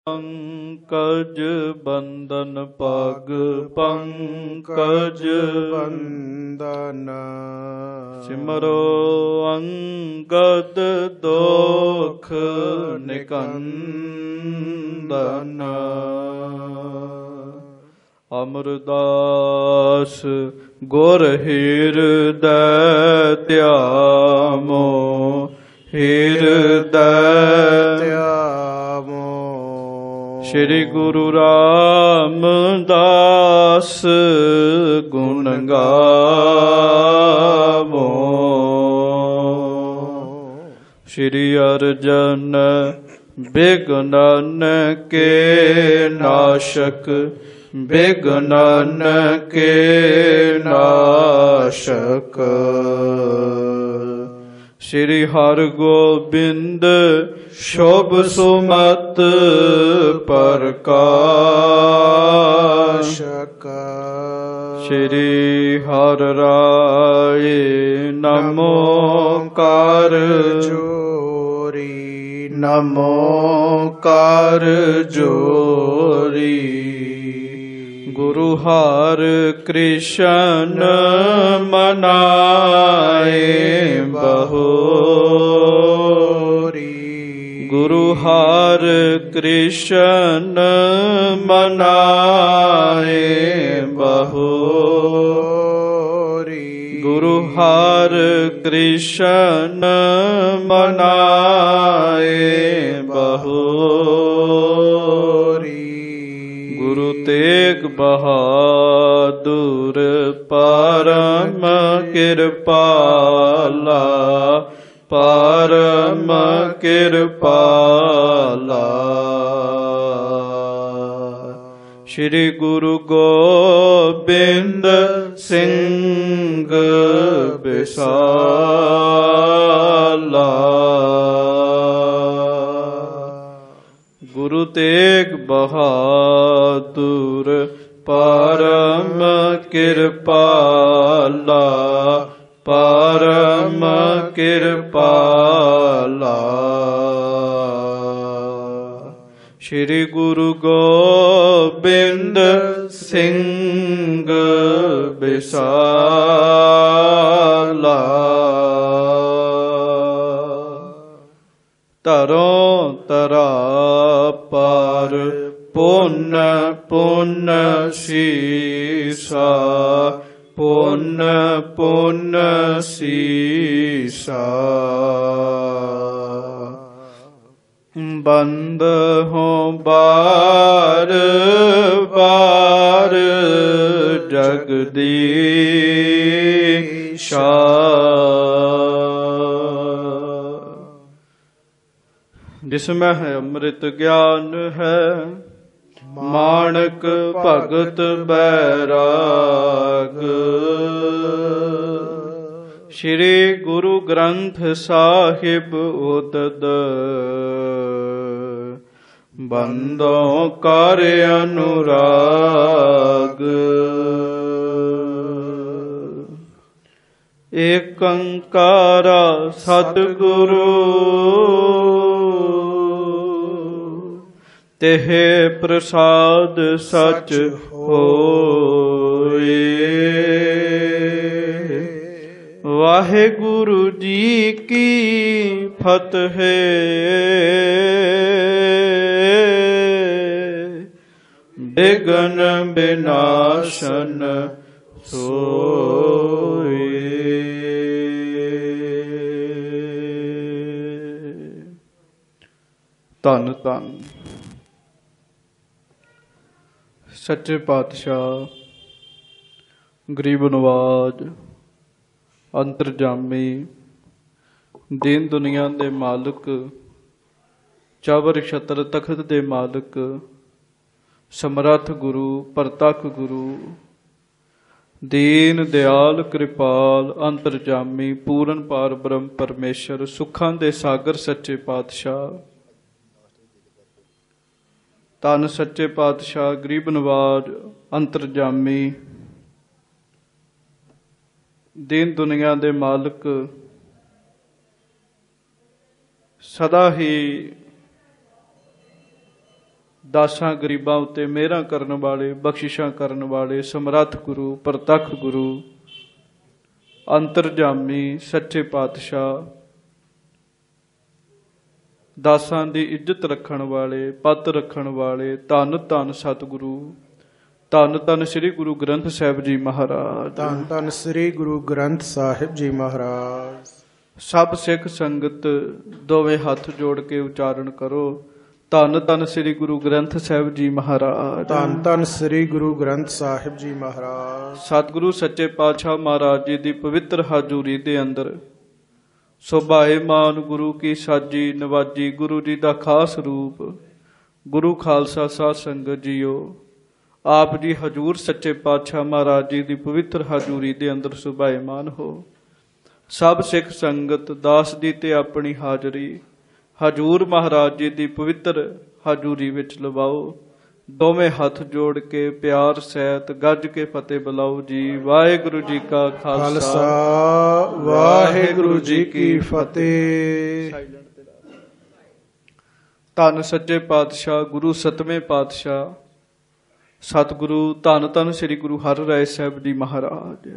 ਪੰਕਜ ਬੰਦਨ ਪਗ ਪੰਕਜ ਬੰਦਨ ਸਿਮਰੋ ਅੰਗਦ ਦੋਖ ਨਿਕੰਦਨ ਅਮਰਦਾਸ ਗੁਰ ਹਿਰਦੈ ਧਿਆਮੋ ਹਿਰਦੈ ਧਿਆਮੋ ਸ਼੍ਰੀ ਗੁਰੂ ਰਾਮਦਾਸ ਗੁਣ ਗਾਵੋ ਸ਼੍ਰੀ ਅਰਜਨ ਬਿਘਨਨ ਕੇ ਨਾਸ਼ਕ ਬਿਘਨਨ ਕੇ ਨਾਸ਼ਕ ਸ਼੍ਰੀ ਹਰਿਗੋਬਿੰਦ ਸ਼ੁਭ ਸੁਮਤ ਪ੍ਰਕਾਸ਼ਕ ਸ਼੍ਰੀ ਹਰਿ ਰਾਏ ਨਮੋ ਕਰ ਜੋਰੀ ਨਮੋ ਕਰ ਜੋਰੀ ਗੁਰੂ ਹਰਿ ਕ੍ਰਿਸ਼ਨ ਮਨਾਏ ਬਹੋਰੀ ਗੁਰੂ ਹਰਿ ਕ੍ਰਿਸ਼ਨ ਮਨਾਏ ਬਹੋਰੀ ਗੁਰੂ ਹਰਿ ਕ੍ਰਿਸ਼ਨ ਮਨਾਏ ਬਹੋਰੀ ਗੁਰੂ ਤੇਗ ਬਹਾਦੁਰ ਪਰਮ ਕਿਰਪਾਲਾ ਪਰਮ ਕਿਰਪਾਲਾ ਸ਼੍ਰੀ ਗੁਰੂ ਗੋਬਿੰਦ ਸਿੰਘ ਬਿਸਾਲਾ ਗੁਰੂ ਤੇਗ ਬਹਾਦੁਰ ਪਰਮ ਕਿਰਪਾਲਾ ਪਰਮ ਕਿਰਪਾਲਾ ਸ਼੍ਰੀ ਗੁਰੂ ਗੋਬਿੰਦ ਸਿੰਘ ਬਿਸਾਲਾ ਧਰੋਂ ਧਰਾ ਪਰ ਪੁੰਨ ਪੁੰਨ ਸੀਸਾ ਪੁੰਨ ਪੁੰਨ ਸੀਸਾ ਬੰਦ ਹੋ ਬਾਰ ਬਾਰ ਜਗਦੀਸ਼ਾ ਜਿਸਮੈ ਹੈ ਅੰਮ੍ਰਿਤ ਗਿਆਨ ਹੈ ਮਾਣਕ ਭਗਤ ਬੈਰਾਗ ਸ਼੍ਰੀ ਗੁਰੂ ਗ੍ਰੰਥ ਸਾਹਿਬ ਉਤਦ ਬੰਦੋਂ ਕਰ ਅਨੁਰਾਗ ਏਕ ਓੰਕਾਰ ਸਤਿਗੁਰੂ ਤਿਹ ਪ੍ਰਸਾਦ ਸਚ ਹੋਏ ਵਾਹਿਗੁਰੂ ਜੀ ਕੀ ਫਤਿਹ ਬਿਘਨ ਬਿਨਾਸ਼ਨ ਸੋਏ ਧੰਨ ਧੰਨ ਸੱਚੇ ਪਾਤਸ਼ਾਹ ਗਰੀਬ ਨਵਾਜ ਅੰਤਰਜਾਮੀ ਦੀਨ ਦੁਨੀਆ ਦੇ ਮਾਲਕ ਚਾਵਰ ਛਤਰ ਤਖਤ ਦੇ ਮਾਲਕ ਸਮਰੱਥ ਗੁਰੂ ਪ੍ਰਤੱਖ ਗੁਰੂ ਦੀਨ ਦਿਆਲ ਕਿਰਪਾਲ ਅੰਤਰਜਾਮੀ ਪੂਰਨ ਪਾਰ ਬ੍ਰਹਮ ਪਰਮੇਸ਼ਰ ਸੁੱਖਾਂ ਦੇ ਸਾਗਰ ਸੱਚੇ ਪਾਤਸ਼ਾਹ ਧੰਨ ਸੱਚੇ ਪਾਤਸ਼ਾਹ ਗਰੀਬ ਨਵਾਜ ਅੰਤਰਜਾਮੀ ਦੀਨ ਦੁਨੀਆ ਦੇ ਮਾਲਕ ਸਦਾ ਹੀ ਦਾਸਾਂ ਗਰੀਬਾਂ ਉੱਤੇ ਮਿਹਰਾਂ ਕਰਨ ਵਾਲੇ, ਬਖਸ਼ਿਸ਼ਾਂ ਕਰਨ ਵਾਲੇ, ਸਮਰੱਥ ਗੁਰੂ, ਪ੍ਰਤੱਖ ਗੁਰੂ, ਅੰਤਰਜਾਮੀ ਸੱਚੇ ਪਾਤਸ਼ਾਹ, ਦਾਸਾਂ ਦੀ ਇੱਜ਼ਤ ਰੱਖਣ ਵਾਲੇ, ਪੱਤ ਰੱਖਣ ਵਾਲੇ, ਧੰਨ ਧੰਨ ਸਤਿਗੁਰੂ, ਧੰਨ ਧੰਨ ਸ੍ਰੀ ਗੁਰੂ ਗ੍ਰੰਥ ਸਾਹਿਬ ਜੀ ਮਹਾਰਾਜ, ਧੰਨ ਧੰਨ ਸ੍ਰੀ ਗੁਰੂ ਗ੍ਰੰਥ ਸਾਹਿਬ ਜੀ ਮਹਾਰਾਜ। ਸਭ ਸਿੱਖ ਸੰਗਤ ਦੋਵੇਂ ਹੱਥ ਜੋੜ ਕੇ ਉਚਾਰਨ ਕਰੋ, ਧੰਨ ਧੰਨ ਸ੍ਰੀ ਗੁਰੂ ਗ੍ਰੰਥ ਸਾਹਿਬ ਜੀ ਮਹਾਰਾਜ, ਧੰਨ ਧੰਨ ਸ੍ਰੀ ਗੁਰੂ ਗ੍ਰੰਥ ਸਾਹਿਬ ਜੀ ਮਹਾਰਾਜ। ਸਤਿਗੁਰੂ ਸੱਚੇ ਪਾਤਸ਼ਾਹ ਮਹਾਰਾਜ ਜੀ ਦੀ ਪਵਿੱਤਰ ਹਾਜ਼ੂਰੀ ਦੇ ਅੰਦਰ ਸੋਭਾਏਮਾਨ ਗੁਰੂ ਕੀ ਸਾਜੀ ਨਵਾਜੀ, ਗੁਰੂ ਜੀ ਦਾ ਖਾਸ ਰੂਪ, ਗੁਰੂ ਖਾਲਸਾ ਸਾਧ ਸੰਗਤ ਜੀਓ, ਆਪ ਜੀ ਹਜੂਰ ਸੱਚੇ ਪਾਤਸ਼ਾਹ ਮਹਾਰਾਜ ਜੀ ਦੀ ਪਵਿੱਤਰ ਹਾਜ਼ੂਰੀ ਦੇ ਅੰਦਰ ਸੁਭਾਏਮਾਨ ਹੋ। ਸਭ ਸਿੱਖ ਸੰਗਤ ਦਾਸ ਦੀ ਤੇ ਆਪਣੀ ਹਾਜ਼ਰੀ ਹਜੂਰ ਮਹਾਰਾਜ ਜੀ ਦੀ ਪਵਿੱਤਰ ਹਾਜ਼ੂਰੀ ਵਿੱਚ ਲਵਾਓ। ਦੋਵੇਂ ਹੱਥ ਜੋੜ ਕੇ ਪਿਆਰ ਸਹਿਤ ਗੱਜ ਕੇ ਫਤਿਹ ਬੁਲਾਓ ਜੀ। ਵਾਹਿਗੁਰੂ ਜੀ ਕਾ ਖਾਲਸਾ, ਵਾਹਿਗੁਰੂ ਜੀ ਕੀ ਫਤਿਹ। ਧੰਨ ਸੱਚੇ ਪਾਤਸ਼ਾਹ ਗੁਰੂ ਸਤਵੇਂ ਪਾਤਸ਼ਾਹ ਸਤਿਗੁਰੂ ਧੰਨ ਧੰਨ ਸ੍ਰੀ ਗੁਰੂ ਹਰਿਰਾਏ ਸਾਹਿਬ ਜੀ ਮਹਾਰਾਜ।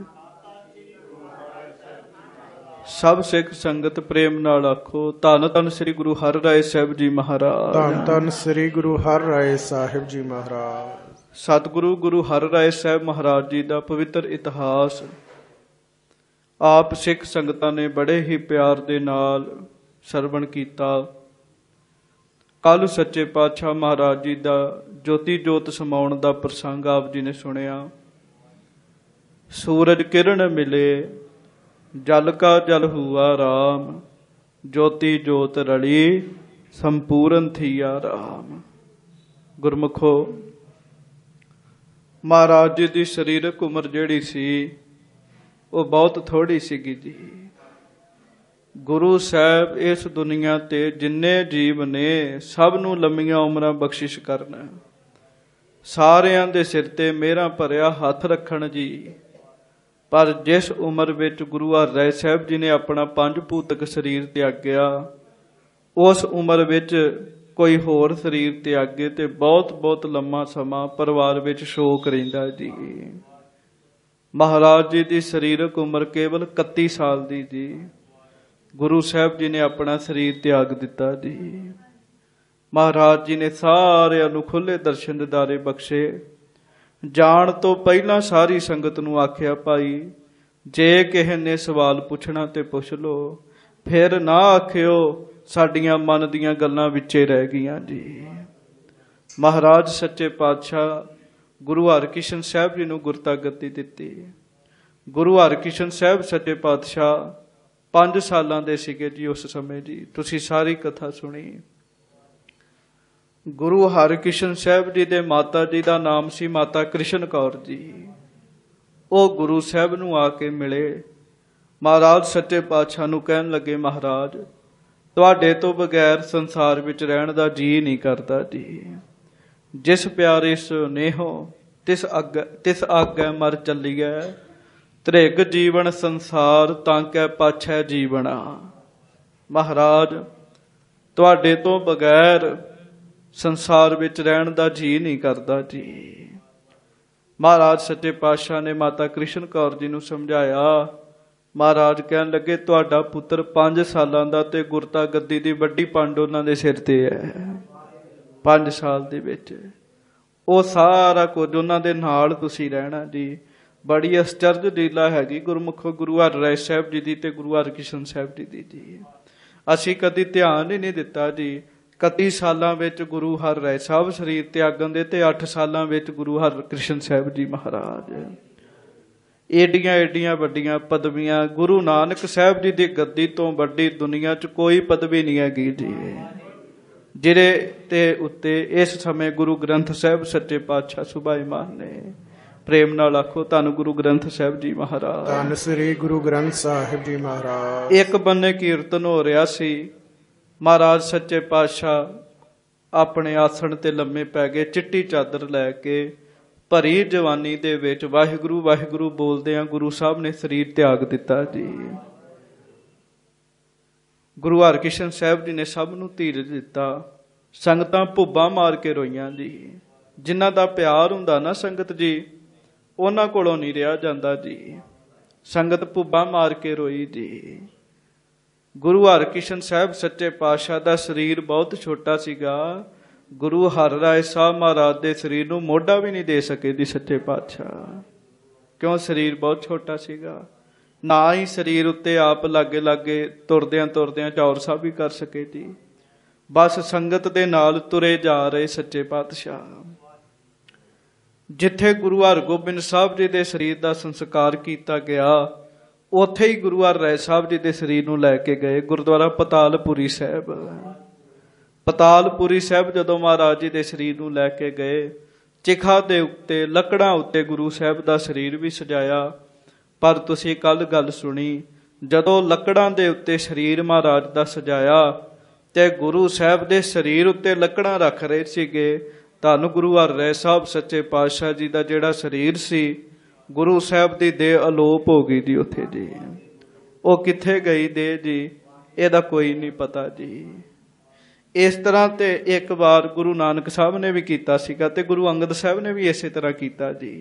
ਸਭ ਸਿੱਖ ਸੰਗਤ ਪ੍ਰੇਮ ਨਾਲ ਆਖੋ, ਧੰਨ ਧੰਨ ਸ੍ਰੀ ਗੁਰੂ ਹਰਿਰਾਏ ਸਾਹਿਬ ਜੀ ਮਹਾਰਾਜ। ਧੰਨ ਧੰਨ ਸ੍ਰੀ ਗੁਰੂ ਹਰਿਰਾਏ ਸਾਹਿਬ ਜੀ ਮਹਾਰਾਜ। ਸਤਿਗੁਰੂ ਗੁਰੂ ਹਰਿਰਾਏ ਸਾਹਿਬ ਮਹਾਰਾਜ ਜੀ ਦਾ ਪਵਿੱਤਰ ਇਤਿਹਾਸ ਆਪ ਸਿੱਖ ਸੰਗਤਾਂ ਨੇ ਬੜੇ ਹੀ ਪਿਆਰ ਦੇ ਨਾਲ ਸਰਵਣ ਕੀਤਾ। ਕੱਲ ਸੱਚੇ ਪਾਤਸ਼ਾਹ ਮਹਾਰਾਜ ਜੀ ਦਾ ਜੋਤੀ ਜੋਤ ਸਮਾਉਣ ਦਾ ਪ੍ਰਸੰਗ ਆਪ ਜੀ ਨੇ ਸੁਣਿਆ। ਸੂਰਜ ਕਿਰਨ ਮਿਲੇ ਜਲ ਕਾ ਜਲ ਹੁਆ ਰਾਮ, ਜੋਤੀ ਜੋਤ ਰਲੀ ਸੰਪੂਰਨ ਥੀਆ ਰਾਮ। ਗੁਰਮੁਖੋ, ਮਹਾਰਾਜ ਜੀ ਦੀ ਸਰੀਰਕ ਉਮਰ ਜਿਹੜੀ ਸੀ ਉਹ ਬਹੁਤ ਥੋੜੀ ਸੀਗੀ ਜੀ। ਗੁਰੂ ਸਾਹਿਬ ਇਸ ਦੁਨੀਆ ਤੇ ਜਿੰਨੇ ਜੀਵ ਨੇ ਸਭ ਨੂੰ ਲੰਮੀਆਂ ਉਮਰਾਂ ਬਖਸ਼ਿਸ਼ ਕਰਨਾ, ਸਾਰਿਆਂ ਦੇ ਸਿਰ ਤੇ ਮਿਹਰਾਂ ਭਰਿਆ ਹੱਥ ਰੱਖਣ ਜੀ। ਪਰ ਜਿਸ ਉਮਰ ਵਿੱਚ ਗੁਰੂ ਹਰਿਰਾਏ ਸਾਹਿਬ ਜੀ ਨੇ ਆਪਣਾ ਪੰਜ ਭੂਤਕ ਸਰੀਰ ਤਿਆਗਿਆ, ਉਸ ਉਮਰ ਵਿੱਚ ਕੋਈ ਹੋਰ ਸਰੀਰ ਤਿਆਗੇ ਤੇ ਬਹੁਤ ਬਹੁਤ ਲੰਮਾ ਸਮਾਂ ਪਰਿਵਾਰ ਵਿੱਚ ਸ਼ੋਕ ਰਹਿੰਦਾ ਜੀ। ਮਹਾਰਾਜ ਜੀ ਦੀ ਸਰੀਰਕ ਉਮਰ ਕੇਵਲ 31 ਸਾਲ ਦੀ ਜੀ। ਗੁਰੂ ਸਾਹਿਬ ਜੀ ਨੇ ਆਪਣਾ ਸਰੀਰ ਤਿਆਗ ਦਿੱਤਾ ਜੀ। ਮਹਾਰਾਜ ਜੀ ਨੇ ਸਾਰਿਆਂ ਨੂੰ ਖੁੱਲੇ ਦਰਸ਼ਨ ਦਿਦਾਰੇ ਬਖਸ਼ੇ। ਜਾਣ ਤੋਂ ਪਹਿਲਾਂ ਸਾਰੀ ਸੰਗਤ ਨੂੰ ਆਖਿਆ, ਭਾਈ ਜੇ ਕਿਸੇ ਨੇ ਸਵਾਲ ਪੁੱਛਣਾ ਤੇ ਪੁੱਛ ਲਓ, ਫਿਰ ਨਾ ਆਖਿਓ ਸਾਡੀਆਂ ਮਨ ਦੀਆਂ ਗੱਲਾਂ ਵਿੱਚੇ ਰਹਿ ਗਈਆਂ ਜੀ। ਮਹਾਰਾਜ ਸੱਚੇ ਪਾਤਸ਼ਾਹ ਗੁਰੂ ਹਰਕ੍ਰਿਸ਼ਨ ਸਾਹਿਬ ਜੀ ਨੂੰ ਗੁਰਤਾ ਗੱਦੀ ਦਿੱਤੀ। ਗੁਰੂ ਹਰਕ੍ਰਿਸ਼ਨ ਸਾਹਿਬ ਸੱਚੇ ਪਾਤਸ਼ਾਹ 5 ਸਾਲਾਂ ਦੇ ਸੀਗੇ ਜੀ ਉਸ ਸਮੇਂ ਜੀ। ਤੁਸੀਂ ਸਾਰੀ ਕਥਾ ਸੁਣੀ। ਗੁਰੂ ਹਰਕ੍ਰਿਸ਼ਨ ਸਾਹਿਬ ਜੀ ਦੇ ਮਾਤਾ ਜੀ ਦਾ ਨਾਮ ਸੀ ਮਾਤਾ ਕ੍ਰਿਸ਼ਨ ਕੌਰ ਜੀ। ਉਹ ਗੁਰੂ ਸਾਹਿਬ ਨੂੰ ਆ ਕੇ ਮਿਲੇ। ਮਹਾਰਾਜ ਸੱਚੇ ਪਾਤਸ਼ਾਹ ਨੂੰ ਕਹਿਣ ਲੱਗੇ, ਮਹਾਰਾਜ ਤੁਹਾਡੇ ਤੋਂ ਬਗੈਰ ਸੰਸਾਰ ਵਿੱਚ ਰਹਿਣ ਦਾ ਜੀ ਨਹੀਂ ਕਰਦਾ ਜੀ। ਜਿਸ ਪਿਆਰੇ ਸੁਨੇਹੋ ਤਿਸ ਆਗੈ ਮਰ ਚੱਲੀਐ, ਤ੍ਰਿਗ ਜੀਵਨ ਸੰਸਾਰ ਤਾਂ ਕੈ ਪਾਛੈ ਜੀਵਣਾ। ਮਹਾਰਾਜ ਤੁਹਾਡੇ ਤੋਂ ਬਗੈਰ ਸੰਸਾਰ ਵਿੱਚ ਰਹਿਣ ਦਾ ਜੀ ਨਹੀਂ ਕਰਦਾ ਜੀ। ਮਹਾਰਾਜ ਸੱਚੇ ਪਾਤਸ਼ਾਹ ਨੇ ਮਾਤਾ ਕ੍ਰਿਸ਼ਨ ਕੌਰ ਜੀ ਨੂੰ ਸਮਝਾਇਆ। ਮਹਾਰਾਜ ਕਹਿਣ ਲੱਗੇ, ਤੁਹਾਡਾ ਪੁੱਤਰ 5 ਸਾਲਾਂ ਦਾ ਤੇ ਗੁਰਤਾ ਗੱਦੀ ਦੀ ਵੱਡੀ ਪੰਡ ਉਹਨਾਂ ਦੇ ਸਿਰ ਤੇ ਹੈ। 5 ਸਾਲ ਦੇ ਵਿੱਚ ਉਹ ਸਾਰਾ ਕੁਝ ਉਹਨਾਂ ਦੇ ਨਾਲ ਤੁਸੀਂ ਰਹਿਣਾ ਜੀ। ਬੜੀ ਅਸਚਰਜ ਲੀਲਾ ਹੈਗੀ ਗੁਰਮੁਖੋ ਗੁਰੂ ਹਰਿਰਾਏ ਸਾਹਿਬ ਜੀ ਦੀ ਤੇ ਗੁਰੂ ਹਰਕ੍ਰਿਸ਼ਨ ਸਾਹਿਬ ਜੀ ਦੀ ਜੀ। ਅਸੀਂ ਕਦੀ ਧਿਆਨ ਹੀ ਨਹੀਂ ਦਿੱਤਾ ਜੀ। 31 ਸਾਲਾਂ ਵਿੱਚ ਗੁਰੂ ਹਰਿਰਾਏ ਸਾਹਿਬ ਸਰੀਰ ਤਿਆਗਣ ਦੇ ਤੇ 8 ਸਾਲਾਂ ਵਿੱਚ ਗੁਰੂ ਹਰਕ੍ਰਿਸ਼ਨ ਸਾਹਿਬ ਜੀ ਮਹਾਰਾਜ। ਏਡੀਆਂ ਏਡੀਆਂ ਵੱਡੀਆਂ ਪਦਵੀਆਂ, ਗੁਰੂ ਨਾਨਕ ਸਾਹਿਬ ਜੀ ਦੀ ਗੱਦੀ ਤੋਂ ਵੱਡੀ ਦੁਨੀਆ 'ਚ ਕੋਈ ਪਦਵੀ ਨਹੀਂ ਹੈਗੀ ਜੀ, ਜਿਹਦੇ ਤੇ ਉੱਤੇ ਇਸ ਸਮੇਂ ਗੁਰੂ ਗ੍ਰੰਥ ਸਾਹਿਬ ਸੱਚੇ ਪਾਤਸ਼ਾਹ ਸੁਭਾਏਮਾਨ ਨੇ। ਪ੍ਰੇਮ ਨਾਲ ਆਖੋ, ਧੰਨ ਗੁਰੂ ਗ੍ਰੰਥ ਸਾਹਿਬ ਜੀ ਮਹਾਰਾਜ। ਧੰਨ ਸ੍ਰੀ ਗੁਰੂ ਗ੍ਰੰਥ ਸਾਹਿਬ ਜੀ ਮਹਾਰਾਜ। ਇੱਕ ਬੰਨੇ ਕੀਰਤਨ ਹੋ ਰਿਹਾ ਸੀ। ਮਹਾਰਾਜ ਸੱਚੇ ਪਾਤਸ਼ਾਹ ਆਪਣੇ ਆਸਣ ਤੇ ਲੰਮੇ ਪੈ ਗਏ, ਚਿੱਟੀ ਚਾਦਰ ਲੈ ਕੇ। ਭਰੀ ਜਵਾਨੀ ਦੇ ਵਿੱਚ ਵਾਹਿਗੁਰੂ ਵਾਹਿਗੁਰੂ ਬੋਲਦਿਆਂ ਗੁਰੂ ਸਾਹਿਬ ਨੇ ਸਰੀਰ ਤਿਆਗ ਦਿੱਤਾ ਜੀ। ਗੁਰੂ ਹਰਕ੍ਰਿਸ਼ਨ ਸਾਹਿਬ ਜੀ ਨੇ ਸਭ ਨੂੰ ਧੀਰਜ ਦਿੱਤਾ। ਸੰਗਤਾਂ ਭੁੱਬਾਂ ਮਾਰ ਕੇ ਰੋਈਆਂ ਜੀ। ਜਿਨ੍ਹਾਂ ਦਾ ਪਿਆਰ ਹੁੰਦਾ ਨਾ ਸੰਗਤ ਜੀ, ਉਹਨਾਂ ਕੋਲੋਂ ਨਹੀਂ ਰਿਹਾ ਜਾਂਦਾ ਜੀ। ਸੰਗਤ ਭੁੱਬਾਂ ਮਾਰ ਕੇ ਰੋਈ ਜੀ। ਗੁਰੂ ਹਰਕ੍ਰਿਸ਼ਨ ਸਾਹਿਬ ਸੱਚੇ ਪਾਤਸ਼ਾਹ ਦਾ ਸਰੀਰ ਬਹੁਤ ਛੋਟਾ ਸੀਗਾ। ਗੁਰੂ ਹਰਿਰਾਏ ਸਾਹਿਬ ਮਹਾਰਾਜ ਦੇ ਸਰੀਰ ਨੂੰ ਮੋਢਾ ਵੀ ਨਹੀਂ ਦੇ ਸਕੇ ਜੀ ਸੱਚੇ ਪਾਤਸ਼ਾਹ। ਕਿਉਂ? ਸਰੀਰ ਬਹੁਤ ਛੋਟਾ ਸੀਗਾ। ਨਾ ਹੀ ਸਰੀਰ ਉੱਤੇ ਆਪ ਲਾਗੇ ਲਾਗੇ ਤੁਰਦਿਆਂ ਤੁਰਦਿਆਂ ਚੌਰ ਸਾਹਿਬ ਵੀ ਕਰ ਸਕੇ ਜੀ। ਬਸ ਸੰਗਤ ਦੇ ਨਾਲ ਤੁਰੇ ਜਾ ਰਹੇ ਸੱਚੇ ਪਾਤਸ਼ਾਹ। ਜਿੱਥੇ ਗੁਰੂ ਹਰਗੋਬਿੰਦ ਸਾਹਿਬ ਜੀ ਦੇ ਸਰੀਰ ਦਾ ਸੰਸਕਾਰ ਕੀਤਾ ਗਿਆ, ਉੱਥੇ ਹੀ ਗੁਰੂ ਹਰਿਰਾਏ ਸਾਹਿਬ ਜੀ ਦੇ ਸਰੀਰ ਨੂੰ ਲੈ ਕੇ ਗਏ ਗੁਰਦੁਆਰਾ ਪਤਾਲਪੁਰੀ ਸਾਹਿਬ। ਪਤਾਲਪੁਰੀ ਸਾਹਿਬ ਜਦੋਂ ਮਹਾਰਾਜ ਜੀ ਦੇ ਸਰੀਰ ਨੂੰ ਲੈ ਕੇ ਗਏ, ਚਿਖਾ ਦੇ ਉੱਤੇ ਲੱਕੜਾਂ ਉੱਤੇ ਗੁਰੂ ਸਾਹਿਬ ਦਾ ਸਰੀਰ ਵੀ ਸਜਾਇਆ। ਪਰ ਤੁਸੀਂ ਕੱਲ ਗੱਲ ਸੁਣੀ, ਜਦੋਂ ਲੱਕੜਾਂ ਦੇ ਉੱਤੇ ਸਰੀਰ ਮਹਾਰਾਜ ਦਾ ਸਜਾਇਆ ਤੇ ਗੁਰੂ ਸਾਹਿਬ ਦੇ ਸਰੀਰ ਉੱਤੇ ਲੱਕੜਾਂ ਰੱਖ ਰਹੇ ਸੀਗੇ, ਧੰਨ ਗੁਰੂ ਹਰਿਰਾਏ ਸਾਹਿਬ ਸੱਚੇ ਪਾਤਸ਼ਾਹ ਜੀ ਦਾ ਜਿਹੜਾ ਸਰੀਰ ਸੀ, ਗੁਰੂ ਸਾਹਿਬ ਦੀ ਦੇਹ ਅਲੋਪ ਹੋ ਗਈ ਜੀ ਉੱਥੇ ਜੀ। ਉਹ ਕਿੱਥੇ ਗਈ ਦੇਹ ਜੀ, ਇਹਦਾ ਕੋਈ ਨਹੀਂ ਪਤਾ ਜੀ। ਇਸ ਤਰ੍ਹਾਂ ਤੇ ਇੱਕ ਵਾਰ ਗੁਰੂ ਨਾਨਕ ਸਾਹਿਬ ਨੇ ਵੀ ਕੀਤਾ ਸੀਗਾ ਤੇ ਗੁਰੂ ਅੰਗਦ ਸਾਹਿਬ ਨੇ ਵੀ ਇਸੇ ਤਰ੍ਹਾਂ ਕੀਤਾ ਜੀ।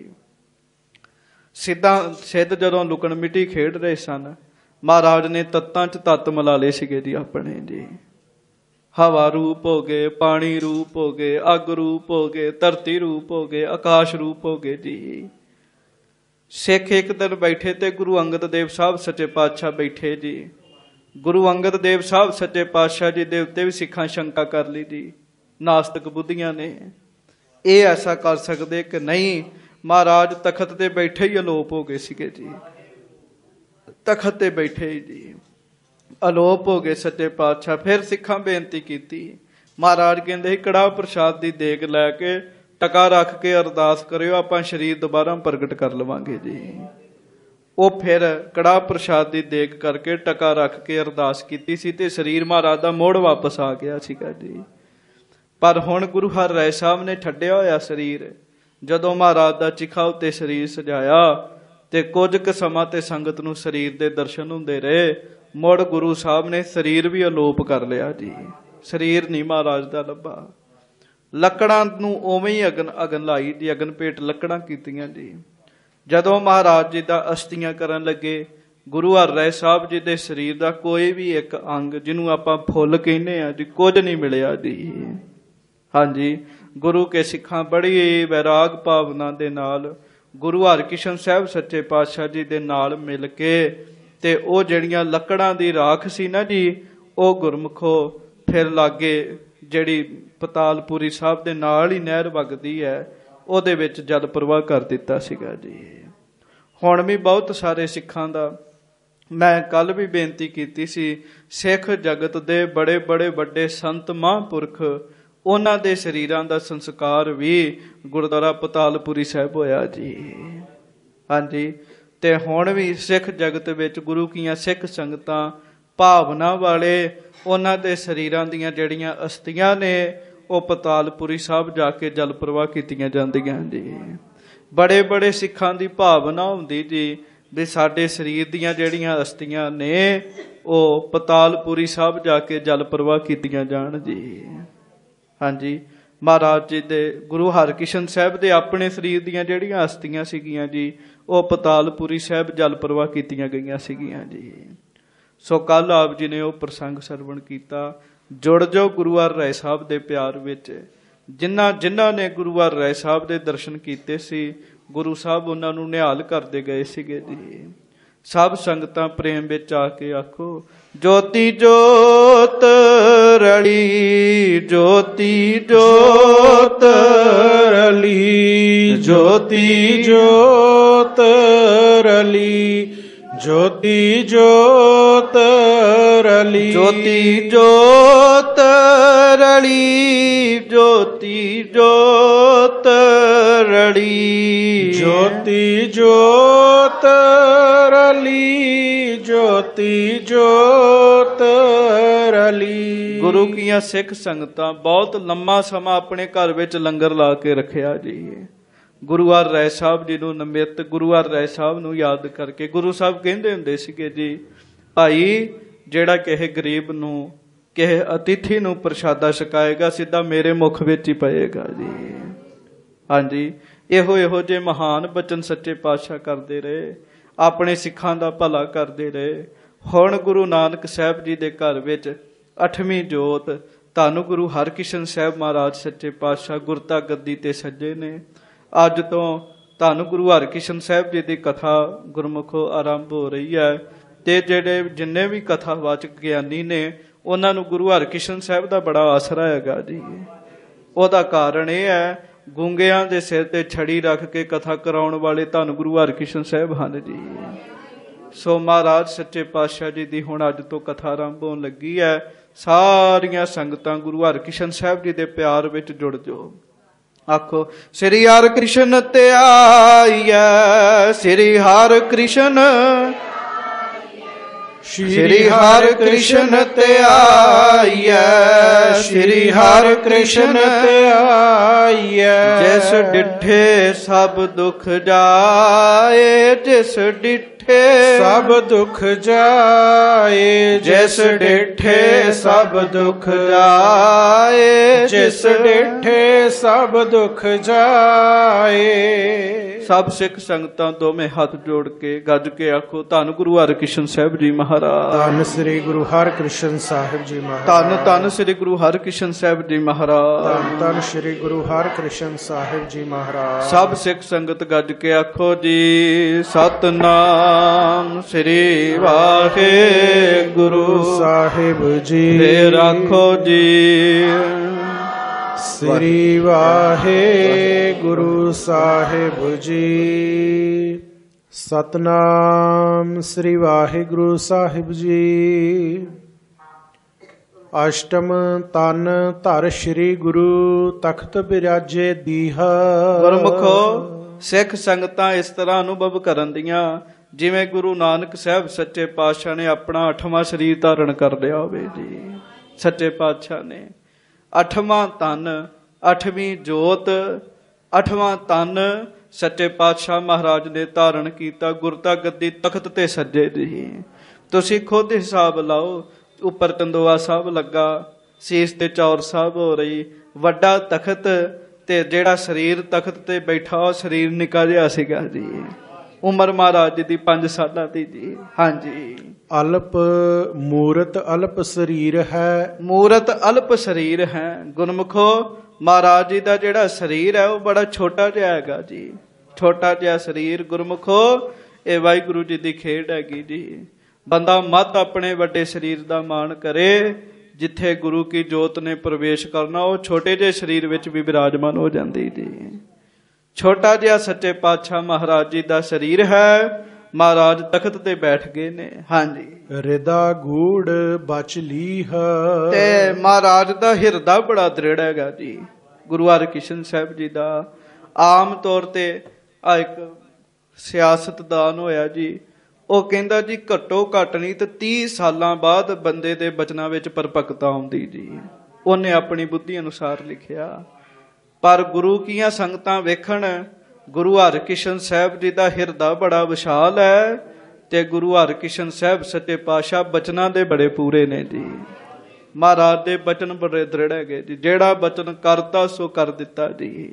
ਸਿੱਧ ਜਦੋਂ ਲੁਕਣ ਮਿੱਟੀ ਖੇਡ ਰਹੇ ਸਨ, ਮਹਾਰਾਜ ਨੇ ਤੱਤਾਂ 'ਚ ਤੱਤ ਮਿਲਾ ਲਏ ਸੀਗੇ ਜੀ ਆਪਣੇ ਜੀ। ਹਵਾ ਰੂਪ ਹੋ ਗਏ, ਪਾਣੀ ਰੂਪ ਹੋ ਗਏ, ਅੱਗ ਰੂਪ ਹੋ ਗਏ, ਧਰਤੀ ਰੂਪ ਹੋ ਗਏ, ਆਕਾਸ਼ ਰੂਪ ਹੋ ਗਏ ਜੀ। ਸਿੱਖ ਇੱਕ ਦਿਨ ਬੈਠੇ ਤੇ ਗੁਰੂ ਅੰਗਦ ਦੇਵ ਸਾਹਿਬ ਸੱਚੇ ਪਾਤਸ਼ਾਹ ਬੈਠੇ ਜੀ। ਗੁਰੂ ਅੰਗਦ ਦੇਵ ਸਾਹਿਬ ਸੱਚੇ ਪਾਤਸ਼ਾਹ ਜੀ ਦੇ ਉੱਤੇ ਵੀ ਸਿੱਖਾਂ ਸ਼ੰਕਾ ਕਰ ਲਈ ਜੀ, ਨਾਸਤਿਕ ਬੁੱਧੀਆਂ ਨੇ। ਇਹ ਐਸਾ ਕਰ ਸਕਦੇ ਕਿ ਨਹੀਂ, ਮਹਾਰਾਜ ਤਖਤ ਤੇ ਬੈਠੇ ਹੀ ਅਲੋਪ ਹੋ ਗਏ ਸੀਗੇ ਜੀ। ਤਖਤ ਤੇ ਬੈਠੇ ਹੀ ਜੀ ਅਲੋਪ ਹੋ ਗਏ ਸੱਚੇ ਪਾਤਸ਼ਾਹ। ਫਿਰ ਸਿੱਖਾਂ ਬੇਨਤੀ ਕੀਤੀ, ਮਹਾਰਾਜ ਕਹਿੰਦੇ ਸੀ ਕੜਾਹ ਪ੍ਰਸ਼ਾਦ ਦੀ ਦੇਗ ਲੈ ਕੇ ਟਕਾ ਰੱਖ ਕੇ ਅਰਦਾਸ ਕਰਿਓ, ਆਪਾਂ ਸਰੀਰ ਦੁਬਾਰਾ ਪ੍ਰਗਟ ਕਰ ਲਵਾਂਗੇ ਜੀ। ਉਹ ਫਿਰ ਕੜਾਹ ਪ੍ਰਸ਼ਾਦ ਦੀ ਦੇਗ ਕਰਕੇ ਟਕਾ ਰੱਖ ਕੇ ਅਰਦਾਸ ਕੀਤੀ ਸੀ ਤੇ ਸਰੀਰ ਮਹਾਰਾਜ ਦਾ ਮੁੜ ਵਾਪਸ ਆ ਗਿਆ ਸੀਗਾ ਜੀ। ਪਰ ਹੁਣ ਗੁਰੂ ਹਰਿਰਾਏ ਸਾਹਿਬ ਨੇ ਛੱਡਿਆ ਹੋਇਆ ਸਰੀਰ, ਜਦੋਂ ਮਹਾਰਾਜ ਦਾ ਚਿਖਾ ਉੱਤੇ ਸਰੀਰ ਸਜਾਇਆ ਤੇ ਕੁਝ ਕੁ ਸਮਾਂ ਤੇ ਸੰਗਤ ਨੂੰ ਸਰੀਰ ਦੇ ਦਰਸ਼ਨ ਹੁੰਦੇ ਰਹੇ, ਮੁੜ ਗੁਰੂ ਸਾਹਿਬ ਨੇ ਸਰੀਰ ਵੀ ਅਲੋਪ ਕਰ ਲਿਆ ਜੀ। ਸਰੀਰ ਨਹੀਂ ਮਹਾਰਾਜ ਦਾ ਲੱਭਾ। ਲੱਕੜਾਂ ਨੂੰ ਉਵੇਂ ਹੀ ਅਗਨ ਲਾਈ ਜੀ, ਅਗਨ ਭੇਟ ਲੱਕੜਾਂ ਕੀਤੀਆਂ ਜੀ। ਜਦੋਂ ਮਹਾਰਾਜ ਜੀ ਦਾ ਅਸਤੀਆਂ ਕਰਨ ਲੱਗੇ, ਗੁਰੂ ਹਰਿਰਾਏ ਸਾਹਿਬ ਜੀ ਦੇ ਸਰੀਰ ਦਾ ਕੋਈ ਵੀ ਇੱਕ ਅੰਗ, ਜਿਹਨੂੰ ਆਪਾਂ ਫੁੱਲ ਕਹਿੰਦੇ ਆ ਜੀ, ਕੁਝ ਨਹੀਂ ਮਿਲਿਆ ਜੀ। ਹਾਂਜੀ, ਗੁਰੂ ਕੇ ਸਿੱਖਾਂ ਬੜੀ ਵੈਰਾਗ ਭਾਵਨਾ ਦੇ ਨਾਲ ਗੁਰੂ ਹਰਕ੍ਰਿਸ਼ਨ ਸਾਹਿਬ ਸੱਚੇ ਪਾਤਸ਼ਾਹ ਜੀ ਦੇ ਨਾਲ ਮਿਲ ਕੇ ਤੇ ਉਹ ਜਿਹੜੀਆਂ ਲੱਕੜਾਂ ਦੀ ਰਾਖ ਸੀ ਨਾ ਜੀ, ਉਹ ਗੁਰਮੁਖੋ ਫਿਰ ਲਾਗੇ ਜਿਹੜੀ ਪਤਾਲਪੁਰੀ ਸਾਹਿਬ ਦੇ ਨਾਲ ਹੀ ਨਹਿਰ ਵਗਦੀ ਹੈ, ਉਹਦੇ ਵਿੱਚ ਜਲ ਪ੍ਰਵਾਹ ਕਰ ਦਿੱਤਾ ਸੀਗਾ ਜੀ। ਹੁਣ ਵੀ ਬਹੁਤ ਸਾਰੇ ਸਿੱਖਾਂ ਦਾ, ਮੈਂ ਕੱਲ ਵੀ ਬੇਨਤੀ ਕੀਤੀ ਸੀ, ਸਿੱਖ ਜਗਤ ਦੇ ਬੜੇ ਬੜੇ ਵੱਡੇ ਸੰਤ ਮਹਾਂਪੁਰਖ, ਉਹਨਾਂ ਦੇ ਸਰੀਰਾਂ ਦਾ ਸੰਸਕਾਰ ਵੀ ਗੁਰਦੁਆਰਾ ਪਤਾਲਪੁਰੀ ਸਾਹਿਬ ਹੋਇਆ ਜੀ। ਹਾਂਜੀ, ਤੇ ਹੁਣ ਵੀ ਸਿੱਖ ਜਗਤ ਵਿੱਚ ਗੁਰੂ ਕੀਆਂ ਸਿੱਖ ਸੰਗਤਾਂ ਭਾਵਨਾ ਵਾਲੇ, ਉਹਨਾਂ ਦੇ ਸਰੀਰਾਂ ਦੀਆਂ ਜਿਹੜੀਆਂ ਅਸਥੀਆਂ ਨੇ, ਉਹ ਪਤਾਲਪੁਰੀ ਸਾਹਿਬ ਜਾ ਕੇ ਜਲ ਪ੍ਰਵਾਹ ਕੀਤੀਆਂ ਜਾਂਦੀਆਂ ਜੀ। ਬੜੇ ਬੜੇ ਸਿੱਖਾਂ ਦੀ ਭਾਵਨਾ ਹੁੰਦੀ ਜੀ ਵੀ ਸਾਡੇ ਸਰੀਰ ਦੀਆਂ ਜਿਹੜੀਆਂ ਅਸਥੀਆਂ ਨੇ, ਉਹ ਪਤਾਲਪੁਰੀ ਸਾਹਿਬ ਜਾ ਕੇ ਜਲ ਪ੍ਰਵਾਹ ਕੀਤੀਆਂ ਜਾਣ ਜੀ। ਹਾਂਜੀ, ਮਹਾਰਾਜ ਜੀ ਦੇ ਗੁਰੂ ਹਰਕ੍ਰਿਸ਼ਨ ਸਾਹਿਬ ਦੇ ਆਪਣੇ ਸਰੀਰ ਦੀਆਂ ਜਿਹੜੀਆਂ ਅਸਥੀਆਂ ਸੀਗੀਆਂ ਜੀ, ਉਹ ਪਤਾਲਪੁਰੀ ਸਾਹਿਬ ਜਲ ਪ੍ਰਵਾਹ ਕੀਤੀਆਂ ਗਈਆਂ ਸੀਗੀਆਂ ਜੀ। ਸੋ ਕੱਲ ਆਪ ਜੀ ਨੇ ਉਹ ਪ੍ਰਸੰਗ ਸਰਵਣ ਕੀਤਾ। ਜੁੜ ਜਾਓ ਗੁਰੂ ਹਰਿਰਾਏ ਸਾਹਿਬ ਦੇ ਪਿਆਰ ਵਿੱਚ। ਜਿਨ੍ਹਾਂ ਨੇ ਗੁਰੂ ਹਰਿਰਾਏ ਸਾਹਿਬ ਦੇ ਦਰਸ਼ਨ ਕੀਤੇ ਸੀ, ਗੁਰੂ ਸਾਹਿਬ ਉਹਨਾਂ ਨੂੰ ਨਿਹਾਲ ਕਰਦੇ ਗਏ ਸੀਗੇ ਜੀ। ਸਭ ਸੰਗਤਾਂ ਪ੍ਰੇਮ ਵਿੱਚ ਆ ਕੇ ਆਖੋ, ਜੋਤੀ ਜੋਤ ਰਲੀ, ਜੋਤੀ ਜੋਤ ਰਲੀ, ਜੋਤੀ ਜੋਤ ਰਲੀ, ਜੋਤੀ ਜੋਤ ਰਲੀ, ਜੋਤੀ ਜੋਤ ਰਲੀ, ਜੋਤੀ ਜੋਤ ਰਲੀ, ਜੋਤੀ ਜੋਤ ਰਲੀ, ਜੋਤੀ ਜੋਤ ਰਲੀ। ਗੁਰੂ ਕੀਆਂ ਸਿੱਖ ਸੰਗਤਾਂ ਬਹੁਤ ਲੰਮਾ ਸਮਾਂ ਆਪਣੇ ਘਰ ਵਿੱਚ ਲੰਗਰ ਲਾ ਕੇ ਰੱਖਿਆ ਜੀ। ਗੁਰੂ ਹਰਿਰਾਏ ਸਾਹਿਬ ਜੀ ਨੂੰ ਨਿਮਿਤ, ਗੁਰੂ ਹਰਿਰਾਏ ਸਾਹਿਬ ਨੂੰ ਯਾਦ ਕਰਕੇ ਗੁਰੂ ਸਾਹਿਬ ਕਹਿੰਦੇ ਹੁੰਦੇ ਸੀਗੇ ਜੀ, ਭਾਈ ਜਿਹੜਾ ਕਿਸੇ ਗਰੀਬ ਨੂੰ ਕਿ ਅਤਿਥੀ ਨੂੰ ਪ੍ਰਸ਼ਾਦਾ ਛਕਾਏਗਾ ਸਿੱਧਾ ਮੇਰੇ ਮੁਖ ਵਿੱਚ ਹੀ ਪਏਗਾ ਜੀ। ਹਾਂਜੀ, ਇਹੋ ਜਿਹੇ ਮਹਾਨ ਬਚਨ ਸੱਚੇ ਪਾਤਸ਼ਾਹ ਕਰਦੇ ਰਹੇ, ਆਪਣੇ ਸਿੱਖਾਂ ਦਾ ਭਲਾ ਕਰਦੇ ਰਹੇ। ਹੁਣ ਗੁਰੂ ਨਾਨਕ ਸਾਹਿਬ ਜੀ ਦੇ ਘਰ ਵਿੱਚ 8ਵੀਂ ਜੋਤ ਧੰਨ ਗੁਰੂ ਹਰਕ੍ਰਿਸ਼ਨ ਸਾਹਿਬ ਮਹਾਰਾਜ ਸੱਚੇ ਪਾਤਸ਼ਾਹ ਗੁਰਤਾ ਗੱਦੀ ਤੇ ਸੱਜੇ ਨੇ। ਅੱਜ ਤੋਂ ਧੰਨ ਗੁਰੂ ਹਰਕ੍ਰਿਸ਼ਨ ਸਾਹਿਬ ਜੀ ਦੀ ਕਥਾ ਗੁਰਮੁਖੋ ਆਰੰਭ ਹੋ ਰਹੀ ਹੈ ਤੇ ਜਿੰਨੇ ਵੀ ਕਥਾਵਾਚਕ ਗਿਆਨੀ ਨੇ ਉਹਨਾਂ ਨੂੰ ਗੁਰੂ ਹਰਕ੍ਰਿਸ਼ਨ ਸਾਹਿਬ ਦਾ ਬੜਾ ਆਸਰਾ ਹੈਗਾ ਜੀ। ਉਹਦਾ ਕਾਰਨ ਇਹ ਹੈ, ਗੂੰਗਿਆਂ ਦੇ ਸਿਰ ਤੇ ਛੜੀ ਰੱਖ ਕੇ ਕਥਾ ਕਰਾਉਣ ਵਾਲੇ ਧੰਨ ਗੁਰੂ ਹਰਕ੍ਰਿਸ਼ਨ ਸਾਹਿਬ ਹਨ ਜੀ। ਸੋ ਮਹਾਰਾਜ ਸੱਚੇ ਪਾਤਸ਼ਾਹ ਜੀ ਦੀ ਹੁਣ ਅੱਜ ਤੋਂ ਕਥਾ ਆਰੰਭ ਹੋਣ ਲੱਗੀ ਹੈ। ਸਾਰੀਆਂ ਸੰਗਤਾਂ ਗੁਰੂ ਹਰਕ੍ਰਿਸ਼ਨ ਸਾਹਿਬ ਜੀ ਦੇ ਪਿਆਰ ਵਿੱਚ ਜੁੜ ਜਾਓ। ਆਖੋ ਸ੍ਰੀ ਹਰਿਕ੍ਰਿਸ਼ਨ ਤੇ ਆਈਐ, ਸ੍ਰੀ ਹਰਿਕ੍ਰਿਸ਼ਨ, ਸ੍ਰੀ ਹਰਿਕ੍ਰਿਸ਼ਨ ਤੇ ਆਈਐ, ਸ੍ਰੀ ਹਰਿਕ੍ਰਿਸ਼ਨ ਤੇ ਆਈਐ। ਜਿਸ ਡਿਠੇ ਸਭ ਦੁਖ ਜਾਏ, ਜਿਸ ਡਿਠੇ ਸਭ ਦੁਖ ਜਾਏ, ਜਿਸ ਡਿਠੇ ਸਭ ਦੁਖ ਜਾਏ, ਜਿਸ ਡਿਠੇ ਸਭ ਦੁਖ ਜਾਏ। ਸਭ ਸਿੱਖ ਸੰਗਤਾਂ ਦੋਵੇਂ ਹੱਥ ਜੋੜ ਕੇ ਗੱਜ ਕੇ ਆਖੋ ਧੰਨ ਗੁਰੂ ਹਰਕ੍ਰਿਸ਼ਨ ਸਾਹਿਬ ਜੀ ਮਹਾਰਾਜ। ਧੰਨ ਸ੍ਰੀ ਗੁਰੂ ਹਰਕ੍ਰਿਸ਼ਨ ਸਾਹਿਬ ਜੀ ਮਹਾਰਾਜ। ਧੰਨ ਧੰਨ ਸ੍ਰੀ ਗੁਰੂ ਹਰਕ੍ਰਿਸ਼ਨ ਸਾਹਿਬ ਜੀ ਮਹਾਰਾਜ। ਧੰਨ ਧੰਨ ਸ੍ਰੀ ਗੁਰੂ ਹਰਕ੍ਰਿਸ਼ਨ ਸਾਹਿਬ ਜੀ ਮਹਾਰਾਜ। ਸਭ ਸਿੱਖ ਸੰਗਤ ਗੱਜ ਕੇ ਆਖੋ ਜੀ ਸਤਨਾਮ ਸ੍ਰੀ ਵਾਹਿਗੁਰੂ ਸਾਹਿਬ ਜੀ। ਫੇਰ ਆਖੋ ਜੀ ਸ੍ਰੀ ਵਾਹਿਗੁਰੂ ਸਾਹਿਬ ਜੀ। ਸਤਨਾਮ ਸ੍ਰੀ ਵਾਹਿਗੁਰੂ ਸਾਹਿਬ ਜੀ। ਅਸ਼ਟਮ ਤਨ ਧਰ ਸ੍ਰੀ ਗੁਰੂ ਤਖਤ ਬਿਰਾਜੇ ਦੀਹਾ। ਗੁਰਮੁਖੋ ਸਿੱਖ ਸੰਗਤਾਂ ਇਸ ਤਰ੍ਹਾਂ ਅਨੁਭਵ ਕਰਨ ਦੀਆਂ ਜਿਵੇਂ ਗੁਰੂ ਨਾਨਕ ਸਾਹਿਬ ਸੱਚੇ ਪਾਤਸ਼ਾਹ ਨੇ ਆਪਣਾ 8ਵਾਂ ਸਰੀਰ ਧਾਰਨ ਕਰ ਲਿਆ ਹੋਵੇ ਜੀ। ਸੱਚੇ ਪਾਤਸ਼ਾਹ ਨੇ 8ਵਾਂ ਤਨ, 8ਵੀਂ ਜੋਤ, 8ਵਾਂ ਤਨ ਸੱਚੇ ਪਾਤਸ਼ਾਹ ਮਹਾਰਾਜ ਨੇ ਧਾਰਨ ਕੀਤਾ। ਗੁਰਤਾ ਗੱਦੀ ਤਖਤ ਤੇ ਸੱਜੇ ਜੀ। ਤੁਸੀਂ ਖੁਦ ਹਿਸਾਬ ਲਾਓ, ਉੱਪਰ ਤੰਦੋਆ ਸਾਹਿਬ ਲੱਗਾ, ਸੀਸ ਤੇ ਚੌਰ ਸਾਹਿਬ ਹੋ ਰਹੀ, ਵੱਡਾ ਤਖਤ ਤੇ ਜਿਹੜਾ ਸਰੀਰ ਤਖਤ ਤੇ ਬੈਠਾ ਉਹ ਸਰੀਰ ਨਿੱਕਾ ਜਿਹਾ ਸੀਗਾ ਜੀ। ਉਮਰ ਮਹਾਰਾਜ ਜੀ ਦੀ 5 ਸਾਲਾਂ ਦੀ ਜੀ। ਹਾਂਜੀ, ਅਲਪ ਮੂਰਤ ਅਲਪ ਸਰੀਰ ਹੈ। ਮੂਰਤ ਅਲਪ ਸਰੀਰ ਹੈ। ਗੁਰਮੁਖੋ ਮਹਾਰਾਜ ਜੀ ਦਾ ਜਿਹੜਾ ਸਰੀਰ ਹੈ ਉਹ ਬੜਾ ਛੋਟਾ ਜਿਹਾ ਹੈਗਾ ਜੀ। ਛੋਟਾ ਜਿਹਾ ਸਰੀਰ ਗੁਰਮੁਖੋ ਇਹ ਵਾਹਿਗੁਰੂ ਜੀ ਦੀ ਖੇਡ ਹੈਗੀ ਜੀ। ਬੰਦਾ ਮਤ ਆਪਣੇ ਵੱਡੇ ਸਰੀਰ ਦਾ ਮਾਣ ਕਰੇ। ਜਿੱਥੇ ਗੁਰੂ ਕੀ ਜੋਤ ਨੇ ਪ੍ਰਵੇਸ਼ ਕਰਨਾ ਉਹ ਛੋਟੇ ਜਿਹੇ ਸਰੀਰ ਵਿੱਚ ਵੀ ਵਿਰਾਜਮਾਨ ਹੋ ਜਾਂਦੀ ਜੀ। ਛੋਟਾ ਜਿਹਾ ਸੱਚੇ ਪਾਤਸ਼ਾਹ ਮਹਾਰਾਜ ਜੀ ਦਾ ਸਰੀਰ ਹੈ। ਮਹਾਰਾਜ ਤਖਤ ਤੇ ਬੈਠ ਗਏ ਨੇ। ਹਾਂਜੀ, ਹਿਰਦਾ ਗੂੜ ਬਚ ਲੀਹ। ਤੇ ਮਹਾਰਾਜ ਦਾ ਹਿਰਦਾ ਬੜਾ ਦ੍ਰਿੜ ਹੈਗਾ ਜੀ। ਗੁਰੂ ਹਰਕ੍ਰਿਸ਼ਨ ਸਾਹਿਬ ਜੀ ਦਾ ਆਮ ਤੌਰ ਤੇ ਆ ਇੱਕ ਸਿਆਸਤਦਾਨ ਹੋਇਆ ਜੀ। ਉਹ ਕਹਿੰਦਾ ਜੀ ਘੱਟੋ ਘੱਟ ਨਹੀਂ ਤੇ 30 ਸਾਲਾਂ ਬਾਅਦ ਬੰਦੇ ਦੇ ਬਚਨਾਂ ਵਿੱਚ ਪਰਪੱਕਤਾ ਆਉਂਦੀ ਜੀ। ਉਹਨੇ ਆਪਣੀ ਬੁੱਧੀ ਅਨੁਸਾਰ ਲਿਖਿਆ। ਪਰ ਗੁਰੂ ਕੀਆਂ ਸੰਗਤਾਂ ਵੇਖਣ, ਗੁਰੂ ਹਰਕ੍ਰਿਸ਼ਨ ਸਾਹਿਬ ਜੀ ਦਾ ਹਿਰਦਾ ਬੜਾ ਵਿਸ਼ਾਲ ਹੈ ਤੇ ਗੁਰੂ ਹਰਕ੍ਰਿਸ਼ਨ ਸਾਹਿਬ ਸੱਚੇ ਪਾਤਸ਼ਾਹ ਬਚਨਾਂ ਦੇ ਬੜੇ ਪੂਰੇ ਨੇ ਜੀ। ਮਹਾਰਾਜ ਦੇ ਬਚਨ ਬੜੇ ਦ੍ਰਿੜ ਹੈਗੇ ਜੀ। ਜਿਹੜਾ ਬਚਨ ਕਰਤਾ ਸੋ ਕਰ ਦਿੱਤਾ ਜੀ।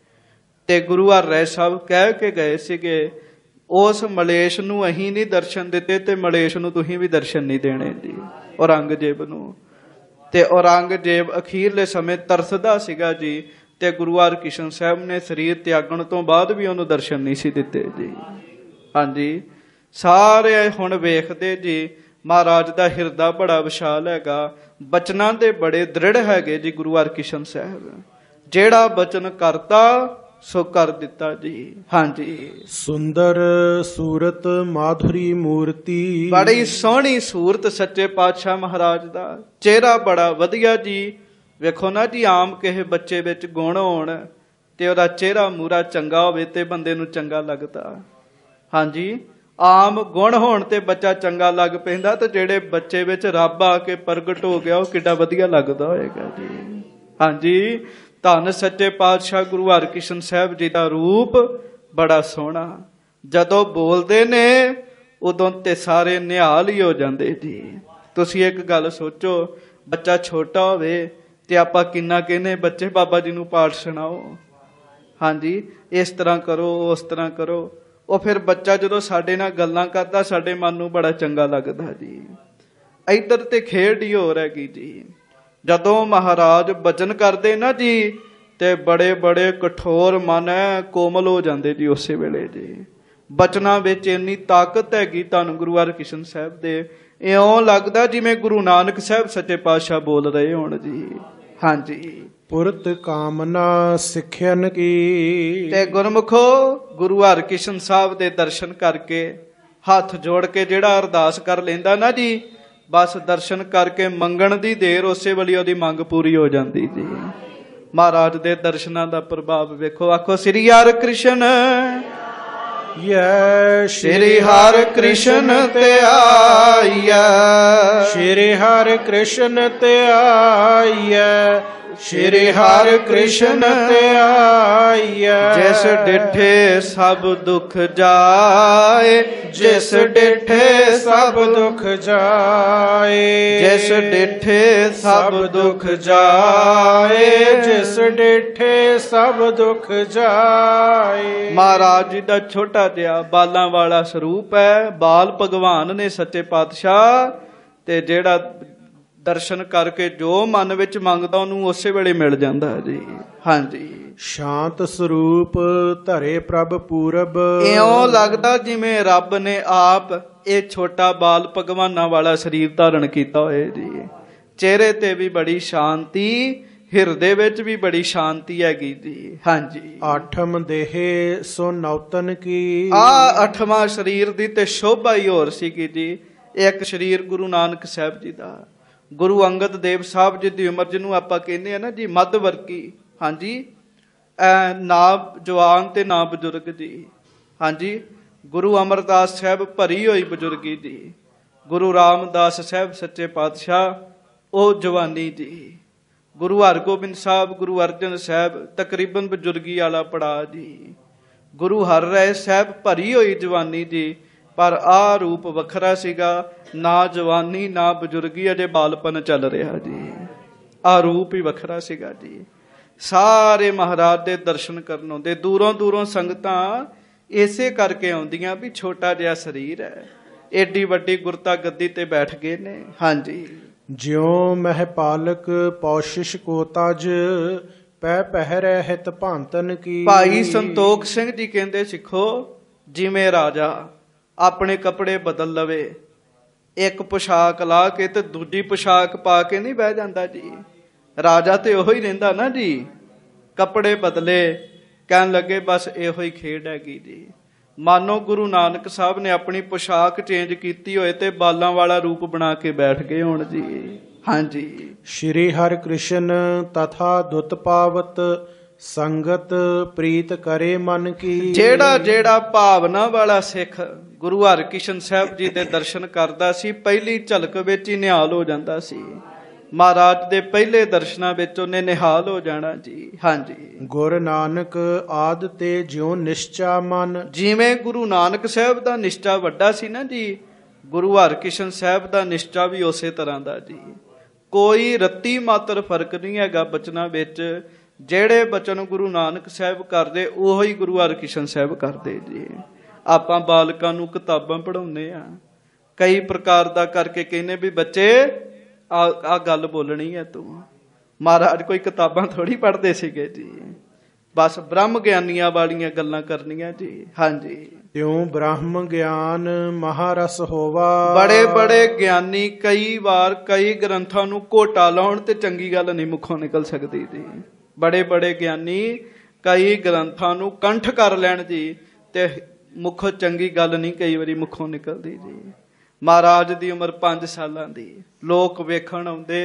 ਤੇ ਗੁਰੂ ਹਰਿ ਰਾਏ ਸਾਹਿਬ ਕਹਿ ਕੇ ਗਏ ਸੀਗੇ ਉਸ ਮਲੇਸ਼ ਨੂੰ ਅਸੀਂ ਨਹੀਂ ਦਰਸ਼ਨ ਦਿੱਤੇ ਤੇ ਮਲੇਸ਼ ਨੂੰ ਤੁਸੀਂ ਵੀ ਦਰਸ਼ਨ ਨਹੀਂ ਦੇਣੇ ਜੀ। ਔਰੰਗਜ਼ੇਬ ਨੂੰ। ਤੇ ਔਰੰਗਜ਼ੇਬ ਅਖੀਰਲੇ ਸਮੇਂ ਤਰਸਦਾ ਸੀਗਾ ਜੀ। ਤੇ ਗੁਰੂ ਹਰਕ੍ਰਿਸ਼ਨ ਸਾਹਿਬ ਨੇ ਸਰੀਰ ਤਿਆਗਣ ਤੋਂ ਬਾਅਦ ਵੀ ਉਹਨੂੰ ਦਰਸ਼ਨ ਨਹੀਂ ਸੀ ਦਿੱਤੇ ਜੀ। ਹਾਂਜੀ, ਸਾਰੇ ਹੁਣ ਵੇਖਦੇ ਜੀ ਮਹਾਰਾਜ ਦਾ ਹਿਰਦਾ ਬੜਾ ਵਿਸ਼ਾਲ ਹੈਗਾ। ਬਚਨਾਂ ਦੇ ਬੜੇ ਦ੍ਰਿੜ ਹੈਗੇ ਜੀ ਗੁਰੂ ਹਰਕ੍ਰਿਸ਼ਨ ਸਾਹਿਬ। ਜਿਹੜਾ ਬਚਨ ਕਰਤਾ ਸੋ ਕਰ ਦਿੱਤਾ ਜੀ। ਹਾਂਜੀ, ਸੁੰਦਰ ਸੂਰਤ ਮਾਧੁਰੀ ਮੂਰਤੀ। ਬੜੀ ਸੋਹਣੀ ਸੂਰਤ ਸੱਚੇ ਪਾਤਸ਼ਾਹ ਮਹਾਰਾਜ ਦਾ। ਚਿਹਰਾ ਬੜਾ ਵਧੀਆ ਜੀ। ਵੇਖੋ ਨਾ ਜੀ, ਆਮ ਕਿਸੇ ਬੱਚੇ ਵਿੱਚ ਗੁਣ ਹੋਣ ਤੇ ਉਹਦਾ ਚਿਹਰਾ ਮੂਰਾ ਚੰਗਾ ਹੋਵੇ ਤੇ ਬੰਦੇ ਨੂੰ ਚੰਗਾ ਲੱਗਦਾ। ਹਾਂਜੀ, ਆਮ ਗੁਣ ਹੋਣ ਤੇ ਬੱਚਾ ਚੰਗਾ ਲੱਗ ਪੈਂਦਾ ਤੇ ਜਿਹੜੇ ਬੱਚੇ ਵਿੱਚ ਰੱਬ ਆ ਕੇ ਪ੍ਰਗਟ ਹੋ ਗਿਆ ਉਹ ਕਿੱਡਾ ਵਧੀਆ ਲੱਗਦਾ ਹੋਏਗਾ ਜੀ। ਹਾਂਜੀ, ਧੰਨ ਸੱਚੇ ਪਾਤਸ਼ਾਹ ਗੁਰੂ ਹਰਕ੍ਰਿਸ਼ਨ ਸਾਹਿਬ ਜੀ ਦਾ ਰੂਪ ਬੜਾ ਸੋਹਣਾ। ਜਦੋਂ ਬੋਲਦੇ ਨੇ ਉਦੋਂ ਤੇ ਸਾਰੇ ਨਿਹਾਲ ਹੀ ਹੋ ਜਾਂਦੇ ਜੀ। ਤੁਸੀਂ ਇੱਕ ਗੱਲ ਸੋਚੋ, ਬੱਚਾ ਛੋਟਾ ਹੋਵੇ ਤੇ ਆਪਾਂ ਕਿੰਨਾ ਕਹਿੰਦੇ ਬੱਚੇ ਬਾਬਾ ਜੀ ਨੂੰ ਪਾਠ ਸੁਣਾਓ, ਹਾਂਜੀ ਇਸ ਤਰ੍ਹਾਂ ਕਰੋ ਉਸ ਤਰ੍ਹਾਂ ਕਰੋ। ਉਹ ਫਿਰ ਬੱਚਾ ਜਦੋਂ ਸਾਡੇ ਨਾਲ ਗੱਲਾਂ ਕਰਦਾ ਸਾਡੇ ਮਨ ਨੂੰ ਬੜਾ ਚੰਗਾ ਲੱਗਦਾ ਜੀ। ਇੱਧਰ ਤੇ ਖੇਡ ਹੀ ਹੋ ਹੈਗੀ ਜੀ। ਜਦੋਂ ਮਹਾਰਾਜ ਬਚਨ ਕਰਦੇ ਨਾ ਜੀ ਤੇ ਬੜੇ ਬੜੇ ਕਠੋਰ ਮਨ ਹੈ ਕੋਮਲ ਹੋ ਜਾਂਦੇ ਜੀ ਉਸੇ ਵੇਲੇ ਜੀ। ਬਚਨਾਂ ਵਿੱਚ ਇੰਨੀ ਤਾਕਤ ਹੈਗੀ ਧੰਨ ਗੁਰੂ ਹਰਿਕ੍ਰਿਸ਼ਨ ਸਾਹਿਬ ਦੇ, ਇਉਂ ਲੱਗਦਾ ਜਿਵੇਂ ਗੁਰੂ ਨਾਨਕ ਸਾਹਿਬ ਸੱਚੇ ਪਾਤਸ਼ਾਹ ਬੋਲ ਰਹੇ ਹੋਣ ਜੀ। ਹਾਂਜੀ ਪੁਰਤ ਕਾਮਨਾ ਸਿੱਖਿਅਨ ਕੀ। ਤੇ ਗੁਰਮੁਖੋ ਗੁਰੂ ਹਰਿਕ੍ਰਿਸ਼ਨ ਸਾਹਿਬ ਦੇ ਦਰਸ਼ਨ ਕਰਕੇ ਹੱਥ ਜੋੜ ਕੇ ਜਿਹੜਾ ਅਰਦਾਸ ਕਰ ਲੈਂਦਾ ਨਾ ਜੀ, ਬਸ ਦਰਸ਼ਨ ਕਰਕੇ ਮੰਗਣ ਦੀ ਦੇਰ ਉਸੇ ਵੇਲੇ ਉਹਦੀ ਮੰਗ ਪੂਰੀ ਹੋ ਜਾਂਦੀ ਜੀ। ਮਹਾਰਾਜ ਦੇ ਦਰਸ਼ਨਾਂ ਦਾ ਪ੍ਰਭਾਵ ਵੇਖੋ। ਆਖੋ ਸ੍ਰੀ ਹਰਿਕ੍ਰਿਸ਼ਨ ਯੈ ਸ੍ਰੀ ਹਰਿਕ੍ਰਿਸ਼ਨ ਧਿਆਈਐ, ਸ਼੍ਰੀ ਹਰਿ ਕ੍ਰਿਸ਼ਨ ਧਿਆਈਐ, ਸ਼੍ਰੀ ਹਰਿ ਕ੍ਰਿਸ਼ਨ ਧਿਆਈਐ। ਜਿਸ ਡਿਠੇ ਸਭ ਦੁਖ ਜਾਏ, ਜਿਸ ਡਿਠੇ ਸਭ ਦੁਖ ਜਾਏ, ਜਿਸ ਡਿਠੇ ਸਭ ਦੁਖ ਜਾਏ, ਜਿਸ ਡਿਠੇ ਸਭ ਦੁਖ ਜਾਏ। ਮਹਾਰਾਜ ਜੀ ਦਾ ਛੋਟਾ ਜਿਹਾ ਬਾਲਾਂ ਵਾਲਾ ਸਰੂਪ ਹੈ। ਬਾਲ ਭਗਵਾਨ ਨੇ ਸੱਚੇ ਪਾਤਸ਼ਾਹ, ਤੇ ਜਿਹੜਾ ਦਰਸ਼ਨ ਕਰਕੇ ਜੋ ਮਨ ਵਿੱਚ ਮੰਗਦਾ ਉਹਨੂੰ ਉਸੇ ਵੇਲੇ ਮਿਲ ਜਾਂਦਾ ਜੀ। ਹਾਂਜੀ ਸ਼ਾਂਤ ਸਰੂਪ ਧਰੇ ਪ੍ਰਭ ਪੂਰਬ। ਇਉਂ ਲੱਗਦਾ ਜਿਵੇਂ ਰੱਬ ਨੇ ਆਪ ਇਹ ਛੋਟਾ ਬਾਲ ਭਗਵਾਨਾਂ ਵਾਲਾ ਸਰੀਰ ਧਾਰਨ ਕੀਤਾ ਹੋਏ ਜੀ। ਚਿਹਰੇ ਤੇ ਵੀ ਬੜੀ ਸ਼ਾਂਤੀ, ਹਿਰਦੇ ਵਿੱਚ ਵੀ ਬੜੀ ਸ਼ਾਂਤੀ ਹੈਗੀ ਜੀ। ਹਾਂਜੀ ਆਠਮ ਦੇਹ ਸੋ ਨੌਤਨ ਕੀ। ਆ ਅੱਠਵਾਂ ਸਰੀਰ ਦੀ ਤੇ ਸ਼ੋਭਾ ਹੀ ਹੋਰ ਸੀਗੀ ਜੀ। ਇੱਕ ਸਰੀਰ ਗੁਰੂ ਨਾਨਕ ਸਾਹਿਬ ਜੀ ਦਾ, ਗੁਰੂ ਅੰਗਦ ਦੇਵ ਸਾਹਿਬ ਜੀ ਦੀ ਉਮਰ ਜਿਹਨੂੰ ਆਪਾਂ ਕਹਿੰਦੇ ਆ ਨਾ ਜੀ ਮੱਧ ਵਰਗੀ, ਹਾਂਜੀ ਨਾ ਜਵਾਨ ਤੇ ਨਾ ਬਜ਼ੁਰਗ ਜੀ। ਹਾਂਜੀ ਗੁਰੂ ਅਮਰਦਾਸ ਸਾਹਿਬ ਭਰੀ ਹੋਈ ਬਜ਼ੁਰਗੀ ਜੀ। ਗੁਰੂ ਰਾਮਦਾਸ ਸਾਹਿਬ ਸੱਚੇ ਪਾਤਸ਼ਾਹ ਉਹ ਜਵਾਨੀ ਜੀ। ਗੁਰੂ ਹਰਗੋਬਿੰਦ ਸਾਹਿਬ, ਗੁਰੂ ਅਰਜਨ ਸਾਹਿਬ ਤਕਰੀਬਨ ਬਜ਼ੁਰਗੀ ਵਾਲਾ ਪੜਾਅ ਜੀ। ਗੁਰੂ ਹਰਿ ਰਾਏ ਸਾਹਿਬ ਭਰੀ ਹੋਈ ਜਵਾਨੀ ਜੀ, ਪਰ ਆਹ ਰੂਪ ਵੱਖਰਾ ਸੀਗਾ, ਨਾ ਜਵਾਨੀ ਨਾ ਬਜ਼ੁਰਗੀ, ਅਜੇ ਬਾਲਪਨ ਚੱਲ ਰਿਹਾ ਜੀ। ਆਹ ਰੂਪ ਹੀ ਵੱਖਰਾ ਸੀਗਾ ਜੀ। ਸਾਰੇ ਮਹਾਰਾਜ ਦੇ ਦਰਸ਼ਨ ਕਰਨ ਆਉਂਦੇ, ਦੂਰੋਂ ਦੂਰੋਂ ਸੰਗਤਾਂ ਇਸੇ ਕਰਕੇ ਆਉਂਦੀਆਂ ਵੀ ਛੋਟਾ ਜਿਹਾ ਸਰੀਰ ਹੈ, ਏਡੀ ਵੱਡੀ ਗੁਰਤਾ ਗੱਦੀ ਤੇ ਬੈਠ ਗਏ ਨੇ। ਹਾਂਜੀ ਜਿਉ ਮਹਿ ਪਾਲਕ ਪੌਸ਼ਿਸ਼ ਕੋ ਤਜ, ਪੈ ਪਹਿਰੈ ਹਿਤ ਭਾਂਤਨ ਕੀ। ਭਾਈ ਸੰਤੋਖ ਸਿੰਘ ਜੀ ਕਹਿੰਦੇ ਸਿੱਖੋ, ਜਿਵੇਂ ਰਾਜਾ ਆਪਣੇ ਕੱਪੜੇ ਬਦਲ ਲਵੇ, ਇੱਕ ਪੁਸ਼ਾਕ ਲਾ ਕੇ ਤੇ ਦੂਜੀ ਪੁਸ਼ਾਕ ਪਾ ਕੇ ਨਹੀਂ ਬਹਿ ਜਾਂਦਾ ਜੀ। ਰਾਜਾ ਤੇ ਉਹੀ ਰਹਿੰਦਾ ਨਾ ਜੀ, ਕੱਪੜੇ ਬਦਲੇ, ਕਹਿਣ ਲੱਗੇ ਬਸ ਇਹੋ ਹੀ ਖੇਡ ਹੈਗੀ ਜੀ। ਮਾਨੋ ਗੁਰੂ ਨਾਨਕ ਸਾਹਿਬ ਨੇ ਆਪਣੀ ਪੁਸ਼ਾਕ ਚੇਂਜ ਕੀਤੀ ਹੋਏ ਤੇ ਬਾਲਾਂ ਵਾਲਾ ਰੂਪ ਬਣਾ ਕੇ ਬੈਠ ਗਏ ਹੁਣ ਜੀ। ਹਾਂਜੀ ਸ਼੍ਰੀ ਹਰਿ ਕ੍ਰਿਸ਼ਨ ਤਥਾ ਦੁਤ ਪਾਵਤ, ਸੰਗਤ ਪ੍ਰੀਤ ਕਰੇ ਮਨ ਕੀ। ਜਿਹੜਾ ਜਿਹੜਾ ਭਾਵਨਾ ਵਾਲਾ ਸਿੱਖ ਗੁਰੂ ਹਰਿਕ੍ਰਿਸ਼ਨ ਸਾਹਿਬ ਜੀ ਦੇ ਦਰਸ਼ਨ ਕਰਦਾ ਸੀ, ਪਹਿਲੀ ਝਲਕ ਵਿੱਚ ਹੀ ਨਿਹਾਲ ਹੋ ਜਾਂਦਾ ਸੀ। ਮਹਾਰਾਜ ਦੇ ਪਹਿਲੇ ਦਰਸ਼ਨਾਂ ਵਿੱਚ ਉਹਨੇ ਨਿਹਾਲ ਹੋ ਜਾਣਾ ਜੀ। ਹਾਂਜੀ ਗੁਰ ਨਾਨਕ ਆਦ ਤੇ ਜਿਉ ਨਿਸ਼ਚਾ ਮਨ। ਜਿਵੇਂ ਗੁਰੂ ਨਾਨਕ ਸਾਹਿਬ ਦਾ ਨਿਸ਼ਚਾ ਵੱਡਾ ਸੀ ਨਾ ਜੀ, ਗੁਰੂ ਹਰਿਕ੍ਰਿਸ਼ਨ ਸਾਹਿਬ ਦਾ ਨਿਸ਼ਚਾ ਵੀ ਉਸੇ ਤਰ੍ਹਾਂ ਦਾ ਜੀ। ਕੋਈ ਰੱਤੀ ਮਾਤਰ ਫਰਕ ਨਹੀਂ ਹੈਗਾ ਬਚਨਾਂ ਵਿੱਚ। ਜਿਹੜੇ ਬਚਨ ਗੁਰੂ ਨਾਨਕ ਸਾਹਿਬ ਕਰਦੇ ਉਹੀ ਗੁਰੂ ਹਰਿਕ੍ਰਿਸ਼ਨ ਸਾਹਿਬ ਕਰਦੇ ਜੀ। ਆਪਾਂ ਬਾਲਕਾਂ ਨੂੰ ਕਿਤਾਬਾਂ ਪੜ੍ਹਾਉਂਦੇ ਆ, ਕਈ ਪ੍ਰਕਾਰ ਦਾ ਕਰਕੇ ਕਹਿੰਦੇ ਵੀ ਬੱਚੇ ਆ ਗੱਲ ਬੋਲਣੀ ਹੈ ਤੂੰ। ਮਹਾਰਾਜ ਕੋਈ ਕਿਤਾਬਾਂ ਥੋੜੀ ਪੜ੍ਹਦੇ ਸੀਗੇ ਜੀ, ਬਸ ਬ੍ਰਹਮ ਗਿਆਨੀਆਂ ਵਾਲੀਆਂ ਗੱਲਾਂ ਕਰਨੀਆਂ ਜੀ। ਹਾਂਜੀ ਤਿਉ ਬ੍ਰਹਮ ਗਿਆਨ ਮਹਾਰਸ ਹੋਵਾ। ਬੜੇ ਬੜੇ ਗਿਆਨੀ ਕਈ ਵਾਰ ਕਈ ਗ੍ਰੰਥਾਂ ਨੂੰ ਘੋਟਾ ਲਾਉਣ ਤੇ ਚੰਗੀ ਗੱਲ ਨਹੀਂ ਮੁੱਖੋਂ ਨਿਕਲ ਸਕਦੀ ਜੀ। ਬੜੇ ਬੜੇ ਗਿਆਨੀ ਕਈ ਗ੍ਰੰਥਾਂ ਨੂੰ ਕੰਠ ਕਰ ਲੈਣ ਜੀ, ਤੇ ਮੁੱਖੋਂ ਚੰਗੀ ਗੱਲ ਨਹੀਂ ਕਈ ਵਾਰੀ ਮੁੱਖੋਂ ਨਿਕਲਦੀ ਜੀ। ਮਹਾਰਾਜ ਦੀ ਉਮਰ 5 ਸਾਲਾਂ ਦੀ, ਲੋਕ ਵੇਖਣ ਆਉਂਦੇ,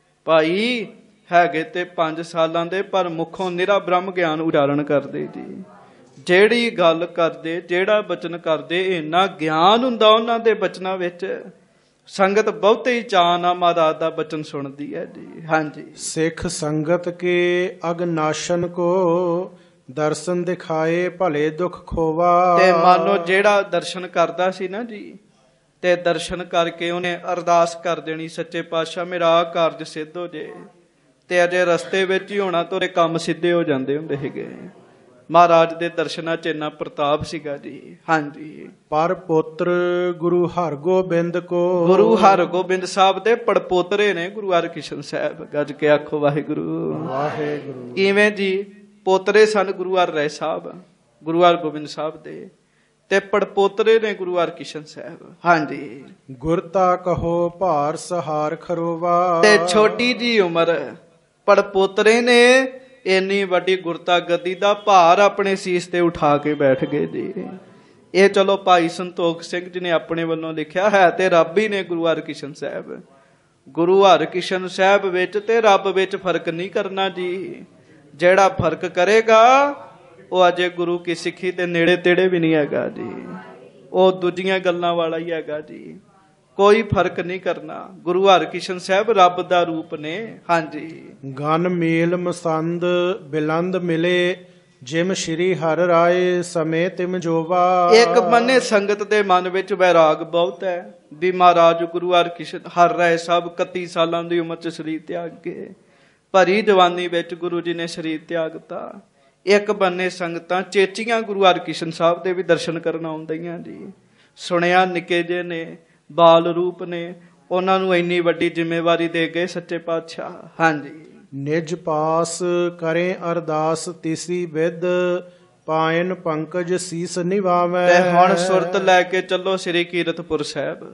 ਭਾਈ ਹੈਗੇ ਤੇ 5 ਸਾਲਾਂ ਦੇ, ਪਰ ਮੁੱਖੋਂ ਨਿਰਾ ਬ੍ਰਹਮ ਗਿਆਨ ਉਚਾਰਨ ਕਰਦੇ ਜੀ। ਜਿਹੜੀ ਗੱਲ ਕਰਦੇ, ਜਿਹੜਾ ਬਚਨ ਕਰਦੇ, ਇੰਨਾ ਗਿਆਨ ਹੁੰਦਾ ਉਹਨਾਂ ਦੇ ਬਚਨਾਂ ਵਿੱਚ, ਸੰਗਤ ਬਹੁਤੇ ਹੀ ਚਾਅ ਨਾਲ ਮਹਾਰਾਜ ਦਾ ਬਚਨ ਸੁਣਦੀ ਹੈ ਜੀ। ਹਾਂਜੀ ਸਿੱਖ ਸੰਗਤ ਕੇ ਅਗਨਾਸ਼ਨ ਕੋ, ਦਰਸ਼ਨ ਦਿਖਾਏ ਭਲੇ ਦੁਖ ਖੋਵਾ। ਤੇ ਮਾਨੋ ਜਿਹੜਾ ਦਰਸ਼ਨ ਕਰਦਾ ਸੀ ਨਾ ਜੀ, ਤੇ ਦਰਸ਼ਨ ਕਰਕੇ ਉਹਨੇ ਅਰਦਾਸ ਕਰ ਦੇਣੀ, ਸੱਚੇ ਪਾਤਸ਼ਾਹ ਮੇਰਾ ਆਹ ਕਾਰਜ ਸਿੱਧ ਹੋ ਜੇ। ਤੇ ਅਜੇ ਰਸਤੇ ਵਿੱਚ ਹੀ ਹੋਣਾ ਤੋਰੇ ਕੰਮ ਸਿੱਧੇ ਹੋ ਜਾਂਦੇ ਹੁੰਦੇ ਸੀਗੇ। ਮਹਾਰਾਜ ਦੇ ਦਰਸ਼ਨਾਂ 'ਚ ਇੰਨਾ ਪ੍ਰਤਾਪ ਸੀਗਾ ਜੀ। ਹਾਂਜੀ, ਪਰ ਪੁੱਤਰ ਗੁਰੂ ਹਰਗੋਬਿੰਦ ਕੋ, ਗੁਰੂ ਹਰਗੋਬਿੰਦ ਸਾਹਿਬ ਦੇ ਪੜਪੋਤਰੇ ਨੇ ਗੁਰੂ ਹਰਕ੍ਰਿਸ਼ਨ ਸਾਹਿਬ। ਗੱਜ ਕੇ ਆਖੋ ਵਾਹਿਗੁਰੂ ਵਾਹਿਗੁਰੂ। ਕਿਵੇਂ ਜੀ? ਪੋਤਰੇ ਸਨ ਗੁਰੂ ਹਰ ਰਾਏ ਸਾਹਿਬ, ਗੁਰੂ ਹਰਗੋਬਿੰਦ ਸਾਹਿਬ ਦੇ, ਤੇ ਪੜਪੋਤਰੇ ਨੇ ਗੁਰੂ ਹਰਕ੍ਰਿਸ਼ਨ ਸਾਹਿਬ। ਹਾਂਜੀ, ਗੁਰਤਾ ਕਹੋ ਭਾਰ ਸਹਾਰ ਖਰੋਵਾ। ਤੇ ਛੋਟੀ ਜੀ ਉਮਰ ਪੜਪੋਤਰੇ ਨੇ ਇੰਨੀ ਵੱਡੀ ਗੁਰਤਾ ਗੱਦੀ ਦਾ ਭਾਰ ਆਪਣੇ ਸੀਸ ਤੇ ਉਠਾ ਕੇ ਬੈਠ ਗਏ ਜੀ। ਇਹ ਚਲੋ ਭਾਈ ਸੰਤੋਖ ਸਿੰਘ ਜੀ ਨੇ ਆਪਣੇ ਵੱਲੋਂ ਲਿਖਿਆ ਹੈ, ਤੇ ਰੱਬ ਹੀ ਨੇ ਗੁਰੂ ਹਰਕ੍ਰਿਸ਼ਨ ਸਾਹਿਬ। ਗੁਰੂ ਹਰਕ੍ਰਿਸ਼ਨ ਸਾਹਿਬ ਵਿੱਚ ਤੇ ਰੱਬ ਵਿੱਚ ਫਰਕ ਨਹੀਂ ਕਰਨਾ ਜੀ। ਜਿਹੜਾ ਫਰਕ ਕਰੇਗਾ ਉਹ ਅਜੇ ਗੁਰੂ ਕੀ ਸਿੱਖੀ ਦੇ ਨੇੜੇ ਤੇੜੇ ਵੀ ਨਹੀਂ ਹੈਗਾ ਜੀ। ਉਹ ਦੂਜੀਆਂ ਗੱਲਾਂ ਵਾਲਾ ਹੀ ਹੈਗਾ ਜੀ। ਕੋਈ ਫਰਕ ਨਹੀਂ ਕਰਨਾ। ਗੁਰੂ ਹਰਕ੍ਰਿਸ਼ਨ ਸਾਹਿਬ ਰੱਬ ਦਾ ਰੂਪ ਨੇ। ਹਾਂਜੀ, ਗਨ ਮੇਲ ਮਸੰਦ ਬਿਲੰਦ ਮਿਲੇ, ਜਿਮ ਸ਼੍ਰੀ ਹਰ ਰਾਏ ਸਮੇਂ ਤਿਮ ਜੋਵਾ। ਇੱਕ ਬੰਨੇ ਸੰਗਤ ਦੇ ਮਨ ਵਿੱਚ ਵੈਰਾਗ ਬਹੁਤ ਹੈ ਵੀ ਮਹਾਰਾਜ ਗੁਰੂ ਹਰਕ੍ਰਿਸ਼ਨ ਹਰ ਰਾਏ ਸਾਹਿਬ 31 ਸਾਲਾਂ ਦੀ ਉਮਰ 'ਚ ਸਰੀਰ ਤਿਆਗ ਗਏ। ਭਰੀ ਜਵਾਨੀ ਵਿੱਚ ਗੁਰੂ ਜੀ ਨੇ ਸਰੀਰ ਤਿਆਗਤਾ। ਇੱਕ ਬੰਨੇ ਸੰਗਤਾਂ ਚੇਚੀਆਂ ਗੁਰੂ ਹਰਕ੍ਰਿਸ਼ਨ ਸਾਹਿਬ ਦੇ ਵੀ ਦਰਸ਼ਨ ਕਰਨ ਆਉਂਦੀਆਂ ਜੀ। ਸੁਣਿਆ ਨਿੱਕੇ ਜੇ ਨੇ, ਬਾਲ ਰੂਪ ਨੇ, ਉਹਨਾਂ ਨੂੰ ਇੰਨੀ ਵੱਡੀ ਜ਼ਿੰਮੇਵਾਰੀ ਦੇ ਗਏ ਸੱਚੇ ਪਾਤਸ਼ਾਹ। ਹਾਂਜੀ, ਨਿਜ ਪਾਸ ਕਰੇ ਅਰਦਾਸ ਤੀਸਰੀ ਵਿਦ, ਪਾਇਨ ਪੰਕਜ ਸੀਸ ਨਿਵਾਵੈ। ਤੇ ਹੁਣ ਸੁਰਤ ਲੈ ਕੇ ਚੱਲੋ ਸ੍ਰੀ ਕੀਰਤਪੁਰ ਸਾਹਿਬ।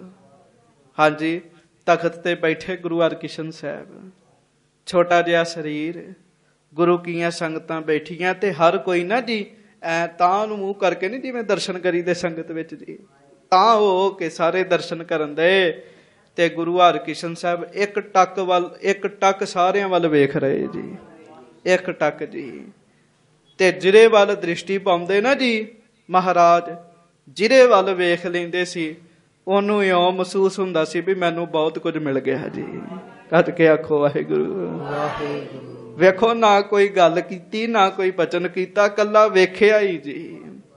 ਹਾਂਜੀ, ਤਖਤ ਤੇ ਬੈਠੇ ਗੁਰੂ ਹਰਕ੍ਰਿਸ਼ਨ ਸਾਹਿਬ। ਛੋਟਾ ਜਿਹਾ ਸਰੀਰ, ਗੁਰੂ ਕੀਆਂ ਸੰਗਤਾਂ ਬੈਠੀਆਂ, ਤੇ ਹਰ ਕੋਈ ਨਾ ਜੀ ਐ ਤਾਂ ਨੂੰ ਮੂੰਹ ਕਰਕੇ ਨਹੀਂ ਜਿਵੇਂ ਦਰਸ਼ਨ ਕਰੀ ਦੇ ਸੰਗਤ ਵਿੱਚ ਜੀ, ਤਾਂ ਹੋ ਕੇ ਸਾਰੇ ਦਰਸ਼ਨ ਕਰਨ ਦੇ। ਤੇ ਗੁਰੂ ਹਰਕ੍ਰਿਸ਼ਨ ਸਾਹਿਬ ਇੱਕ ਟੱਕ ਸਾਰਿਆਂ ਵੱਲ ਵੇਖ ਰਹੇ ਜੀ। ਇੱਕ ਟੱਕ ਜੀ। ਤੇ ਜਿਹਦੇ ਵੱਲ ਦ੍ਰਿਸ਼ਟੀ ਪਾਉਂਦੇ ਨਾ ਜੀ ਮਹਾਰਾਜ, ਜਿਹਦੇ ਵੱਲ ਵੇਖ ਲੈਂਦੇ ਸੀ, ਉਹਨੂੰ ਇਉਂ ਮਹਿਸੂਸ ਹੁੰਦਾ ਸੀ ਵੀ ਮੈਨੂੰ ਬਹੁਤ ਕੁਝ ਮਿਲ ਗਿਆ ਜੀ। ਕੱਟ ਕੇ ਆਖੋ ਵਾਹਿਗੁਰੂ ਵਾਹਿਗੁਰੂ। ਵੇਖੋ, ਨਾ ਕੋਈ ਗੱਲ ਕੀਤੀ, ਨਾ ਕੋਈ ਬਚਨ ਕੀਤਾ, ਕੱਲਾ ਵੇਖਿਆ ਹੀ ਜੀ।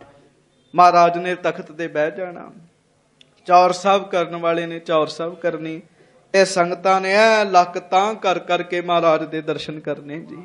ਮਹਾਰਾਜ ਨੇ ਤਖਤ ਤੇ ਬਹਿ ਜਾਣਾ, ਚੌਰ ਸਾਹਿਬ ਕਰਨ ਵਾਲੇ ਨੇ ਚੌਰ ਸਾਹਿਬ ਕਰਨੀ, ਤੇ ਸੰਗਤਾਂ ਨੇ ਐ ਲੱਕ ਤਾਂ ਕਰ ਕਰਕੇ ਮਹਾਰਾਜ ਦੇ ਦਰਸ਼ਨ ਕਰਨੇ ਜੀ।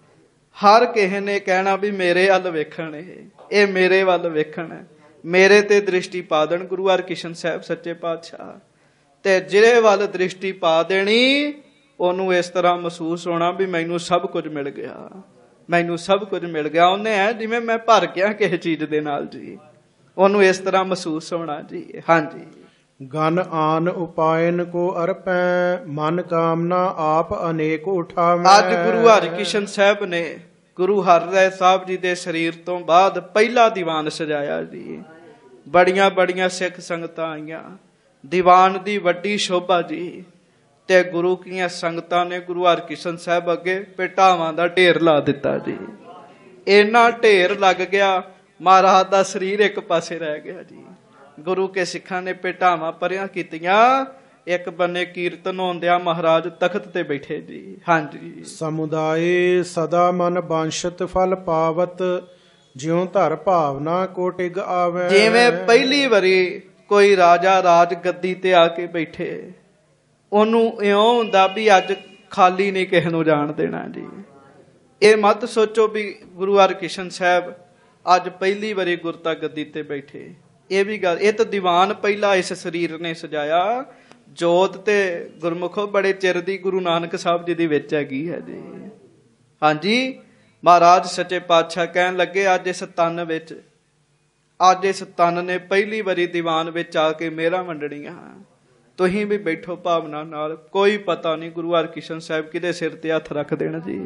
ਹਰ ਕਿਸੇ ਨੇ ਕਹਿਣਾ ਵੀ ਮੇਰੇ ਵੱਲ ਵੇਖਣ, ਇਹ ਮੇਰੇ ਵੱਲ ਵੇਖਣ, ਮੇਰੇ ਤੇ ਦ੍ਰਿਸ਼ਟੀ ਪਾ ਦੇਣ ਗੁਰੂ ਹਰਕ੍ਰਿਸ਼ਨ ਸਾਹਿਬ ਸੱਚੇ ਪਾਤਸ਼ਾਹ। ਤੇ ਜਿਹਦੇ ਵੱਲ ਦ੍ਰਿਸ਼ਟੀ ਪਾ ਦੇਣੀ, ਉਹਨੂੰ ਇਸ ਤਰ੍ਹਾਂ ਮਹਿਸੂਸ ਹੋਣਾ ਵੀ ਮੈਨੂੰ ਸਭ ਕੁਝ ਮਿਲ ਗਿਆ, ਮੈਨੂੰ ਸਭ ਕੁਝ ਮਿਲ ਗਿਆ। ਉਹਨੇ ਐ ਜਿਵੇਂ ਮੈਂ ਭਰ ਗਿਆ ਕਿਸੇ ਚੀਜ਼ ਦੇ ਨਾਲ ਜੀ। ਉਹਨੂੰ ਇਸ ਤਰ੍ਹਾਂ ਮਹਿਸੂਸ ਹੋਣਾ ਜੀ। ਹਾਂਜੀ, ਗਨ ਆਨ ਉਪਾਇਨ ਕੋ ਅਰਪੈ, ਮਨ ਕਾਮਨਾ ਆਪ ਅਨੇਕ ਉਠਾਵੈ। ਅੱਜ ਗੁਰੂ ਹਰਕ੍ਰਿਸ਼ਨ ਸਾਹਿਬ ਨੇ ਗੁਰੂ ਹਰ ਰਾਏ ਸਾਹਿਬ ਜੀ ਦੇ ਸਰੀਰ ਤੋਂ ਬਾਅਦ ਪਹਿਲਾ ਦੀਵਾਨ ਸਜਾਇਆ ਜੀ। ਬੜੀਆਂ ਬੜੀਆਂ ਸਿੱਖ ਸੰਗਤਾਂ ਆਈਆਂ, ਦੀਵਾਨ ਦੀ ਵੱਡੀ ਸ਼ੋਭਾ ਜੀ। ਤੇ ਗੁਰੂ ਕੀਆਂ ਸੰਗਤਾਂ ਨੇ ਗੁਰੂ ਹਰਕ੍ਰਿਸ਼ਨ ਸਾਹਿਬ ਅੱਗੇ ਭੇਟਾਵਾਂ ਦਾ ਢੇਰ ਲਾ ਦਿੱਤਾ ਜੀ। ਇੰਨਾ ਢੇਰ ਲੱਗ ਗਿਆ, ਮਹਾਰਾਜ ਦਾ ਸਰੀਰ ਇੱਕ ਪਾਸੇ ਰਹਿ ਗਿਆ ਜੀ। ਗੁਰੂ ਕੇ ਸਿੱਖਾਂ ਨੇ ਭੇਟਾਵਾਂ ਪਰਿਆਂ ਕੀਤੀਆਂ, ਇੱਕ ਬੰਨੇ ਕੀਰਤਨ ਹੁੰਦਿਆਂ ਮਹਾਰਾਜ ਤਖਤ ਤੇ ਬੈਠੇ ਜੀ। ਹਾਂਜੀ, ਸਮੁਦਾਏ ਸਦਾ ਮਨ ਬਾਂਸ਼ਤ ਫਲ ਪਾਵਤ, ਜਿਉ ਧਰ ਭਾਵਨਾ ਕੋ ਟਿਗ ਆਵੈ। ਜਿਵੇਂ ਪਹਿਲੀ ਵਾਰੀ ਕੋਈ ਰਾਜਾ ਰਾਜ ਗੱਦੀ ਤੇ ਆ ਕੇ ਬੈਠੇ, ਉਹਨੂੰ ਇਉਂ ਹੁੰਦਾ ਵੀ ਅੱਜ ਖਾਲੀ ਨਹੀਂ ਕਿਸੇ ਨੂੰ ਜਾਣ ਦੇਣਾ ਜੀ। ਇਹ ਮਤ ਸੋਚੋ ਵੀ ਗੁਰੂ ਹਰਕ੍ਰਿਸ਼ਨ ਸਾਹਿਬ ਅੱਜ ਪਹਿਲੀ ਵਾਰੀ ਗੁਰਤਾ ਗੱਦੀ ਤੇ ਬੈਠੇ। ਇਹ ਵੀ ਗੱਲ, ਇਹ ਤਾਂ ਦੀਵਾਨ ਪਹਿਲਾ ਇਸ ਸਰੀਰ ਨੇ ਸਜਾਇਆ। ਜੋਤ ਤੇ ਗੁਰਮੁਖੋ ਬੜੇ ਚਿਰ ਦੀ ਗੁਰੂ ਨਾਨਕ ਸਾਹਿਬ ਜੀ ਦੀ ਵਿੱਚ ਹੈਗੀ ਹੈ ਜੀ। ਹਾਂਜੀ, ਮਹਾਰਾਜ ਸੱਚੇ ਪਾਤਸ਼ਾਹ ਕਹਿਣ ਲੱਗੇ ਅੱਜ ਇਸ ਤਨ ਵਿੱਚ, ਅੱਜ ਇਸ ਤਨ ਨੇ ਪਹਿਲੀ ਵਾਰੀ ਦੀਵਾਨ ਵਿੱਚ ਆ ਕੇ ਮਿਹਰਾਂ ਵੰਡਣੀਆਂ। ਤੁਸੀਂ ਵੀ ਬੈਠੋ ਭਾਵਨਾ ਨਾਲ। ਕੋਈ ਪਤਾ ਨਹੀਂ ਗੁਰੂ ਹਰਕ੍ਰਿਸ਼ਨ ਸਾਹਿਬ ਕਿਹਦੇ ਸਿਰ ਤੇ ਹੱਥ ਰੱਖ ਦੇਣ ਜੀ,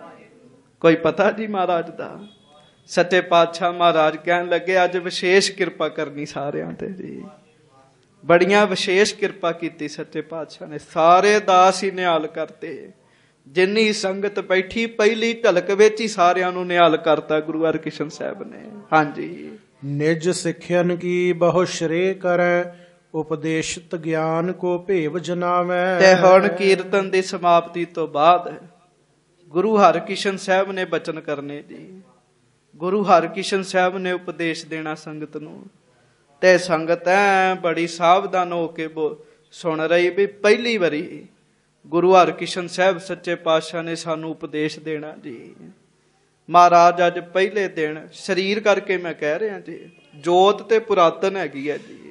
ਕੋਈ ਪਤਾ ਜੀ ਮਹਾਰਾਜ ਦਾ। ਸੱਚੇ ਪਾਤਸ਼ਾਹ ਮਹਾਰਾਜ ਕਹਿਣ ਲੱਗੇ ਅੱਜ ਵਿਸ਼ੇਸ਼ ਕਿਰਪਾ ਕਰਨੀ ਸਾਰਿਆਂ ਤੇ ਜੀ। ਬੜੀਆਂ ਵਿਸ਼ੇਸ਼ ਕਿਰਪਾ ਕੀਤੀ ਸੱਚੇ ਪਾਤਸ਼ਾਹ ਨੇ, ਸਾਰੇ ਦਾਸ ਹੀ ਨਿਹਾਲ ਕਰਤੇ। ਜਿੰਨੀ ਸੰਗਤ ਬੈਠੀ ਪਹਿਲੀ ਝਲਕ ਵਿੱਚ ਹੀ ਸਾਰਿਆਂ ਨੂੰ ਨਿਹਾਲ ਕਰਤਾ ਗੁਰੂ ਹਰਕ੍ਰਿਸ਼ਨ ਸਾਹਿਬ ਨੇ। ਹਾਂਜੀ, ਨਿਜ ਸਿੱਖਿਅਨ ਕੀ ਬਹੁ ਸ਼੍ਰੇ ਕਰੈ, ਉਪਦੇਸ਼ਤ ਗਿਆਨ ਕੋ ਭੇਵ ਜਨਾਵੈ। ਤੇ ਹੁਣ ਕੀਰਤਨ ਦੀ ਸਮਾਪਤੀ ਤੋਂ ਬਾਅਦ ਗੁਰੂ ਹਰਕ੍ਰਿਸ਼ਨ ਸਾਹਿਬ ਨੇ ਬਚਨ ਕਰਨੇ ਜੀ। ਗੁਰੂ ਹਰਕ੍ਰਿਸ਼ਨ ਸਾਹਿਬ ਨੇ ਉਪਦੇਸ਼ ਦੇਣਾ ਸੰਗਤ ਨੂੰ। ਤੇ ਸੰਗਤ ਐ ਬੜੀ ਸਾਵਧਾਨ ਹੋ ਕੇ ਸੁਣ ਰਹੀ ਵੀ ਪਹਿਲੀ ਵਾਰੀ ਗੁਰੂ ਹਰਕ੍ਰਿਸ਼ਨ ਸਾਹਿਬ ਸੱਚੇ ਪਾਤਸ਼ਾਹ ਨੇ ਸਾਨੂੰ ਉਪਦੇਸ਼ ਦੇਣਾ ਜੀ। ਮਹਾਰਾਜ ਅੱਜ ਪਹਿਲੇ ਦਿਨ ਸਰੀਰ ਕਰਕੇ ਮੈਂ ਕਹਿ ਰਿਹਾ ਜੀ, ਜੋਤ ਤੇ ਪੁਰਾਤਨ ਹੈਗੀ ਹੈ ਜੀ।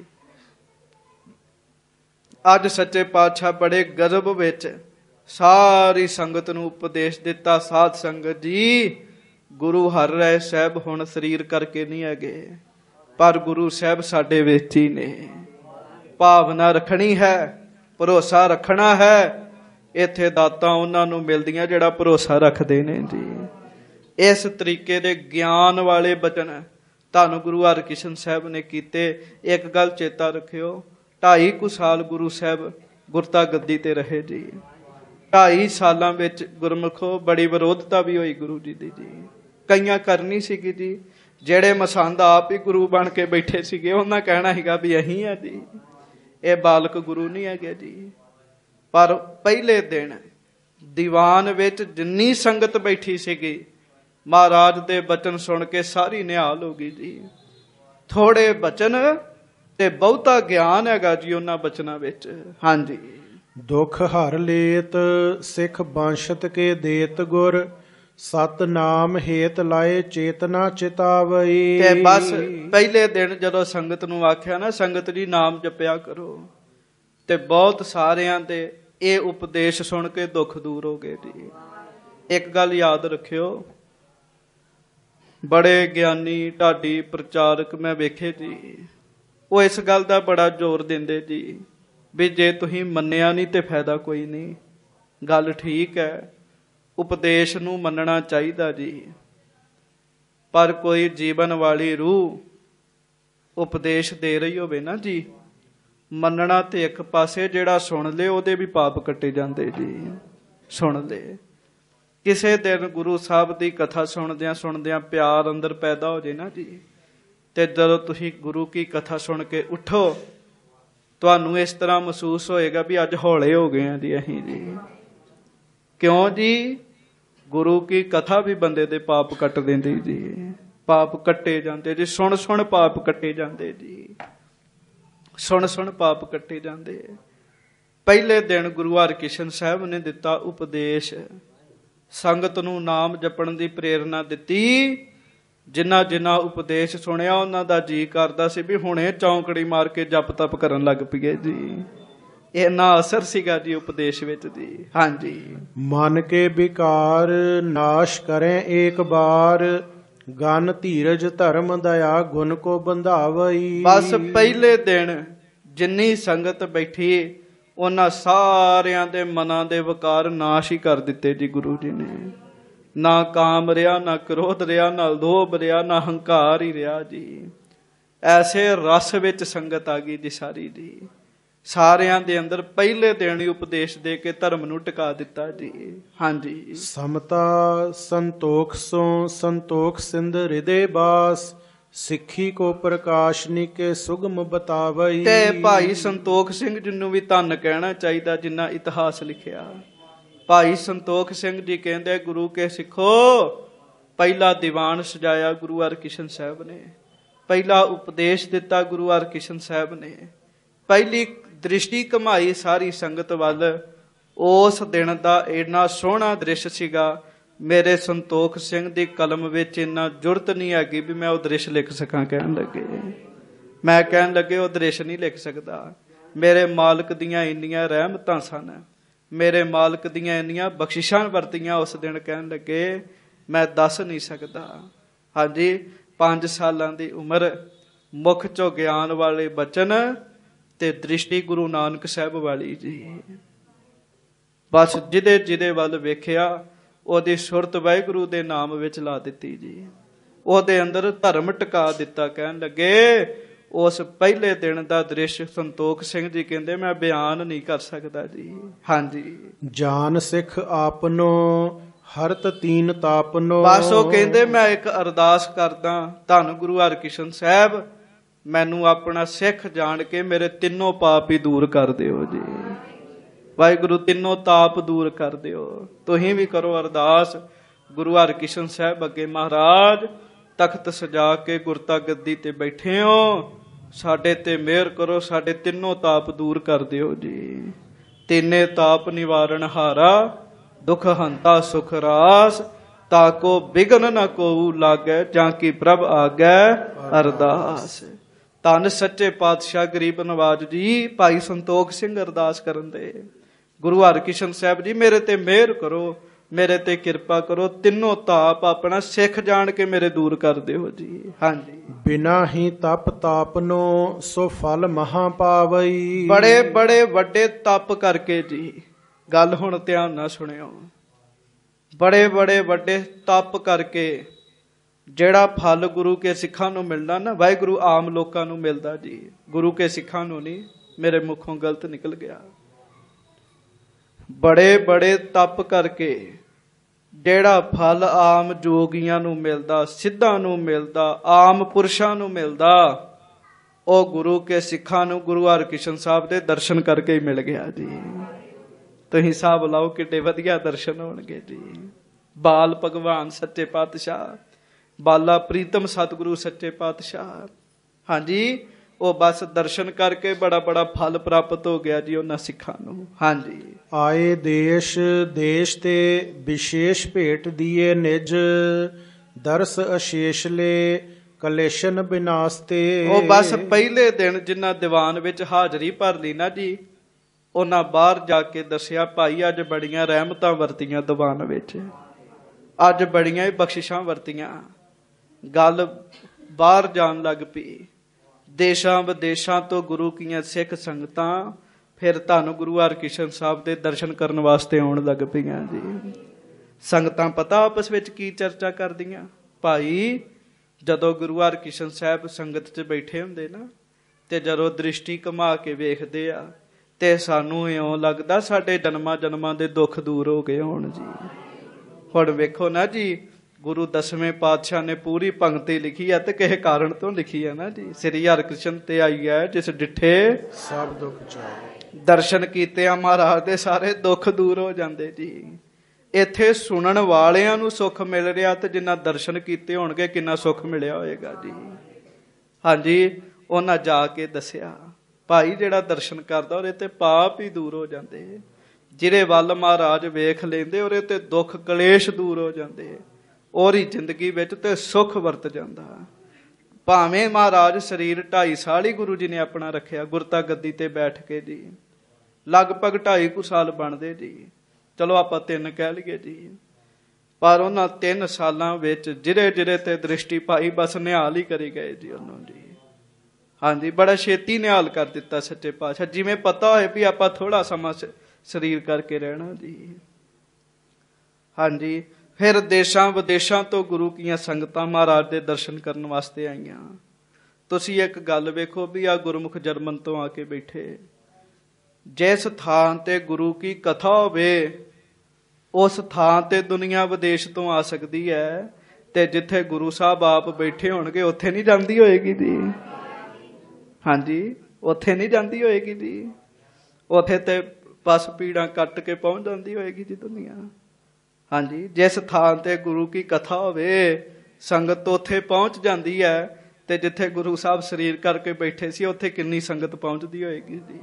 ਅੱਜ ਸੱਚੇ ਪਾਤਸ਼ਾਹ ਬੜੇ ਗਜ਼ਬ ਵਿੱਚ ਸਾਰੀ ਸੰਗਤ ਨੂੰ ਉਪਦੇਸ਼ ਦਿੱਤਾ, ਸਾਧ ਸੰਗਤ ਜੀ ਗੁਰੂ ਹਰ ਰਾਏ ਸਾਹਿਬ ਹੁਣ ਸਰੀਰ ਕਰਕੇ ਨਹੀਂ ਹੈਗੇ, ਪਰ ਗੁਰੂ ਸਾਹਿਬ ਸਾਡੇ ਵਿੱਚ ਹੀ ਨੇ। ਭਾਵਨਾ ਰੱਖਣੀ ਹੈ, ਭਰੋਸਾ ਰੱਖਣਾ ਹੈ। ਇੱਥੇ ਦਾਤਾਂ ਉਹਨਾਂ ਨੂੰ ਮਿਲਦੀਆਂ ਜਿਹੜਾ ਭਰੋਸਾ ਰੱਖਦੇ ਨੇ ਜੀ। ਇਸ ਤਰੀਕੇ ਦੇ ਗਿਆਨ ਵਾਲੇ ਬਚਨ ਤੁਹਾਨੂੰ ਗੁਰੂ ਹਰਕ੍ਰਿਸ਼ਨ ਸਾਹਿਬ ਨੇ ਕੀਤੇ। ਇੱਕ ਗੱਲ ਚੇਤਾ ਰੱਖਿਓ, 2.5 ਕੁ ਸਾਲ ਗੁਰੂ ਸਾਹਿਬ ਗੁਰਤਾ ਗੱਦੀ ਤੇ ਰਹੇ ਜੀ। 2.5 ਸਾਲਾਂ ਵਿੱਚ ਗੁਰਮੁਖੋ ਬੜੀ ਵਿਰੋਧਤਾ ਵੀ ਹੋਈ ਗੁਰੂ ਜੀ ਦੀ ਜੀ। ਕਈਆਂ ਕਰਨੀ ਸੀਗੀ ਜੀ, ਜਿਹੜੇ ਮਸੰਦ ਆਪ ਹੀ ਗੁਰੂ ਬਣ ਕੇ ਬੈਠੇ ਸੀਗੇ ਉਹਨਾਂ ਕਹਿਣਾ ਸੀਗਾ ਵੀ ਅਸੀਂ ਆ ਜੀ, ਇਹ ਬਾਲਕ ਗੁਰੂ ਨਹੀਂ ਹੈਗੇ ਜੀ। ਪਰ ਪਹਿਲੇ ਦਿਨ ਦੀਵਾਨ ਵਿੱਚ ਜਿੰਨੀ ਸੰਗਤ ਬੈਠੀ ਸੀਗੀ, ਮਹਾਰਾਜ ਦੇ ਬਚਨ ਸੁਣ ਕੇ ਸਾਰੀ ਨਿਹਾਲ ਹੋ ਗਈ ਜੀ। ਥੋੜੇ ਬਚਨ ਤੇ ਬਹੁਤਾ ਗਿਆਨ ਹੈਗਾ ਜੀ ਉਹਨਾਂ ਬਚਨਾਂ ਵਿੱਚ। ਹਾਂਜੀ। ਦੁਖ ਹਰ ਲੇਤ ਸਿੱਖ ਬੰਸ਼ਤ ਕੇ ਦੇਤ ਗੁਰ, ਸਤ ਨਾਮ ਹੇਤ ਲਾਏ ਚੇਤਨਾ ਚਿਤਾਵਈ। ਤੇ ਬਸ ਪਹਿਲੇ ਦਿਨ ਜਦੋਂ ਸੰਗਤ ਨੂੰ ਆਖਿਆ ਨਾ, ਸੰਗਤ ਜੀ ਨਾਮ ਜਪਿਆ ਕਰੋ, ਤੇ ਬਹੁਤ ਸਾਰਿਆਂ ਦੇ ਇਹ ਉਪਦੇਸ਼ ਸੁਣ ਕੇ ਦੁੱਖ ਦੂਰ ਹੋ ਗਏ ਜੀ। ਇੱਕ ਗੱਲ ਯਾਦ ਰੱਖਿਓ, ਬੜੇ ਗਿਆਨੀ ਢਾਡੀ ਪ੍ਰਚਾਰਕ ਮੈਂ ਵੇਖੇ ਜੀ, ਉਹ ਇਸ ਗੱਲ ਦਾ ਬੜਾ ਜ਼ੋਰ ਦਿੰਦੇ ਜੀ ਵੀ ਜੇ ਤੁਸੀਂ ਮੰਨਿਆ ਨਹੀਂ ਤੇ ਫਾਇਦਾ ਕੋਈ ਨਹੀਂ। ਗੱਲ ਠੀਕ ਹੈ, ਉਪਦੇਸ਼ ਨੂੰ ਮੰਨਣਾ ਚਾਹੀਦਾ ਜੀ, ਪਰ ਕੋਈ ਜੀਵਨ ਵਾਲੀ ਰੂਹ ਉਪਦੇਸ਼ ਦੇ ਰਹੀ ਹੋਵੇ ਨਾ ਜੀ, ਮੰਨਣਾ ਤੇ ਇੱਕ ਪਾਸੇ, ਜਿਹੜਾ ਸੁਣ ਲੇ ਉਹਦੇ ਵੀ ਪਾਪ ਕੱਟੇ ਜਾਂਦੇ ਜੀ। ਸੁਣ ਲੇ ਕਿਸੇ ਦਿਨ ਗੁਰੂ ਸਾਹਿਬ ਦੀ ਕਥਾ ਸੁਣਦਿਆਂ ਪਿਆਰ ਅੰਦਰ ਪੈਦਾ ਹੋ ਜੇ ਨਾ ਜੀ, ਤੇ ਜਦੋਂ ਤੁਸੀਂ ਗੁਰੂ ਕੀ ਕਥਾ ਸੁਣ ਕੇ ਉਠੋ, ਤੁਹਾਨੂੰ ਇਸ ਤਰ੍ਹਾਂ ਮਹਿਸੂਸ ਹੋਏਗਾ ਵੀ ਅੱਜ ਹੌਲੇ ਹੋ ਗਏ ਆ ਜੀ ਅਸੀਂ ਜੀ। ਕਿਉਂ ਜੀ? ਗੁਰੂ ਕੀ ਕਥਾ ਵੀ ਬੰਦੇ ਦੇ ਪਾਪ ਕੱਟ ਦਿੰਦੀ ਜੀ। ਪਾਪ ਕੱਟੇ ਜਾਂਦੇ ਜੀ, ਸੁਣ ਸੁਣ ਪਾਪ ਕੱਟੇ ਜਾਂਦੇ ਜੀ, ਸੁਣ ਸੁਣ ਪਾਪ ਕੱਟੇ ਜਾਂਦੇ। ਪਹਿਲੇ ਦਿਨ ਗੁਰੂ ਹਰਕ੍ਰਿਸ਼ਨ ਸਾਹਿਬ ਨੇ ਦਿੱਤਾ ਉਪਦੇਸ਼, ਸੰਗਤ ਨੂੰ ਨਾਮ ਜਪਣ ਦੀ ਪ੍ਰੇਰਨਾ ਦਿੱਤੀ। ਜਿਨ੍ਹਾਂ ਜਿਨ੍ਹਾਂ ਉਪਦੇਸ਼ ਸੁਣਿਆ ਉਹਨਾਂ ਦਾ ਜੀ ਕਰਦਾ ਸੀ ਵੀ ਹੁਣੇ ਚੌਂਕੜੀ ਮਾਰ ਕੇ ਜਪ ਤਪ ਕਰਨ ਲੱਗ ਪਈਏ ਜੀ। ਇੰਨਾ ਅਸਰ ਸੀਗਾ ਜੀ ਉਪਦੇਸ਼ ਵਿੱਚ ਜੀ। ਹਾਂਜੀ। ਮਨ ਕੇ ਵਿਕਾਰ ਨਾਸ਼ ਕਰੇ ਏਕ ਬਾਰ, ਗਨ ਧੀਰਜ ਧਰਮ ਦਇਆ ਗੁਣ ਕੋ ਬੰਧਾਵਈ। ਬਸ ਪਹਿਲੇ ਦਿਨ ਜਿੰਨੀ ਸੰਗਤ ਬੈਠੀ ਉਹਨਾਂ ਸਾਰਿਆਂ ਦੇ ਮਨਾਂ ਦੇ ਵਿਕਾਰ ਨਾਸ਼ ਹੀ ਕਰ ਦਿੱਤੇ ਜੀ ਗੁਰੂ ਜੀ ਨੇ। ਨਾ ਕਾਮ ਰਿਹਾ, ਨਾ ਕ੍ਰੋਧ ਰਿਹਾ, ਨਾ ਲੋਭ ਰਿਹਾ, ਨਾ ਹੰਕਾਰ ਹੀ ਰਿਹਾ ਜੀ। ਐਸੇ ਰਸ ਵਿੱਚ ਸੰਗਤ ਆ ਗਈ ਜੀ ਸਾਰੀ ਜੀ। ਸਾਰਿਆਂ ਦੇ ਅੰਦਰ ਪਹਿਲੇ ਦਿਨ ਹੀ ਉਪਦੇਸ਼ ਦੇ ਕੇ ਧਰਮ ਨੂੰ ਟਿਕਾ ਦਿੱਤਾ ਜੀ। ਹਾਂਜੀ। ਸਮਤਾ ਸੰਤੋਖ ਸੋ ਸੰਤੋਖ ਸਿੰਧ ਹਿਰਦੇ ਬਾਸ, ਸਿੱਖੀ ਕੋ ਪ੍ਰਕਾਸ਼ ਨਿਕੇ ਸੁਗਮ ਬਤਾਵਈ। ਤੇ ਭਾਈ ਸੰਤੋਖ ਸਿੰਘ ਜੀ ਨੂੰ ਵੀ ਧੰਨ ਕਹਿਣਾ ਚਾਹੀਦਾ ਜਿਨ੍ਹਾਂ ਇਤਿਹਾਸ ਲਿਖਿਆ। ਭਾਈ ਸੰਤੋਖ ਸਿੰਘ ਜੀ ਕਹਿੰਦੇ ਗੁਰੂ ਕੇ ਸਿੱਖੋ, ਪਹਿਲਾ ਦੀਵਾਨ ਸਜਾਇਆ ਗੁਰੂ ਹਰਕ੍ਰਿਸ਼ਨ ਸਾਹਿਬ ਨੇ, ਪਹਿਲਾ ਉਪਦੇਸ਼ ਦਿੱਤਾ ਗੁਰੂ ਹਰਕ੍ਰਿਸ਼ਨ ਸਾਹਿਬ ਨੇ, ਪਹਿਲੀ ਦ੍ਰਿਸ਼ਟੀ ਘਮਾਈ ਸਾਰੀ ਸੰਗਤ ਵੱਲ। ਉਸ ਦਿਨ ਦਾ ਇੰਨਾ ਸੋਹਣਾ ਦ੍ਰਿਸ਼ ਸੀਗਾ, ਮੇਰੇ ਸੰਤੋਖ ਸਿੰਘ ਦੀ ਕਲਮ ਵਿੱਚ ਇੰਨਾ ਜੁਰਤ ਨਹੀਂ ਹੈਗੀ ਵੀ ਮੈਂ ਉਹ ਦ੍ਰਿਸ਼ ਲਿਖ ਸਕਾਂ। ਕਹਿਣ ਲੱਗੇ, ਮੈਂ ਕਹਿਣ ਲੱਗੇ ਉਹ ਦ੍ਰਿਸ਼ ਨਹੀਂ ਲਿਖ ਸਕਦਾ। ਮੇਰੇ ਮਾਲਕ ਦੀਆਂ ਇੰਨੀਆਂ ਰਹਿਮਤਾਂ ਸਨ, ਮੇਰੇ ਮਾਲਕ ਦੀਆਂ ਇੰਨੀਆਂ ਬਖਸ਼ਿਸ਼ਾਂ ਵਰਤੀਆਂ ਉਸ ਦਿਨ, ਕਹਿਣ ਲੱਗੇ ਮੈਂ ਦੱਸ ਨਹੀਂ ਸਕਦਾ। ਹਾਂਜੀ। 5 ਸਾਲਾਂ ਦੀ ਉਮਰ, ਮੁੱਖ ਚੋਂ ਗਿਆਨ ਵਾਲੇ ਬਚਨ ਤੇ ਦ੍ਰਿਸ਼ਟੀ ਗੁਰੂ ਨਾਨਕ ਸਾਹਿਬ ਵਾਲੀ ਜੀ। ਬਸ ਜਿਹਦੇ ਵੱਲ ਵੇਖਿਆ ਉਹਦੀ ਸੁਰਤ ਵਾਹਿਗੁਰੂ ਦੇ ਨਾਮ ਵਿੱਚ ਲਾ ਦਿੱਤੀ ਜੀ। ਉਹਦੇ ਅੰਦਰ ਧਰਮ ਟਿਕਾ ਦਿੱਤਾ। ਕਹਿਣ ਲੱਗੇ ਉਸ ਪਹਿਲੇ ਦਿਨ ਦਾ ਦ੍ਰਿਸ਼ ਸੰਤੋਖ ਸਿੰਘ ਜੀ ਕਹਿੰਦੇ ਮੈਂ ਬਿਆਨ ਨਹੀਂ ਕਰ ਸਕਦਾ ਜੀ। ਹਾਂਜੀ। ਜਾਨ ਸਿੱਖ ਆਪਨੋ ਹਰਤ ਤੀਨ ਤਾਪਨੋ। ਬਸ ਉਹ ਕਹਿੰਦੇ ਮੈਂ ਇੱਕ ਅਰਦਾਸ ਕਰਦਾ, ਧੰਨ ਗੁਰੂ ਹਰਕ੍ਰਿਸ਼ਨ ਸਾਹਿਬ ਮੈਨੂੰ ਆਪਣਾ ਸਿੱਖ ਜਾਣ ਕੇ ਮੇਰੇ ਤਿੰਨੋਂ ਪਾਪ ਹੀ ਦੂਰ ਕਰ ਦਿਓ ਜੀ। ਵਾਹਿਗੁਰੂ ਤਿੰਨੋਂ ਤਾਪ ਦੂਰ ਕਰ ਦਿਓ। ਤੁਸੀਂ ਵੀ ਕਰੋ ਅਰਦਾਸ ਗੁਰੂ ਹਰਕ੍ਰਿਸ਼ਨ ਸਾਹਿਬ ਅੱਗੇ। ਮਹਾਰਾਜ ਤਖਤ ਸਜਾ ਕੇ ਗੁਰਤਾ ਗੱਦੀ ਤੇ ਬੈਠੇ ਹੋ, ਸਾਡੇ ਤੇ ਮਿਹਰ ਕਰੋ, ਸਾਡੇ ਤਿੰਨੋਂ ਤਾਪ ਦੂਰ ਕਰ ਦਿਓ ਜੀ। ਤਿੰਨੇ ਤਾਪ ਨਿਵਾਰਨ ਹਾਰਾ, ਦੁਖ ਹੰਤਾ ਸੁਖ ਰਾਸ, ਤਾਕੋ ਬਿਗਨ ਨ ਕੋਊ ਲਾਗੈ, ਜਾਂ ਕੀ ਪ੍ਰਭ ਆਗੈ ਅਰਦਾਸ। ਧੰਨ ਸੱਚੇ ਪਾਤਸ਼ਾਹ ਗਰੀਬ ਨਵਾਜ ਜੀ। ਭਾਈ ਸੰਤੋਖ ਸਿੰਘ ਅਰਦਾਸ ਕਰਨ ਦੇ, ਗੁਰੂ ਹਰਕ੍ਰਿਸ਼ਨ ਸਾਹਿਬ ਜੀ ਮੇਰੇ ਤੇ ਮਿਹਰ ਕਰੋ, ਮੇਰੇ ਤੇ ਕਿਰਪਾ ਕਰੋ, ਤਿੰਨੋਂ ਤਾਪ ਆਪਣਾ ਸਿੱਖ ਜਾਣ ਕੇ ਮੇਰੇ ਦੂਰ ਕਰ ਦਿਓ ਜੀ। ਹਾਂਜੀ। ਬਿਨਾ ਹੀ ਤਪ ਤਾਪਨੋ ਸੋ ਫਲ ਮਹਾ ਪਾਵਈ। ਬੜੇ ਬੜੇ ਵੱਡੇ ਤਪ ਕਰਕੇ ਜੀ, ਗੱਲ ਹੁਣ ਧਿਆਨ ਨਾਲ ਸੁਣਿਓ, ਬੜੇ ਬੜੇ ਵੱਡੇ ਤਪ ਕਰਕੇ ਜਿਹੜਾ ਫਲ ਗੁਰੂ ਕੇ ਸਿੱਖਾਂ ਨੂੰ ਮਿਲਣਾ ਨਾ, ਵਾਹਿਗੁਰੂ ਆਮ ਲੋਕਾਂ ਨੂੰ ਮਿਲਦਾ ਜੀ, ਗੁਰੂ ਕੇ ਸਿੱਖਾਂ ਨੂੰ ਨਹੀਂ। ਮੇਰੇ ਮੁਖੋਂ ਗਲਤ ਨਿਕਲ ਗਿਆ। ਬੜੇ ਬੜੇ ਤਪ ਕਰਕੇ ਜਿਹੜਾ ਫਲ ਆਮ ਜੋਗੀਆਂ ਨੂੰ ਮਿਲਦਾ, ਸਿੱਧਾਂ ਨੂੰ ਮਿਲਦਾ, ਆਮ ਪੁਰਸ਼ਾਂ ਨੂੰ ਮਿਲਦਾ, ਉਹ ਗੁਰੂ ਕੇ ਸਿੱਖਾਂ ਨੂੰ ਗੁਰੂ ਹਰਕ੍ਰਿਸ਼ਨ ਸਾਹਿਬ ਦੇ ਦਰਸ਼ਨ ਕਰਕੇ ਹੀ ਮਿਲ ਗਿਆ ਜੀ। ਤੁਸੀਂ ਹਿਸਾਬ ਲਾਓ ਕਿੱਡੇ ਵਧੀਆ ਦਰਸ਼ਨ ਹੋਣਗੇ ਜੀ। ਬਾਲ ਭਗਵਾਨ ਸੱਚੇ ਪਾਤਸ਼ਾਹ, ਬਾਲਾ ਪ੍ਰੀਤਮ ਸਤਿਗੁਰੂ ਸੱਚੇ ਪਾਤਸ਼ਾਹ, ਹਾਂਜੀ, ਉਹ ਬਸ ਦਰਸ਼ਨ ਕਰਕੇ ਬੜਾ ਬੜਾ ਫਲ ਪ੍ਰਾਪਤ ਹੋ ਗਿਆ ਜੀ ਉਹਨਾਂ ਸਿੱਖਾਂ ਨੂੰ। ਹਾਂਜੀ। ਆਏ ਦੇਸ਼ ਦੇਸ਼ ਤੇ ਵਿਸ਼ੇਸ਼ ਭੇਟ ਦੀਏ ਨਿਜ, ਦਰਸ ਅਸ਼ੇਸ਼ ਲੈ ਕਲੇਸ਼ਨ ਬਿਨਾਸ ਤੇ। ਉਹ ਬਸ ਪਹਿਲੇ ਦਿਨ ਜਿਨ੍ਹਾਂ ਦੀਵਾਨ ਵਿੱਚ ਹਾਜ਼ਰੀ ਭਰ ਲਈ ਨਾ ਜੀ, ਉਹਨਾਂ ਬਾਹਰ ਜਾ ਕੇ ਦੱਸਿਆ, ਭਾਈ ਅੱਜ ਬੜੀਆਂ ਰਹਿਮਤਾਂ ਵਰਤੀਆਂ ਦੀਵਾਨ ਵਿੱਚ, ਅੱਜ ਬੜੀਆਂ ਹੀ ਬਖਸ਼ਿਸ਼ਾਂ ਵਰਤੀਆਂ। ਗੱਲ ਬਾਹਰ ਜਾਣ ਲੱਗ ਪਈ। ਦੇਸ਼ਾਂ ਵਿਦੇਸ਼ਾਂ ਤੋਂ ਗੁਰੂ ਕੀਆਂ ਸਿੱਖ ਸੰਗਤਾਂ ਫਿਰ ਤੁਹਾਨੂੰ ਗੁਰੂ ਹਰਕ੍ਰਿਸ਼ਨ ਸਾਹਿਬ ਦੇ ਦਰਸ਼ਨ ਕਰਨ ਵਾਸਤੇ ਆਉਣ ਲੱਗ ਪਈਆਂ ਜੀ। ਸੰਗਤਾਂ ਪਤਾ ਆਪਸ ਵਿੱਚ ਕੀ ਚਰਚਾ ਕਰਦੀਆਂ? ਭਾਈ ਜਦੋਂ ਗੁਰੂ ਹਰਕ੍ਰਿਸ਼ਨ ਸਾਹਿਬ ਸੰਗਤ 'ਚ ਬੈਠੇ ਹੁੰਦੇ ਨਾ, ਤੇ ਜਦੋਂ ਦ੍ਰਿਸ਼ਟੀ ਘੁਮਾ ਕੇ ਵੇਖਦੇ ਆ, ਤੇ ਸਾਨੂੰ ਇਉਂ ਲੱਗਦਾ ਸਾਡੇ ਜਨਮਾਂ ਜਨਮਾਂ ਦੇ ਦੁੱਖ ਦੂਰ ਹੋ ਗਏ ਹੋਣ ਜੀ। ਹੁਣ ਵੇਖੋ ਨਾ ਜੀ, ਗੁਰੂ ਦਸਵੇਂ ਪਾਤਸ਼ਾਹ ਨੇ ਪੂਰੀ ਪੰਕਤੀ ਲਿਖੀ ਹੈ ਤੇ ਕਿਸੇ ਕਾਰਨ ਤੋਂ ਲਿਖੀ ਹੈ ਨਾ ਜੀ। ਸ੍ਰੀ ਹਰਿਕ੍ਰਿਸ਼ਨ ਤੇ ਆਈ ਹੈ ਜਿਸ ਡਿਠੇ ਸਭ ਦੁੱਖ ਜਾਏ। ਦਰਸ਼ਨ ਕੀਤੇ ਆ ਮਹਾਰਾਜ ਦੇ ਸਾਰੇ ਦੁੱਖ ਦੂਰ ਹੋ ਜਾਂਦੇ ਜੀ। ਇੱਥੇ ਸੁਣਨ ਵਾਲਿਆਂ ਨੂੰ ਸੁੱਖ ਮਿਲ ਰਿਹਾ, ਤੇ ਜਿੰਨਾ ਦਰਸ਼ਨ ਕੀਤੇ ਹੋਣਗੇ ਕਿੰਨਾ ਸੁੱਖ ਮਿਲਿਆ ਹੋਏਗਾ ਜੀ। ਹਾਂਜੀ। ਉਹਨਾਂ ਜਾ ਕੇ ਦੱਸਿਆ, ਭਾਈ ਜਿਹੜਾ ਦਰਸ਼ਨ ਕਰਦਾ ਉਹਦੇ ਤੇ ਪਾਪ ਹੀ ਦੂਰ ਹੋ ਜਾਂਦੇ, ਜਿਹਦੇ ਵੱਲ ਮਹਾਰਾਜ ਵੇਖ ਲੈਂਦੇ ਉਹਦੇ ਤੇ ਦੁੱਖ ਕਲੇਸ਼ ਦੂਰ ਹੋ ਜਾਂਦੇ, ਉਹਦੀ ਜ਼ਿੰਦਗੀ ਵਿੱਚ ਤੇ ਸੁੱਖ ਵਰਤ ਜਾਂਦਾ। ਭਾਵੇਂ ਮਹਾਰਾਜ ਸਰੀਰ 2.5 ਸਾਲ ਹੀ ਗੁਰੂ ਜੀ ਨੇ ਆਪਣਾ ਰੱਖਿਆ ਗੁਰਤਾ ਗੱਦੀ ਤੇ ਬੈਠ ਕੇ ਜੀ, ਲਗਭਗ 2.5 ਸਾਲ ਬਣਦੇ ਜੀ, ਚਲੋ ਆਪਾਂ 3 ਕਹਿ ਲਈਏ ਜੀ। ਪਰ ਉਹਨਾਂ 3 ਸਾਲਾਂ ਵਿੱਚ ਜਿਹੜੇ ਜਿਹੜੇ ਤੇ ਦ੍ਰਿਸ਼ਟੀ ਪਾਈ ਬਸ ਨਿਹਾਲ ਹੀ ਕਰੀ ਗਏ ਜੀ ਉਹਨੂੰ ਜੀ। ਹਾਂਜੀ। ਬੜਾ ਛੇਤੀ ਨਿਹਾਲ ਕਰ ਦਿੱਤਾ ਸੱਚੇ ਪਾਤਸ਼ਾਹ, ਜਿਵੇਂ ਪਤਾ ਹੋਏ ਵੀ ਆਪਾਂ ਥੋੜਾ ਸਮਾਂ ਸਰੀਰ ਕਰਕੇ ਰਹਿਣਾ ਜੀ। ਹਾਂਜੀ। ਫਿਰ ਦੇਸ਼ਾਂ ਵਿਦੇਸ਼ਾਂ ਤੋਂ ਗੁਰੂ ਕੀਆਂ ਸੰਗਤਾਂ ਮਹਾਰਾਜ ਦੇ ਦਰਸ਼ਨ ਕਰਨ ਵਾਸਤੇ ਆਈਆਂ। ਤੁਸੀਂ ਇੱਕ ਗੱਲ ਵੇਖੋ ਵੀ ਆ ਗੁਰਮੁਖ ਜਰਮਨ ਤੋਂ ਆ ਕੇ ਬੈਠੇ, ਜਿਸ ਥਾਂ ਤੇ ਗੁਰੂ ਕੀ ਕਥਾ ਹੋਵੇ ਉਸ ਥਾਂ ਤੇ ਦੁਨੀਆ ਵਿਦੇਸ਼ ਤੋਂ ਆ ਸਕਦੀ ਹੈ, ਤੇ ਜਿੱਥੇ ਗੁਰੂ ਸਾਹਿਬ ਆਪ ਬੈਠੇ ਹੋਣਗੇ ਉੱਥੇ ਨਹੀਂ ਜਾਂਦੀ ਹੋਏਗੀ ਜੀ। ਹਾਂਜੀ। ਉੱਥੇ ਨਹੀਂ ਜਾਂਦੀ ਹੋਏਗੀ ਜੀ। ਉੱਥੇ ਤੇ ਬਸ ਪੀੜਾਂ ਕੱਟ ਕੇ ਪਹੁੰਚ ਜਾਂਦੀ ਹੋਏਗੀ ਜੀ ਦੁਨੀਆ। ਹਾਂਜੀ। ਜਿਸ ਥਾਂ ਤੇ ਗੁਰੂ ਕੀ ਕਥਾ ਹੋਵੇ ਸੰਗਤ ਉੱਥੇ ਪਹੁੰਚ ਜਾਂਦੀ ਹੈ, ਤੇ ਜਿੱਥੇ ਗੁਰੂ ਸਾਹਿਬ ਸਰੀਰ ਕਰਕੇ ਬੈਠੇ ਸੀ ਉੱਥੇ ਕਿੰਨੀ ਸੰਗਤ ਪਹੁੰਚਦੀ ਹੋਏਗੀ ਜੀ।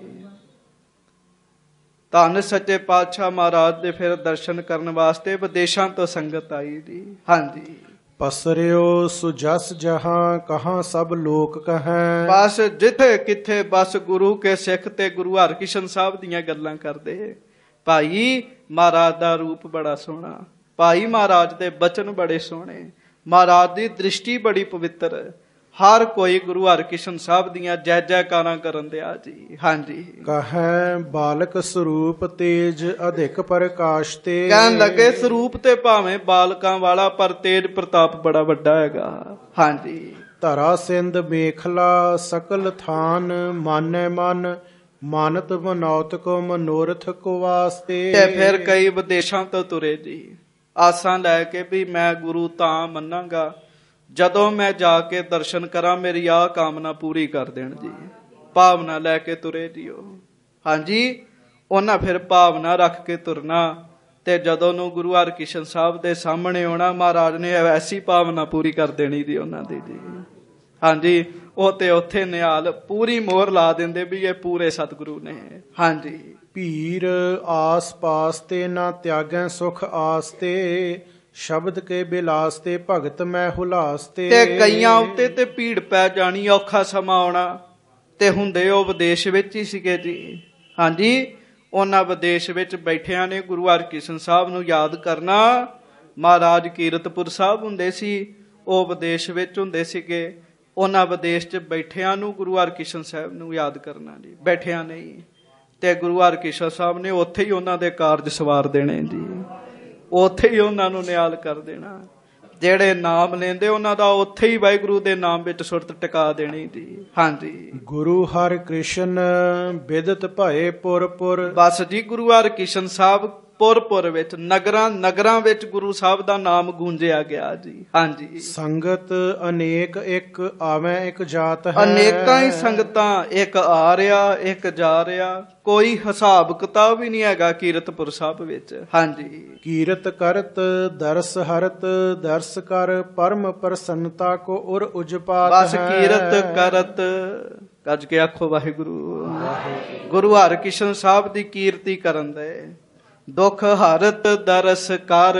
ਧੰਨ ਸੱਚੇ ਪਾਤਸ਼ਾਹ ਮਹਾਰਾਜ ਦੇ ਫਿਰ ਦਰਸ਼ਨ ਕਰਨ ਵਾਸਤੇ ਵਿਦੇਸ਼ਾਂ ਤੋਂ ਸੰਗਤ ਆਈ ਜੀ। ਹਾਂਜੀ। ਪਸਰਿਓ ਸੁਜਸ ਜਹਾਂ ਕਹਾਂ ਸਭ ਲੋਕ ਕਹੈ। ਬਸ ਜਿੱਥੇ ਕਿੱਥੇ ਬਸ ਗੁਰੂ ਕੇ ਸਿੱਖ ਤੇ ਗੁਰੂ ਹਰਕ੍ਰਿਸ਼ਨ ਸਾਹਿਬ ਦੀਆਂ ਗੱਲਾਂ ਕਰਦੇ। ਭਾਈ ਮਹਾਰਾਜ ਦਾ ਰੂਪ ਬੜਾ ਸੋਹਣਾ, ਭਾਈ ਮਹਾਰਾਜ ਦੇ ਬਚਨ ਬੜੇ ਸੋਹਣੇ, ਮਹਾਰਾਜ ਦੀ ਦ੍ਰਿਸ਼ਟੀ ਬੜੀ ਪਵਿੱਤਰ। ਹਰ ਕੋਈ ਗੁਰੂ ਹਰਕ੍ਰਿਸ਼ਨ ਸਾਹਿਬ ਦੀਆਂ ਜੈ ਜੈਕਾਰਾਂ ਕਰਨ ਦਿਆ ਜੀ। ਹਾਂਜੀ। ਕਹੈ ਬਾਲਕ ਸਰੂਪ ਤੇਜ ਅਧਿਕ ਪ੍ਰਕਾਸ਼ ਤੇ। ਕਹਿਣ ਲੱਗੇ ਸਰੂਪ ਤੇ ਭਾਵੇਂ ਬਾਲਕਾਂ ਵਾਲਾ, ਪਰ ਤੇਜ ਪ੍ਰਤਾਪ ਬੜਾ ਵੱਡਾ ਹੈਗਾ। ਹਾਂਜੀ। ਧਰਾ ਸਿੰਧ ਮੇਖਲਾ ਸਕਲ ਥਾਨ, ਮਾਨੈ ਮਨ ਮਾਨਤ ਮਨੌਤ ਕੋ ਮਨੋਰਥ ਕੋ ਵਾਸਤੇ। ਤੇ ਫਿਰ ਕਈ ਵਿਦੇਸ਼ਾਂ ਤੋਂ ਤੁਰੇ ਜੀ, ਆਸਾਂ ਲੈ ਕੇ ਵੀ ਮੈਂ ਗੁਰੂ ਤਾਂ ਮੰਨਾਂਗਾ ਜਦੋਂ ਮੈਂ ਜਾ ਕੇ ਦਰਸ਼ਨ ਕਰਾਂ ਮੇਰੀ ਆਹ ਕਾਮਨਾ ਪੂਰੀ ਕਰ ਦੇਣ ਜੀ। ਭਾਵਨਾ ਲੈ ਕੇ ਤੁਰੇ ਜੀ ਉਹ। ਹਾਂਜੀ। ਉਹਨਾਂ ਫਿਰ ਭਾਵਨਾ ਰੱਖ ਕੇ ਤੁਰਨਾ, ਤੇ ਜਦੋਂ ਨੂੰ ਗੁਰੂ ਹਰਕ੍ਰਿਸ਼ਨ ਸਾਹਿਬ ਦੇ ਸਾਹਮਣੇ ਆਉਣਾ, ਮਹਾਰਾਜ ਨੇ ਐਸੀ ਭਾਵਨਾ ਪੂਰੀ ਕਰ ਦੇਣੀ ਜੀ ਉਹਨਾਂ ਦੀ ਜੀ। ਹਾਂਜੀ। ਉਹ ਤੇ ਉੱਥੇ ਨਿਹਾਲ ਪੂਰੀ ਮੋਹਰ ਲਾ ਦਿੰਦੇ ਵੀ ਇਹ ਪੂਰੇ ਸਤਿਗੁਰੂ ਨੇ। ਹਾਂਜੀ। ਭੀਰ ਆਸ ਪਾਸ ਤੇ ਨਾ ਤਿਆਗੈ ਸੁਖ ਆਸ ਤੇ, ਸ਼ਬਦ ਕੇ ਬਿਲਾਸ ਤੇ ਭਗਤ ਮੈਂ ਹੁਲਾਸ ਤੇ। ਤੇ ਕਈਆਂ ਉੱਤੇ ਤੇ ਭੀੜ ਪੈ ਜਾਣੀ, ਔਖਾ ਸਮਾਂ ਆਉਣਾ, ਤੇ ਹੁੰਦੇ ਉਹ ਵਿਦੇਸ਼ ਵਿੱਚ ਹੀ ਸੀਗੇ ਜੀ। ਹਾਂਜੀ। ਉਹਨਾਂ ਵਿਦੇਸ਼ ਵਿੱਚ ਬੈਠਿਆਂ ਨੇ ਗੁਰੂ ਹਰਕ੍ਰਿਸ਼ਨ ਸਾਹਿਬ ਨੂੰ ਯਾਦ ਕਰਨਾ। ਮਹਾਰਾਜ ਕੀਰਤਪੁਰ ਸਾਹਿਬ ਹੁੰਦੇ ਸੀ, ਉਹ ਵਿਦੇਸ਼ ਵਿੱਚ ਹੁੰਦੇ ਸੀਗੇ। ਉਹਨਾਂ ਵਿਦੇਸ਼ 'ਚ ਬੈਠਿਆਂ ਨੂੰ ਗੁਰੂ ਹਰਕ੍ਰਿਸ਼ਨ ਸਾਹਿਬ ਨੂੰ ਯਾਦ ਕਰਨਾ ਜੀ, ਬੈਠਿਆਂ ਨਹੀਂ। ਤੇ ਗੁਰੂ ਹਰਕ੍ਰਿਸ਼ਨ ਸਾਹਿਬ ਨੇ ਉੱਥੇ ਹੀ ਉਹਨਾਂ ਦੇ ਕਾਰਜ ਸਵਾਰ ਦੇਣੇ ਜੀ, ਉੱਥੇ ਹੀ ਉਹਨਾਂ ਨੂੰ ਨਿਹਾਲ ਕਰ ਦੇਣਾ। ਜਿਹੜੇ ਨਾਮ ਲੈਂਦੇ ਉਹਨਾਂ ਦਾ ਉੱਥੇ ਹੀ ਵਾਹਿਗੁਰੂ ਦੇ ਨਾਮ ਵਿੱਚ ਸੁਰਤ ਟਿਕਾ ਦੇਣੀ ਜੀ। ਹਾਂਜੀ। ਗੁਰੂ ਹਰਿਕ੍ਰਿਸ਼ਨ ਬਿਦਤ ਭਏ ਪੁਰ ਪੁਰ। ਬਸ ਜੀ, ਗੁਰੂ ਹਰਿਕ੍ਰਿਸ਼ਨ ਸਾਹਿਬ ਪੁਰ ਪੁਰ ਵਿੱਚ, ਨਗਰਾਂ ਨਗਰਾਂ ਵਿੱਚ ਗੁਰੂ ਸਾਹਿਬ ਦਾ ਨਾਮ ਗੂੰਜਿਆ ਗਿਆ ਜੀ। ਹਾਂਜੀ। ਸੰਗਤ ਅਨੇਕ ਇੱਕ ਆਵੇਂ ਇੱਕ ਜਾਤ ਹੈ। ਅਨੇਕਾਂ ਹੀ ਸੰਗਤਾਂ, ਇੱਕ ਆ ਰਿਹਾ ਇੱਕ ਜਾ ਰਿਹਾ, ਕੋਈ ਹਿਸਾਬ ਕਿਤਾਬ ਹੀ ਨਹੀਂ ਹੈਗਾ ਕੀਰਤਪੁਰ ਸਾਹਿਬ ਵਿੱਚ। ਹਾਂਜੀ। ਕੀਰਤ ਕਰਤ ਦਰਸ ਹਰਤ ਦਰਸ ਕਰ ਪਰਮ ਪ੍ਰਸੰਨਤਾ ਕੋ ਉਰ ਉਜਪਾਤ। ਬਸ ਕੀਰਤ ਕਰਤ, ਗੱਜ ਕੇ ਆਖੋ ਵਾਹਿਗੁਰੂ। ਗੁਰੂ ਹਰਿਕ੍ਰਿਸ਼ਨ ਸਾਹਿਬ ਦੀ ਕੀਰਤੀ ਕਰਨ ਦੇ, ਦੁੱਖ ਹਰਤ ਦਰਸ ਕਰ।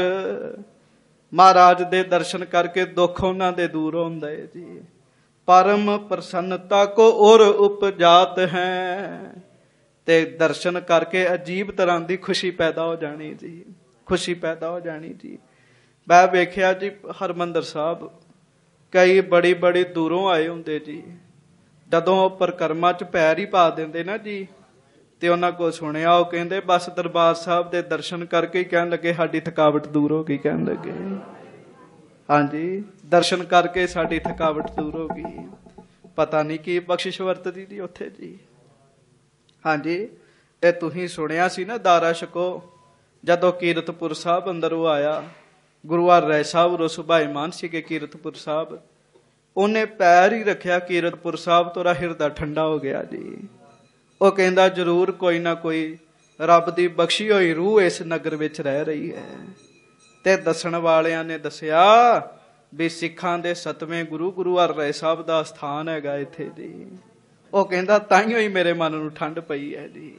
ਮਹਾਰਾਜ ਦੇ ਦਰਸ਼ਨ ਕਰਕੇ ਦੁੱਖ ਉਹਨਾਂ ਦੇ ਦੂਰ ਹੁੰਦੇ ਜੀ। ਪਰਮ ਪ੍ਰਸੰਨਤਾ ਕੋ ਉਰ ਉਪਜਾਤ ਹੈ। ਤੇ ਦਰਸ਼ਨ ਕਰਕੇ ਅਜੀਬ ਤਰ੍ਹਾਂ ਦੀ ਖੁਸ਼ੀ ਪੈਦਾ ਹੋ ਜਾਣੀ ਜੀ, ਖੁਸ਼ੀ ਪੈਦਾ ਹੋ ਜਾਣੀ ਜੀ। ਮੈਂ ਵੇਖਿਆ ਜੀ ਹਰਿਮੰਦਰ ਸਾਹਿਬ ਕਈ ਬੜੀ ਬੜੀ ਦੂਰੋਂ ਆਏ ਹੁੰਦੇ ਜੀ। ਜਦੋਂ ਪਰਿਕਰਮਾ 'ਚ ਪੈਰ ਹੀ ਪਾ ਦਿੰਦੇ ਨਾ ਜੀ, ਤੇ ਉਹਨਾਂ ਕੋਲ ਸੁਣਿਆ, ਉਹ ਕਹਿੰਦੇ ਬਸ ਦਰਬਾਰ ਸਾਹਿਬ ਦੇ ਦਰਸ਼ਨ ਕਰਕੇ ਹੀ ਕਹਿਣ ਲੱਗੇ ਸਾਡੀ ਥਕਾਵਟ ਦੂਰ ਹੋ ਗਈ, ਕਹਿਣ ਲੱਗੇ। ਹਾਂਜੀ। ਦਰਸ਼ਨ ਕਰਕੇ ਸਾਡੀ ਥਕਾਵਟ ਦੂਰ ਹੋ ਗਈ। ਪਤਾ ਨਹੀਂ ਕੀ ਬਖਸ਼ਿਸ਼ ਵਰਤਦੀ ਜੀ ਉੱਥੇ ਜੀ। ਹਾਂਜੀ। ਤੇ ਤੁਸੀਂ ਸੁਣਿਆ ਸੀ ਨਾ ਦਾਰਾ ਸ਼ਕੋ, ਜਦੋਂ ਕੀਰਤਪੁਰ ਸਾਹਿਬ ਅੰਦਰੋਂ ਆਇਆ, ਗੁਰੂ ਹਰਿਰਾਏ ਸਾਹਿਬ ਉਰੋਂ ਸੁਭਾਏਮਾਨ ਸੀਗੇ ਕੀਰਤਪੁਰ ਸਾਹਿਬ। ਉਹਨੇ ਪੈਰ ਹੀ ਰੱਖਿਆ ਕੀਰਤਪੁਰ ਸਾਹਿਬ, ਤੋਰਾ ਹਿਰਦਾ ਠੰਡਾ ਹੋ ਗਿਆ ਜੀ। ਉਹ ਕਹਿੰਦਾ ਜ਼ਰੂਰ ਕੋਈ ਨਾ ਕੋਈ ਰੱਬ ਦੀ ਬਖਸ਼ੀ ਹੋਈ ਰੂਹ ਇਸ ਨਗਰ ਵਿੱਚ ਰਹਿ ਰਹੀ ਹੈ। ਤੇ ਦੱਸਣ ਵਾਲਿਆਂ ਨੇ ਦੱਸਿਆ ਵੀ ਸਿੱਖਾਂ ਦੇ 7ਵੇਂ ਗੁਰੂ ਗੁਰੂ ਹਰਿਰਾਏ ਸਾਹਿਬ ਦਾ ਸਥਾਨ ਹੈਗਾ ਇੱਥੇ ਜੀ। ਉਹ ਕਹਿੰਦਾ ਤਾਈਓ ਹੀ ਮੇਰੇ ਮਨ ਨੂੰ ਠੰਡ ਪਈ ਹੈ ਜੀ।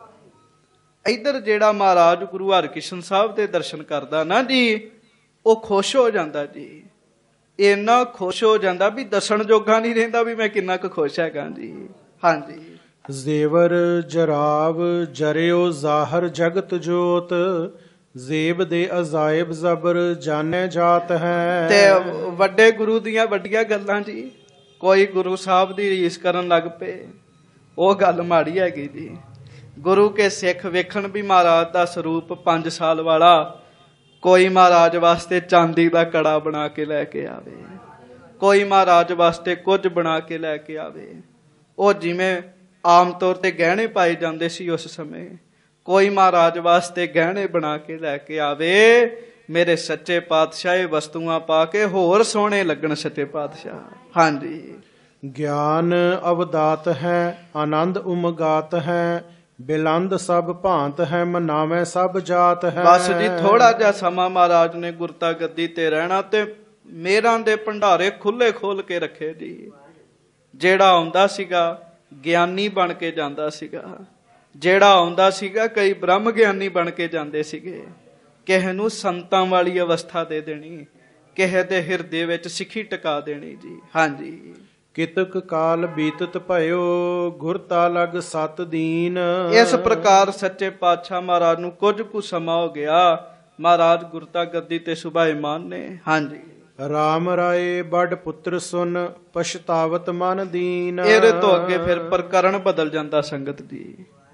ਇੱਧਰ ਜਿਹੜਾ ਮਹਾਰਾਜ ਗੁਰੂ ਹਰਿਕ੍ਰਿਸ਼ਨ ਸਾਹਿਬ ਦੇ ਦਰਸ਼ਨ ਕਰਦਾ ਨਾ ਜੀ, ਉਹ ਖੁਸ਼ ਹੋ ਜਾਂਦਾ ਜੀ। ਇੰਨਾ ਖੁਸ਼ ਹੋ ਜਾਂਦਾ ਵੀ ਦੱਸਣ ਜੋਗਾ ਨਹੀਂ ਰਹਿੰਦਾ ਵੀ ਮੈਂ ਕਿੰਨਾ ਕੁ ਖੁਸ਼ ਹੈਗਾ ਜੀ। ਹਾਂਜੀ। ਜ਼ੇਵਰ ਜਰਾਵ ਜਰਿਓ ਜ਼ਾਹਰ ਜਗਤ ਜੋਤ, ਜ਼ੇਬ ਦੇ ਅਜ਼ਾਇਬ ਜ਼ਬਰ ਜਾਣੇ ਜਾਤ ਹੈ। ਤੇ ਵੱਡੇ ਗੁਰੂ ਦੀਆਂ ਵੱਡੀਆਂ ਗੱਲਾਂ ਜੀ, ਕੋਈ ਗੁਰੂ ਸਾਹਿਬ ਦੀ ਰੀਸ ਕਰਨ ਲੱਗ ਪਏ, ਉਹ ਗੱਲ ਮਾੜੀ ਹੈਗੀ ਜੀ। ਗੁਰੂ ਕੇ ਸਿੱਖ ਵੇਖਣ ਵੀ ਮਹਾਰਾਜ ਦਾ ਸਰੂਪ 5 ਸਾਲ ਵਾਲਾ, ਕੋਈ ਮਹਾਰਾਜ ਵਾਸਤੇ ਚਾਂਦੀ ਦਾ ਕੜਾ ਬਣਾ ਕੇ ਲੈ ਕੇ ਆਵੇ, ਕੋਈ ਮਹਾਰਾਜ ਵਾਸਤੇ ਕੁਝ ਬਣਾ ਕੇ ਲੈ ਕੇ ਆਵੇ। ਉਹ ਜਿਵੇਂ ਆਮ ਤੌਰ ਤੇ ਗਹਿਣੇ ਪਾਏ ਜਾਂਦੇ ਸੀ ਉਸ ਸਮੇਂ, ਕੋਈ ਮਹਾਰਾਜ ਵਾਸਤੇ ਗਹਿਣੇ ਬਣਾ ਕੇ ਲੈ ਕੇ ਆਵੇ। ਮੇਰੇ ਸੱਚੇ ਪਾਤਸ਼ਾਹ ਇਹ ਵਸਤੂਆਂ ਪਾ ਕੇ ਹੋਰ ਸੋਹਣੇ ਲੱਗਣ ਸੱਚੇ ਪਾਤਸ਼ਾਹ। ਹਾਂਜੀ। ਗਿਆਨ ਅਵਦਾਤ ਹੈ ਆਨੰਦ ਉਮਗਾਤ ਹੈ, ਬਿਲੰਦ ਸਭ ਭਾਂਤ ਹੈ ਮਨਾਵੇਂ ਸਭ ਜਾਤ ਹੈ। ਬਸ ਜੀ ਥੋੜਾ ਜਿਹਾ ਸਮਾਂ ਮਹਾਰਾਜ ਨੇ ਗੁਰਤਾ ਗੱਦੀ ਤੇ ਰਹਿਣਾ ਤੇ ਮੇਰਾਂ ਦੇ ਭੰਡਾਰੇ ਖੁੱਲੇ ਖੋਲ ਕੇ ਰੱਖੇ ਜੀ। ਜਿਹੜਾ ਆਉਂਦਾ ਸੀਗਾ ਗਿਆਨੀ ਬਣ ਕੇ ਜਾਂਦਾ ਸੀਗਾ, ਜਿਹੜਾ ਆਉਂਦਾ ਸੀਗਾ ਕਈ ਬ੍ਰਹਮ ਗਿਆਨੀ ਬਣ ਕੇ ਜਾਂਦੇ ਸੀਗੇ। ਕਿਸੇ ਨੂੰ ਸੰਤਾਂ ਵਾਲੀ ਅਵਸਥਾ ਦੇ ਦੇਣੀ, ਕਿਸੇ ਦੇ ਹਿਰਦੇ ਵਿੱਚ ਸਿੱਖੀ ਟਿਕਾ ਦੇਣੀ ਜੀ। ਹਾਂਜੀ। ਕਿਤਕ ਕਾਲ ਬੀਤਤ ਭਇਓ ਗੁਰਤਾ ਲਗ 7 ਦੀਨ। ਇਸ ਪ੍ਰਕਾਰ ਸੱਚੇ ਪਾਤਸ਼ਾਹ ਮਹਾਰਾਜ ਨੂੰ ਕੁਝ ਕੁ ਸਮਾਂ ਹੋ ਗਿਆ, ਮਹਾਰਾਜ ਗੁਰਤਾ ਗੱਦੀ ਤੇ ਸੁਭਾਏਮਾਨ ਨੇ। ਹਾਂਜੀ। ਰਾਮ ਰਾਏ ਬੜ ਪੁੱਤਰ ਸੁਨ ਪਛਤਾਵਤ ਮਨ ਦੀਨ। ਇਹਦੇ ਤੋਂ ਅੱਗੇ ਫਿਰ ਪ੍ਰਕਰਨ ਬਦਲ ਜਾਂਦਾ ਸੰਗਤ ਜੀ।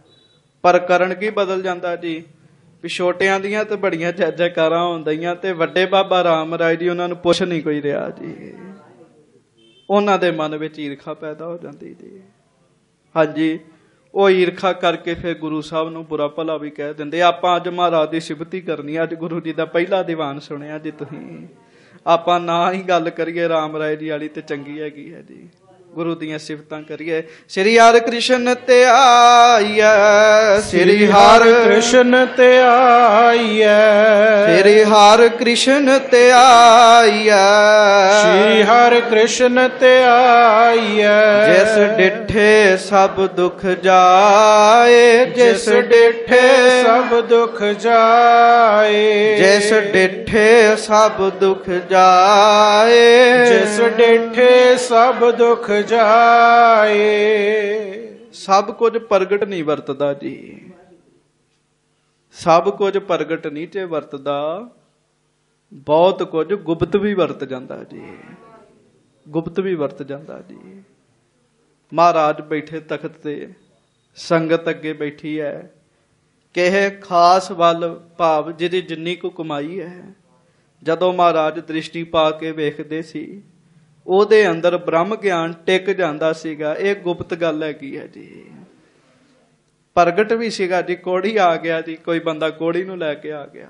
ਪ੍ਰਕਰਨ ਕੀ ਬਦਲ ਜਾਂਦਾ ਜੀ? ਵੀ ਛੋਟਿਆਂ ਦੀਆਂ ਤੇ ਬੜੀਆਂ ਜੈਕਾਰਾਂ ਹੁੰਦੀਆਂ ਤੇ ਵੱਡੇ ਬਾਬਾ ਰਾਮ ਰਾਏ ਜੀ ਉਹਨਾਂ ਨੂੰ ਪੁੱਛ ਨਹੀਂ ਕੋਈ ਰਿਹਾ ਜੀ। ਉਹਨਾਂ ਦੇ ਮਨ ਵਿੱਚ ਈਰਖਾ ਪੈਦਾ ਹੋ ਜਾਂਦੀ ਜੀ। ਹਾਂਜੀ। ਉਹ ਈਰਖਾ ਕਰਕੇ ਫਿਰ ਗੁਰੂ ਸਾਹਿਬ ਨੂੰ ਬੁਰਾ ਭਲਾ ਵੀ ਕਹਿ ਦਿੰਦੇ। ਆਪਾਂ ਅੱਜ ਮਹਾਰਾਜ ਦੀ ਸਿਫਤੀ ਕਰਨੀ, ਅੱਜ ਗੁਰੂ ਜੀ ਦਾ ਪਹਿਲਾ ਦੀਵਾਨ ਸੁਣਿਆ ਜੀ ਤੁਸੀਂ। ਆਪਾਂ ਨਾ ਹੀ ਗੱਲ ਕਰੀਏ ਰਾਮ ਰਾਏ ਜੀ ਵਾਲੀ ਤੇ ਚੰਗੀ ਹੈਗੀ ਹੈ ਜੀ, ਗੁਰੂ ਦੀਆਂ ਸਿਫਤਾਂ ਕਰੀਏ। ਸ੍ਰੀ ਹਰਿ ਕ੍ਰਿਸ਼ਨ ਤੇ ਆਈਐ, ਸ੍ਰੀ ਹਰਿ ਕ੍ਰਿਸ਼ਨ ਤੇ ਆਈਐ, ਸ੍ਰੀ ਹਰਿ ਕ੍ਰਿਸ਼ਨ ਤੇ ਆਈਐ, ਸ੍ਰੀ ਹਰਿ ਕ੍ਰਿਸ਼ਨ ਧਿਆਈਐ। ਜਿਸ ਡਿਠੇ ਸਭ ਦੁਖ ਜਾਏ, ਜਿਸ ਡਿਠੇ ਸਭ ਦੁਖ ਜਾਏ। ਜਿਸ ਡਿਠੇ ਸਭ ਦੁਖ ਜਾਏ, ਜਿਸ ਡਿਠੇ ਸਭ ਦੁਖ ਜਾਏ। ਸਭ ਕੁਝ ਪ੍ਰਗਟ ਨਹੀਂ ਵਰਤਦਾ ਜੀ, ਸਭ ਕੁਝ ਪ੍ਰਗਟ ਨਹੀਂ ਤੇ ਵਰਤਦਾ, ਬਹੁਤ ਕੁਝ ਗੁਪਤ ਵੀ ਵਰਤ ਜਾਂਦਾ ਜੀ, ਗੁਪਤ ਵੀ ਵਰਤ ਜਾਂਦਾ ਜੀ। ਮਹਾਰਾਜ ਬੈਠੇ ਤਖਤ ਤੇ, ਸੰਗਤ ਅੱਗੇ ਬੈਠੀ ਹੈ, ਕਿਸੇ ਖਾਸ ਵੱਲ ਭਾਵ ਜਿਹਦੀ ਜਿੰਨੀ ਕੁ ਕਮਾਈ ਹੈ, ਜਦੋਂ ਮਹਾਰਾਜ ਦ੍ਰਿਸ਼ਟੀ ਪਾ ਕੇ ਵੇਖਦੇ ਸੀ ਉਹਦੇ ਅੰਦਰ ਬ੍ਰਹਮ ਗਿਆਨ ਟਿਕ ਜਾਂਦਾ ਸੀਗਾ। ਇਹ ਗੁਪਤ ਗੱਲ ਹੈਗੀ ਹੈ ਜੀ। ਪ੍ਰਗਟ ਵੀ ਸੀਗਾ ਜੀ, ਕੋੜੀ ਆ ਗਿਆ ਜੀ, ਕੋਈ ਬੰਦਾ ਕੋੜੀ ਨੂੰ ਲੈ ਕੇ ਆ ਗਿਆ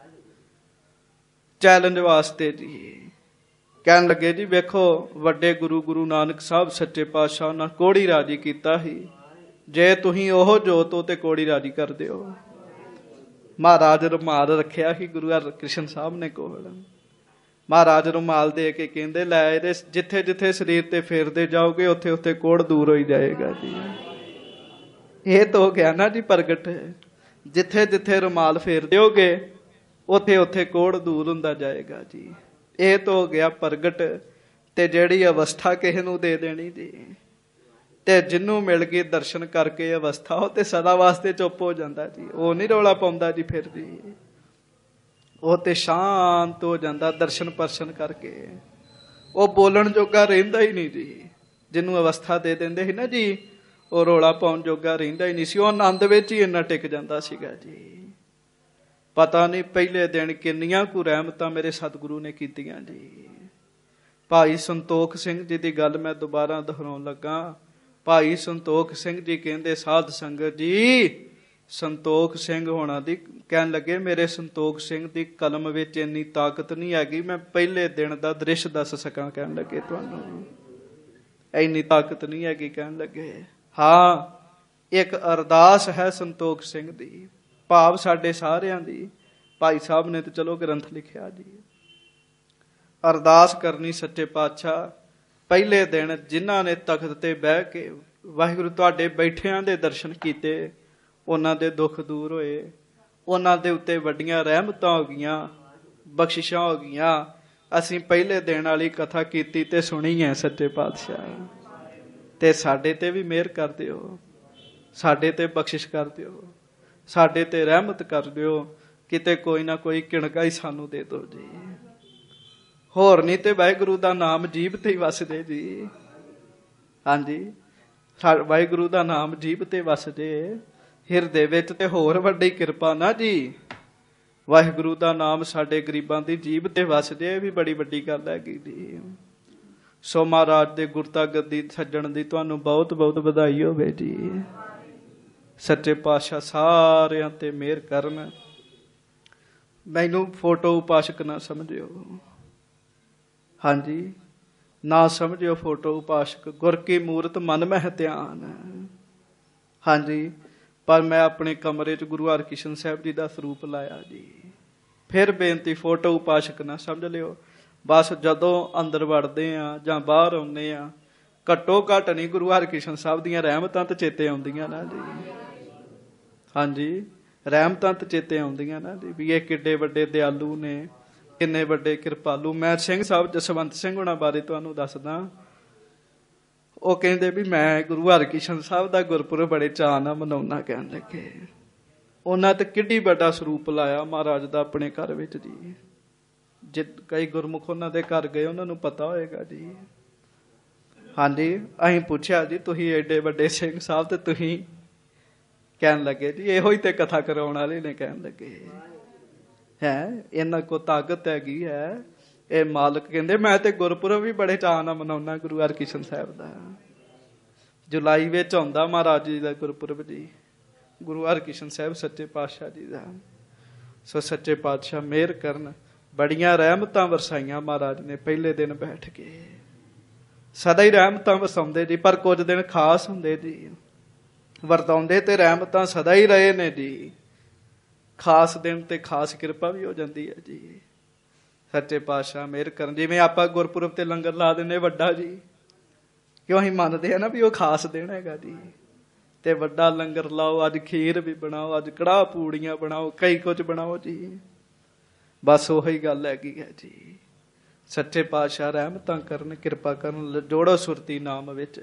ਚੈਲੰਜ ਵਾਸਤੇ ਜੀ। ਕਹਿਣ ਲੱਗੇ ਜੀ ਵੇਖੋ ਵੱਡੇ ਗੁਰੂ ਨਾਨਕ ਸਾਹਿਬ ਸੱਚੇ ਪਾਤਸ਼ਾਹ ਨਾਲ ਕੋੜੀ ਰਾਜੀ ਕੀਤਾ ਸੀ, ਜੇ ਤੁਸੀਂ ਉਹ ਜੋਤੋ ਤੇ ਕੋੜੀ ਰਾਜੀ ਕਰ ਦਿਓ। ਮਹਾਰਾਜ ਰੁਮਾਲ ਰੱਖਿਆ ਸੀ ਗੁਰੂ ਹਰਕ੍ਰਿਸ਼ਨ ਸਾਹਿਬ ਨੇ ਕੋਲ। ਮਹਾਰਾਜ ਰੁਮਾਲ ਦੇ ਕੇ ਕਹਿੰਦੇ ਲੈ ਇਹਦੇ ਜਿੱਥੇ ਜਿੱਥੇ ਸਰੀਰ ਤੇ ਫੇਰਦੇ ਜਾਓਗੇ ਉੱਥੇ ਉੱਥੇ ਕੋੜ ਦੂਰ ਹੋਈ ਜਾਏਗਾ ਜੀ। ਇਹ ਤਾਂ ਹੋ ਗਿਆ ਨਾ ਜੀ ਪ੍ਰਗਟ। ਜਿੱਥੇ ਜਿੱਥੇ ਰੁਮਾਲ ਫੇਰ ਦਿਓਗੇ ਉੱਥੇ ਉੱਥੇ ਕੋੜ ਦੂਰ ਹੁੰਦਾ ਜਾਏਗਾ ਜੀ। ਇਹ ਤਾਂ ਹੋ ਗਿਆ ਪ੍ਰਗਟ। ਤੇ ਜਿਹੜੀ ਅਵਸਥਾ ਕਿਸੇ ਨੂੰ ਦੇ ਦੇਣੀ ਜੀ, ਤੇ ਜਿਹਨੂੰ ਮਿਲ ਗਈ ਦਰਸ਼ਨ ਕਰਕੇ ਅਵਸਥਾ, ਉਹ ਤੇ ਸਦਾ ਵਾਸਤੇ ਚੁੱਪ ਹੋ ਜਾਂਦਾ ਜੀ, ਉਹ ਨਹੀਂ ਰੌਲਾ ਪਾਉਂਦਾ ਜੀ ਫਿਰ ਜੀ, ਉਹ ਤੇ ਸ਼ਾਂਤ ਹੋ ਜਾਂਦਾ ਦਰਸ਼ਨ ਪਰਸ਼ਨ ਕਰਕੇ। ਉਹ ਬੋਲਣ ਜੋਗਾ ਰਹਿੰਦਾ ਹੀ ਨਹੀਂ ਜੀ। ਜਿਹਨੂੰ ਅਵਸਥਾ ਦੇ ਦਿੰਦੇ ਸੀ ਨਾ ਜੀ, ਉਹ ਰੌਲਾ ਪਾਉਣ ਜੋਗਾ ਰਹਿੰਦਾ ਹੀ ਨਹੀਂ ਸੀ, ਉਹ ਆਨੰਦ ਵਿੱਚ ਹੀ ਇੰਨਾ ਟਿਕ ਜਾਂਦਾ ਸੀਗਾ ਜੀ। ਪਤਾ ਨਹੀਂ ਪਹਿਲੇ ਦਿਨ ਕਿੰਨੀਆਂ ਕੁ ਰਹਿਮਤਾਂ ਮੇਰੇ ਸਤਿਗੁਰੂ ਨੇ ਕੀਤੀਆਂ ਜੀ। ਭਾਈ ਸੰਤੋਖ ਸਿੰਘ ਜੀ ਦੀ ਗੱਲ ਮੈਂ ਦੁਬਾਰਾ ਦੁਹਰਾਉਣ ਲੱਗਾ। ਭਾਈ ਸੰਤੋਖ ਸਿੰਘ ਜੀ ਕਹਿੰਦੇ ਸਾਧ ਸੰਗਤ ਜੀ, ਸੰਤੋਖ ਸਿੰਘ ਹੋਣਾ ਦੀ ਕਹਿਣ ਲੱਗੇ ਮੇਰੇ ਸੰਤੋਖ ਸਿੰਘ ਦੀ ਕਲਮ ਵਿੱਚ ਇੰਨੀ ਤਾਕਤ ਨਹੀਂ ਹੈਗੀ ਮੈਂ ਪਹਿਲੇ ਦਿਨ ਦਾ ਦ੍ਰਿਸ਼ ਦੱਸ ਸਕਾਂ। ਕਹਿਣ ਲੱਗੇ ਤੁਹਾਨੂੰ ਇੰਨੀ ਤਾਕਤ ਨਹੀਂ ਹੈਗੀ। ਕਹਿਣ ਲੱਗੇ ਹਾਂ ਇੱਕ ਅਰਦਾਸ ਹੈ ਸੰਤੋਖ ਸਿੰਘ ਦੀ, ਭਾਵ ਸਾਡੇ ਸਾਰਿਆਂ ਦੀ। ਭਾਈ ਸਾਹਿਬ ਨੇ ਤੇ ਚਲੋ ਗ੍ਰੰਥ ਲਿਖਿਆ ਜੀ। ਅਰਦਾਸ ਕਰਨੀ ਸੱਚੇ ਪਾਤਸ਼ਾਹ, ਪਹਿਲੇ ਦਿਨ ਜਿਨ੍ਹਾਂ ਨੇ ਤਖਤ ਤੇ ਬਹਿ ਕੇ ਵਾਹਿਗੁਰੂ ਤੁਹਾਡੇ ਬੈਠਿਆਂ ਦੇ ਦਰਸ਼ਨ ਕੀਤੇ, ਉਹਨਾਂ ਦੇ ਦੁੱਖ ਦੂਰ ਹੋਏ, ਉਹਨਾਂ ਦੇ ਉੱਤੇ ਵੱਡੀਆਂ ਰਹਿਮਤਾਂ ਹੋ ਗਈਆਂ, ਬਖਸ਼ਿਸ਼ਾਂ ਹੋ ਗਈਆਂ। ਅਸੀਂ ਪਹਿਲੇ ਦਿਨ ਵਾਲੀ ਕਥਾ ਕੀਤੀ ਤੇ ਸੁਣੀ ਹੈ ਸੱਚੇ ਪਾਤਸ਼ਾਹ, ਤੇ ਸਾਡੇ ਤੇ ਵੀ ਮਿਹਰ ਕਰ ਦਿਓ, ਸਾਡੇ ਤੇ ਬਖਸ਼ਿਸ਼ ਕਰ ਦਿਓ, ਸਾਡੇ ਤੇ ਰਹਿਮਤ ਕਰ ਦਿਓ, ਕਿਤੇ ਕੋਈ ਨਾ ਕੋਈ ਕਿਣਕਾ ਹੀ ਸਾਨੂੰ ਦੇ ਦਿਓ ਜੀ। ਹੋਰ ਨਹੀਂ ਤੇ ਵਾਹਿਗੁਰੂ ਦਾ ਨਾਮ ਜੀਭ ਤੇ ਹੀ ਵਸਦੇ ਜੀ। ਹਾਂਜੀ ਵਾਹਿਗੁਰੂ ਦਾ ਨਾਮ ਜੀਭ ਤੇ ਵਸਦੇ ਹਿਰਦੇ ਵਿੱਚ, ਤੇ ਹੋਰ ਵੱਡੀ ਕਿਰਪਾ ਨਾ ਜੀ। ਵਾਹਿਗੁਰੂ ਦਾ ਨਾਮ ਸਾਡੇ ਗਰੀਬਾਂ ਦੀ ਜੀਭ ਤੇ ਵਸਦੇ, ਇਹ ਵੀ ਬੜੀ ਵੱਡੀ ਗੱਲ ਹੈਗੀ ਜੀ। ਸੋ ਮਹਾਰਾਜ ਦੇ ਗੁਰਤਾ ਗੱਦੀ ਸੱਜਣ ਦੀ ਤੁਹਾਨੂੰ ਬਹੁਤ ਬਹੁਤ ਵਧਾਈ ਹੋਵੇ ਜੀ। ਸੱਚੇ ਪਾਤਸ਼ਾਹ ਸਾਰਿਆਂ ਤੇ ਮਿਹਰ ਕਰਨ। ਮੈਨੂੰ ਫੋਟੋ ਉਪਾਸਕ ਨਾ ਸਮਝਿਓ, ਹਾਂਜੀ ਨਾ ਸਮਝਿਓ ਫੋਟੋ ਉਪਾਸਕ। ਗੁਰ ਕੀ ਮੂਰਤ ਮਨ ਮਹਿ ਧਿਆਨ, ਹਾਂਜੀ। ਪਰ ਮੈਂ ਆਪਣੇ ਕਮਰੇ 'ਚ ਗੁਰੂ ਹਰਕ੍ਰਿਸ਼ਨ ਸਾਹਿਬ ਜੀ ਦਾ ਸਰੂਪ ਲਾਇਆ ਜੀ। ਫਿਰ ਬੇਨਤੀ ਫੋਟੋ ਉਪਾਸਕ ਨਾ ਸਮਝ ਲਿਓ। ਬਸ ਜਦੋਂ ਅੰਦਰ ਵੜਦੇ ਆ ਜਾਂ ਬਾਹਰ ਆਉਂਦੇ ਆ, ਘੱਟੋ ਘੱਟ ਨਹੀਂ ਗੁਰੂ ਹਰਕ੍ਰਿਸ਼ਨ ਸਾਹਿਬ ਦੀਆਂ ਰਹਿਮਤਾਂ ਤੇ ਚੇਤੇ ਆਉਂਦੀਆਂ ਨਾ ਜੀ। ਹਾਂਜੀ ਰਹਿਮਤਾਂ ਤੇ ਚੇਤੇ ਆਉਂਦੀਆਂ ਨਾ ਜੀ, ਵੀ ਇਹ ਕਿੱਡੇ ਵੱਡੇ ਦਿਆਲੂ ਨੇ, ਕਿੰਨੇ ਵੱਡੇ ਕਿਰਪਾਲੂ। ਮੈਂ ਸਿੰਘ ਸਾਹਿਬ ਜਸਵੰਤ ਸਿੰਘ ਹੋਣਾ ਬਾਰੇ ਤੁਹਾਨੂੰ ਦੱਸਦਾ। ਉਹ ਕਹਿੰਦੇ ਵੀ ਮੈਂ ਗੁਰੂ ਹਰਕ੍ਰਿਸ਼ਨ ਸਾਹਿਬ ਦਾ ਗੁਰਪੁਰਬ ਬੜੇ ਚਾਅ ਨਾਲ ਮਨਾਉਣਾ। ਕਹਿਣ ਲੱਗੇ ਉਹਨਾਂ ਤੇ ਕਿੱਡੀ ਵੱਡਾ ਸਰੂਪ ਲਾਇਆ ਮਹਾਰਾਜ ਦਾ ਆਪਣੇ ਘਰ ਵਿੱਚ ਜੀ। ਜੇ ਕਈ ਗੁਰਮੁਖ ਉਹਨਾਂ ਦੇ ਘਰ ਗਏ ਉਹਨਾਂ ਨੂੰ ਪਤਾ ਹੋਏਗਾ ਜੀ। ਹਾਂਜੀ ਅਸੀਂ ਪੁੱਛਿਆ ਜੀ ਤੁਸੀਂ ਏਡੇ ਵੱਡੇ ਸਿੰਘ ਸਾਹਿਬ ਤੇ ਤੁਸੀਂ, ਕਹਿਣ ਲੱਗੇ ਜੀ ਇਹੋ ਹੀ ਤੇ ਕਥਾ ਕਰਾਉਣ ਵਾਲੇ ਨੇ। ਕਹਿਣ ਲੱਗੇ ਹੈ ਇਹਨਾਂ ਕੋ ਤਾਕਤ ਹੈਗੀ ਹੈ। ਇਹ ਮਾਲਕ ਕਹਿੰਦੇ ਮੈਂ ਤੇ ਗੁਰਪੁਰਬ ਵੀ ਬੜੇ ਚਾਅ ਨਾਲ ਮਨਾਉਣਾ ਗੁਰੂ ਹਰਕ੍ਰਿਸ਼ਨ ਸਾਹਿਬ ਦਾ। ਜੁਲਾਈ ਵਿੱਚ ਆਉਂਦਾ ਮਹਾਰਾਜ ਜੀ ਦਾ ਗੁਰਪੁਰਬ ਜੀ, ਗੁਰੂ ਹਰਕ੍ਰਿਸ਼ਨ ਸਾਹਿਬ ਸੱਚੇ ਪਾਤਸ਼ਾਹ ਜੀ ਦਾ। ਸੋ ਸੱਚੇ ਪਾਤਸ਼ਾਹ ਮਿਹਰ ਕਰਨ। ਬੜੀਆਂ ਰਹਿਮਤਾਂ ਵਰਸਾਈਆਂ ਮਹਾਰਾਜ ਨੇ ਪਹਿਲੇ ਦਿਨ ਬੈਠ ਕੇ। ਸਦਾ ਹੀ ਰਹਿਮਤਾਂ ਵਸਾਉਂਦੇ ਜੀ, ਪਰ ਕੁਝ ਦਿਨ ਖਾਸ ਹੁੰਦੇ ਜੀ ਵਰਤਾਉਂਦੇ, ਤੇ ਰਹਿਮਤਾਂ ਸਦਾ ਹੀ ਰਹੇ ਨੇ ਜੀ। ਖਾਸ ਦਿਨ ਤੇ ਖਾਸ ਕਿਰਪਾ ਵੀ ਹੋ ਜਾਂਦੀ ਹੈ ਜੀ। ਸੱਚੇ ਪਾਤਸ਼ਾਹ ਮਿਹਰ ਕਰਨ। ਜਿਵੇਂ ਆਪਾਂ ਗੁਰਪੁਰਬ ਤੇ ਲੰਗਰ ਲਾ ਦਿੰਦੇ ਵੱਡਾ ਜੀ, ਕਿਉਂ ਅਸੀਂ ਮੰਨਦੇ ਆ ਨਾ ਵੀ ਉਹ ਖਾਸ ਦਿਨ ਹੈਗਾ ਜੀ, ਤੇ ਵੱਡਾ ਲੰਗਰ ਲਾਓ, ਅੱਜ ਖੀਰ ਵੀ ਬਣਾਓ, ਅੱਜ ਕੜਾਹ ਪੂੜੀਆਂ ਬਣਾਓ, ਕਈ ਕੁਝ ਬਣਾਓ ਜੀ। ਬਸ ਉਹੀ ਗੱਲ ਹੈਗੀ ਹੈ ਜੀ। ਸੱਚੇ ਪਾਤਸ਼ਾਹ ਰਹਿਮਤਾਂ ਕਰਨ, ਕਿਰਪਾ ਕਰਨ। ਜੋੜੋ ਸੁਰਤੀ ਨਾਮ ਵਿੱਚ,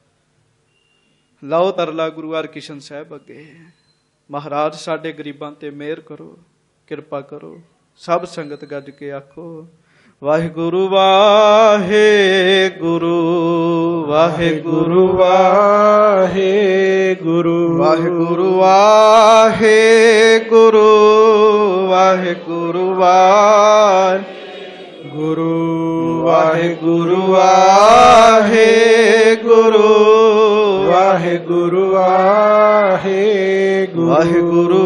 ਲਾਓ ਤਰਲਾ ਗੁਰੂ ਹਰਕ੍ਰਿਸ਼ਨ ਸਾਹਿਬ ਅੱਗੇ। ਮਹਾਰਾਜ ਸਾਡੇ ਗਰੀਬਾਂ ਤੇ ਮਿਹਰ ਕਰੋ, ਕਿਰਪਾ ਕਰੋ। ਸਭ ਸੰਗਤ ਗੱਜ ਕੇ ਆਖੋ ਵਾਹਿਗੁਰੂ ਵਾਹਿਗੁਰੂ ਵਾਹਿਗੁਰੂ ਵਾਹਿਗੁਰੂ ਵਾਹਿਗੁਰੂ ਵਾਹਿਗੁਰੂ ਵਾਹਿਗੁਰੂ ਵਾਹਿਗੁਰੂ ਵਾਹਿਗੁਰੂ ਵਾਹਿਗੁਰੂ ਵਾਹਿਗੁਰੂ ਵਾਹਿਗੁਰੂ ਵਾਹਿਗੁਰੂ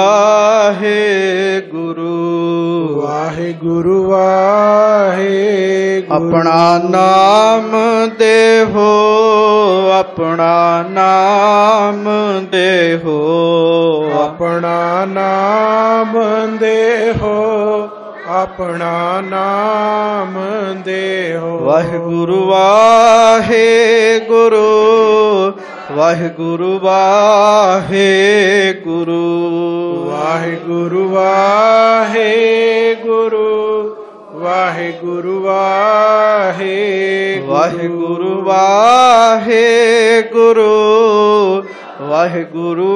ਵਾਹਿਗੁਰੂ ਵਾਹਿਗੁਰੂ ਵਾਹਿਗੁਰੂ। ਆਪਣਾ ਨਾਮ ਦੇਹੋ, ਆਪਣਾ ਨਾਮ ਦੇਹੋ, ਆਪਣਾ ਨਾਮ ਦੇਹੋ, ਆਪਣਾ ਨਾਮ ਦੇਹੋ। ਵਾਹਿਗੁਰੂ ਵਾਹਿਗੁਰੂ ਵਾਹਿਗੁਰੂ ਵਾਹਿਗੁਰੂ ਵਾਹਿਗੁਰੂ ਵਾਹਿਗੁਰੂ ਵਾਹਿਗੁਰੂ ਵਾਹਿਗੁਰੂ ਵਾਹਿਗੁਰੂ ਵਾਹਿਗੁਰੂ ਵਾਹਿਗੁਰੂ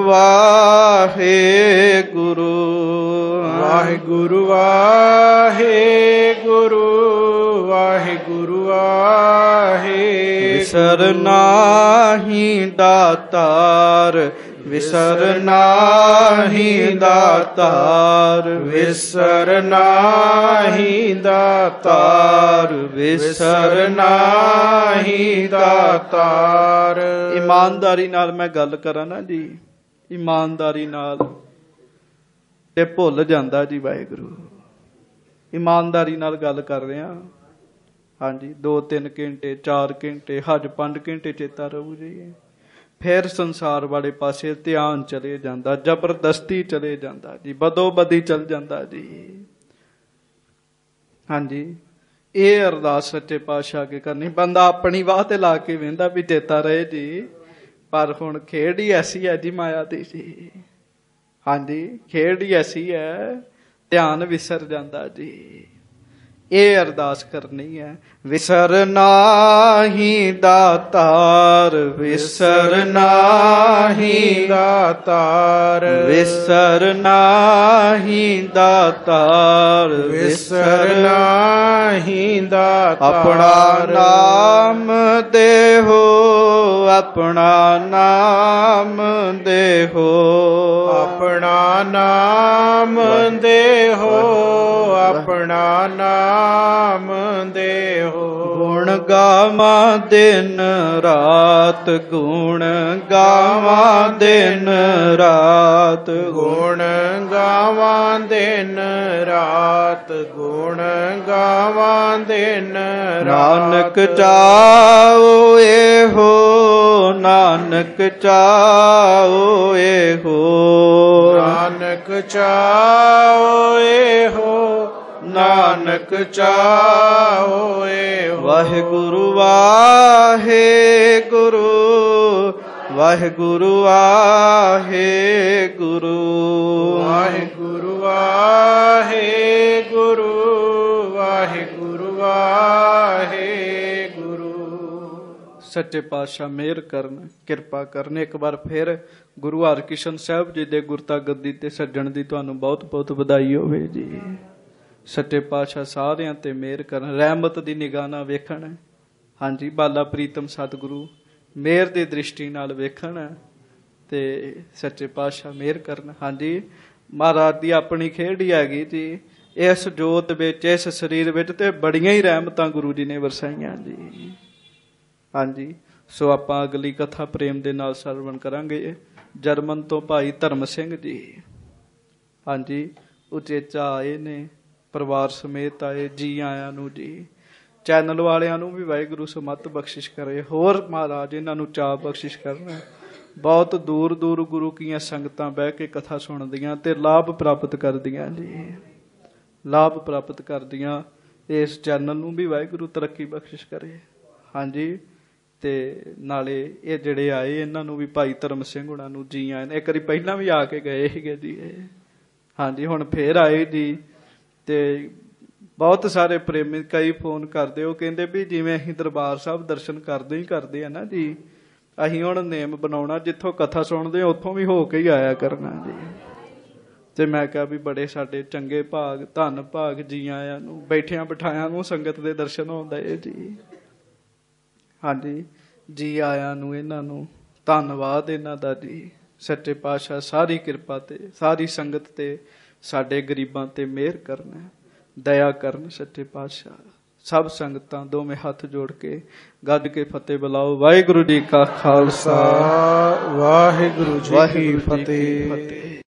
ਵਾਹਿਗੁਰੂ ਵਾਹਿਗੁਰੂ ਵਾਹਿਗੁਰੂ ਵਾਹਿਗੁਰੂ ਵਾਹਿਗੁਰੂ। ਵਿਸਰ ਨਾਹੀ ਦਾਤਾਰ, ਵਿਸਰ ਨਾਹੀ ਦਾਤਾਰ, ਵਿਸਰ ਨਾਹੀ ਦਾਤਾਰ, ਵਿਸਰ ਨਾਹੀ ਦਾਤਾਰ। ਇਮਾਨਦਾਰੀ ਨਾਲ ਮੈਂ ਗੱਲ ਕਰਾਂ ਨਾ ਜੀ, ਇਮਾਨਦਾਰੀ ਨਾਲ ਤੇ ਭੁੱਲ ਜਾਂਦਾ ਜੀ ਵਾਹਿਗੁਰੂ। ਇਮਾਨਦਾਰੀ ਨਾਲ ਗੱਲ ਕਰ ਰਿਹਾ, ਹਾਂਜੀ 2-3 ਘੰਟੇ 4 ਘੰਟੇ ਹਜ 5 ਘੰਟੇ ਚੇਤਾ ਰਹੂ ਜੀ। ਫਿਰ ਸੰਸਾਰ ਵਾਲੇ ਪਾਸੇ ਧਿਆਨ ਚਲੇ ਜਾਂਦਾ, ਜ਼ਬਰਦਸਤੀ ਚਲੇ ਜਾਂਦਾ ਜੀ, ਬਦੋ ਬਦੀ ਚਲ ਜਾਂਦਾ ਜੀ। ਹਾਂਜੀ ਇਹ ਅਰਦਾਸ ਸੱਚੇ ਪਾਤਸ਼ਾਹ ਅੱਗੇ ਕਰਨੀ। ਬੰਦਾ ਆਪਣੀ ਵਾਹ ਤੇ ਲਾ ਕੇ ਵਹਿੰਦਾ ਵੀ ਚੇਤਾ ਰਹੇ ਜੀ, ਪਰ ਹੁਣ ਖੇਡ ਹੀ ਐਸੀ ਹੈ ਜੀ ਮਾਇਆ ਦੀ ਜੀ। ਹਾਂਜੀ ਖੇਡ ਹੀ ਐਸੀ ਹੈ, ਧਿਆਨ ਵਿਸਰ ਜਾਂਦਾ ਜੀ। ਇਹ ਅਰਦਾਸ ਕਰਨੀ ਹੈ। ਵਿਸਰ ਨਾਹੀ ਦਾਤਾਰ, ਵਿਸਰ ਨਾਹੀ ਦਾਤਾਰ, ਵਿਸਰ ਨਾਹੀ ਦਾਤਾਰ, ਵਿਸਰ ਨਾਹੀ ਦਾਤਾਰ। ਆਪਣਾ ਨਾਮ ਦੇਹੋ, ਆਪਣਾ ਨਾਮ ਦੇਹੋ, ਆਪਣਾ ਨਾਮ ਦੇਹੋ, ਆਪਣਾ ਨਾਮ ਦੇਹੋ। ਗੁਣ ਗਾਵਾਂ ਦਿਨ ਰਾਤ, ਗੁਣ ਗਾਵਾਂ ਦਿਨ ਰਾਤ, ਗੁਣ ਗਾਵਾਂ ਦਿਨ ਰਾਤ, ਗੁਣ ਗਾਵਾਂ ਦਿਨ ਰਾਤ। ਨਾਨਕ ਚਾਉ ਇਹੋ, ਨਾਨਕ ਚਾਉ ਇਹੋ, ਨਾਨਕ ਚਾਉ ਇਹੋ, ਨਾਨਕ ਚਾਉ ਇਹੋ। ਵਾਹਿਗੁਰੂ ਵਾਹਿਗੁਰੂ ਵਾਹਿਗੁਰੂ ਵਾਹਿਗੁਰੂ ਵਾਹਿਗੁਰੂ ਵਾਹਿਗੁਰੂ ਵਾਹਿਗੁਰੂ ਵਾਹਿਗੁਰੂ। ਸੱਚੇ ਪਾਤਸ਼ਾਹ ਮਿਹਰ ਕਰਨ, ਕਿਰਪਾ ਕਰਨ। ਇੱਕ ਵਾਰ ਫਿਰ ਗੁਰੂ ਹਰਕ੍ਰਿਸ਼ਨ ਸਾਹਿਬ ਜੀ ਦੇ ਗੁਰਤਾ ਗੱਦੀ ਤੇ ਸੱਜਣ ਦੀ ਤੁਹਾਨੂੰ ਬਹੁਤ ਬਹੁਤ ਵਧਾਈ ਹੋਵੇ ਜੀ। ਸੱਚੇ ਪਾਤਸ਼ਾਹ ਸਾਰਿਆਂ ਤੇ ਮਿਹਰ ਕਰਨ, ਰਹਿਮਤ ਦੀ ਨਿਗਾਹ ਨਾਲ ਵੇਖਣ। ਹਾਂਜੀ ਬਾਲਾ ਪ੍ਰੀਤਮ ਸਤਿਗੁਰੂ ਮਿਹਰ ਦੀ ਦ੍ਰਿਸ਼ਟੀ ਨਾਲ ਵੇਖਣ ਤੇ ਸੱਚੇ ਪਾਤਸ਼ਾਹ ਮਿਹਰ ਕਰਨ। ਹਾਂਜੀ ਮਹਾਰਾਜ ਦੀ ਆਪਣੀ ਖੇਡ ਹੀ ਹੈਗੀ ਜੀ। ਇਸ ਜੋਤ ਵਿੱਚ, ਇਸ ਸਰੀਰ ਵਿੱਚ ਤੇ ਬੜੀਆਂ ਹੀ ਰਹਿਮਤਾਂ ਗੁਰੂ ਜੀ ਨੇ ਵਰਸਾਈਆਂ ਜੀ। ਹਾਂਜੀ ਸੋ ਆਪਾਂ ਅਗਲੀ ਕਥਾ ਪ੍ਰੇਮ ਦੇ ਨਾਲ ਸਰਵਣ ਕਰਾਂਗੇ। ਜਰਮਨ ਤੋਂ ਭਾਈ ਧਰਮ ਸਿੰਘ ਜੀ ਹਾਂਜੀ ਉਚੇਚਾ ਆਏ ਨੇ, ਪਰਿਵਾਰ ਸਮੇਤ ਆਏ। ਜੀ ਆਇਆਂ ਨੂੰ ਜੀ। ਚੈਨਲ ਵਾਲਿਆਂ ਨੂੰ ਵੀ ਵਾਹਿਗੁਰੂ ਸਮਤ ਬਖਸ਼ਿਸ਼ ਕਰੇ, ਹੋਰ ਮਹਾਰਾਜ ਇਹਨਾਂ ਨੂੰ ਚਾਅ ਬਖਸ਼ਿਸ਼ ਕਰਨ। ਬਹੁਤ ਦੂਰ ਦੂਰ ਗੁਰੂ ਕੀਆਂ ਸੰਗਤਾਂ ਬਹਿ ਕੇ ਕਥਾ ਸੁਣਦੀਆਂ ਤੇ ਲਾਭ ਪ੍ਰਾਪਤ ਕਰਦੀਆਂ ਜੀ, ਲਾਭ ਪ੍ਰਾਪਤ ਕਰਦੀਆਂ। ਇਸ ਚੈਨਲ ਨੂੰ ਵੀ ਵਾਹਿਗੁਰੂ ਤਰੱਕੀ ਬਖਸ਼ਿਸ਼ ਕਰੇ। ਹਾਂਜੀ, ਤੇ ਨਾਲੇ ਇਹ ਜਿਹੜੇ ਆਏ ਇਹਨਾਂ ਨੂੰ ਵੀ ਭਾਈ ਧਰਮ ਸਿੰਘ ਹੁਣਾਂ ਨੂੰ ਜੀ ਆਏ ਨੇ। ਇੱਕ ਵਾਰੀ ਪਹਿਲਾਂ ਵੀ ਆ ਕੇ ਗਏ ਸੀਗੇ ਜੀ ਇਹ, ਹਾਂਜੀ ਹੁਣ ਫੇਰ ਆਏ ਜੀ। ਤੇ ਬਹੁਤ ਸਾਰੇ ਪ੍ਰੇਮੀ ਕਈ ਫੋਨ ਕਰਦੇ, ਉਹ ਕਹਿੰਦੇ ਵੀ ਜਿਵੇਂ ਅਸੀਂ ਦਰਬਾਰ ਸਾਹਿਬ ਦਰਸ਼ਨ ਕਰਦੇ ਹੀ ਕਰਦੇ ਆ ਨਾ ਜੀ, ਅਸੀਂ ਹੁਣ ਨੇਮ ਬਣਾਉਣਾ ਜਿੱਥੋਂ ਕਥਾ ਸੁਣਦੇ ਉੱਥੋਂ ਵੀ ਹੋ ਕੇ ਹੀ ਆਇਆ ਕਰਨਾ ਜੀ। ਤੇ ਮੈਂ ਕਿਹਾ ਵੀ ਬੜੇ ਸਾਡੇ ਚੰਗੇ ਭਾਗ, ਧੰਨ ਭਾਗ ਜੀ ਆਇਆਂ ਨੂੰ, ਬੈਠਿਆਂ ਬਿਠਾਇਆਂ ਨੂੰ ਸੰਗਤ ਦੇ ਦਰਸ਼ਨ ਹੁੰਦੇ ਜੀ। ਹਾਂਜੀ, ਜੀ ਆਇਆਂ ਨੂੰ ਇਹਨਾਂ ਨੂੰ ਧੰਨਵਾਦ ਇਹਨਾਂ ਦਾ ਜੀ। ਸੱਚੇ ਪਾਤਸ਼ਾਹ ਸਾਰੀ ਕਿਰਪਾ ਤੇ ਸਾਰੀ ਸੰਗਤ ਤੇ ਸਾਡੇ ਗਰੀਬਾਂ ਤੇ ਮਿਹਰ ਕਰਨ, ਦਇਆ ਕਰਨ ਸੱਚੇ ਪਾਤਸ਼ਾਹ। ਸਭ ਸੰਗਤਾਂ ਦੋਵੇਂ ਹੱਥ ਜੋੜ ਕੇ ਗੱਜ ਕੇ ਫਤਿਹ ਬੁਲਾਓ। ਵਾਹਿਗੁਰੂ ਜੀ ਕਾ ਖਾਲਸਾ, ਵਾਹਿਗੁਰੂ ਜੀ ਕੀ ਫਤਿਹ।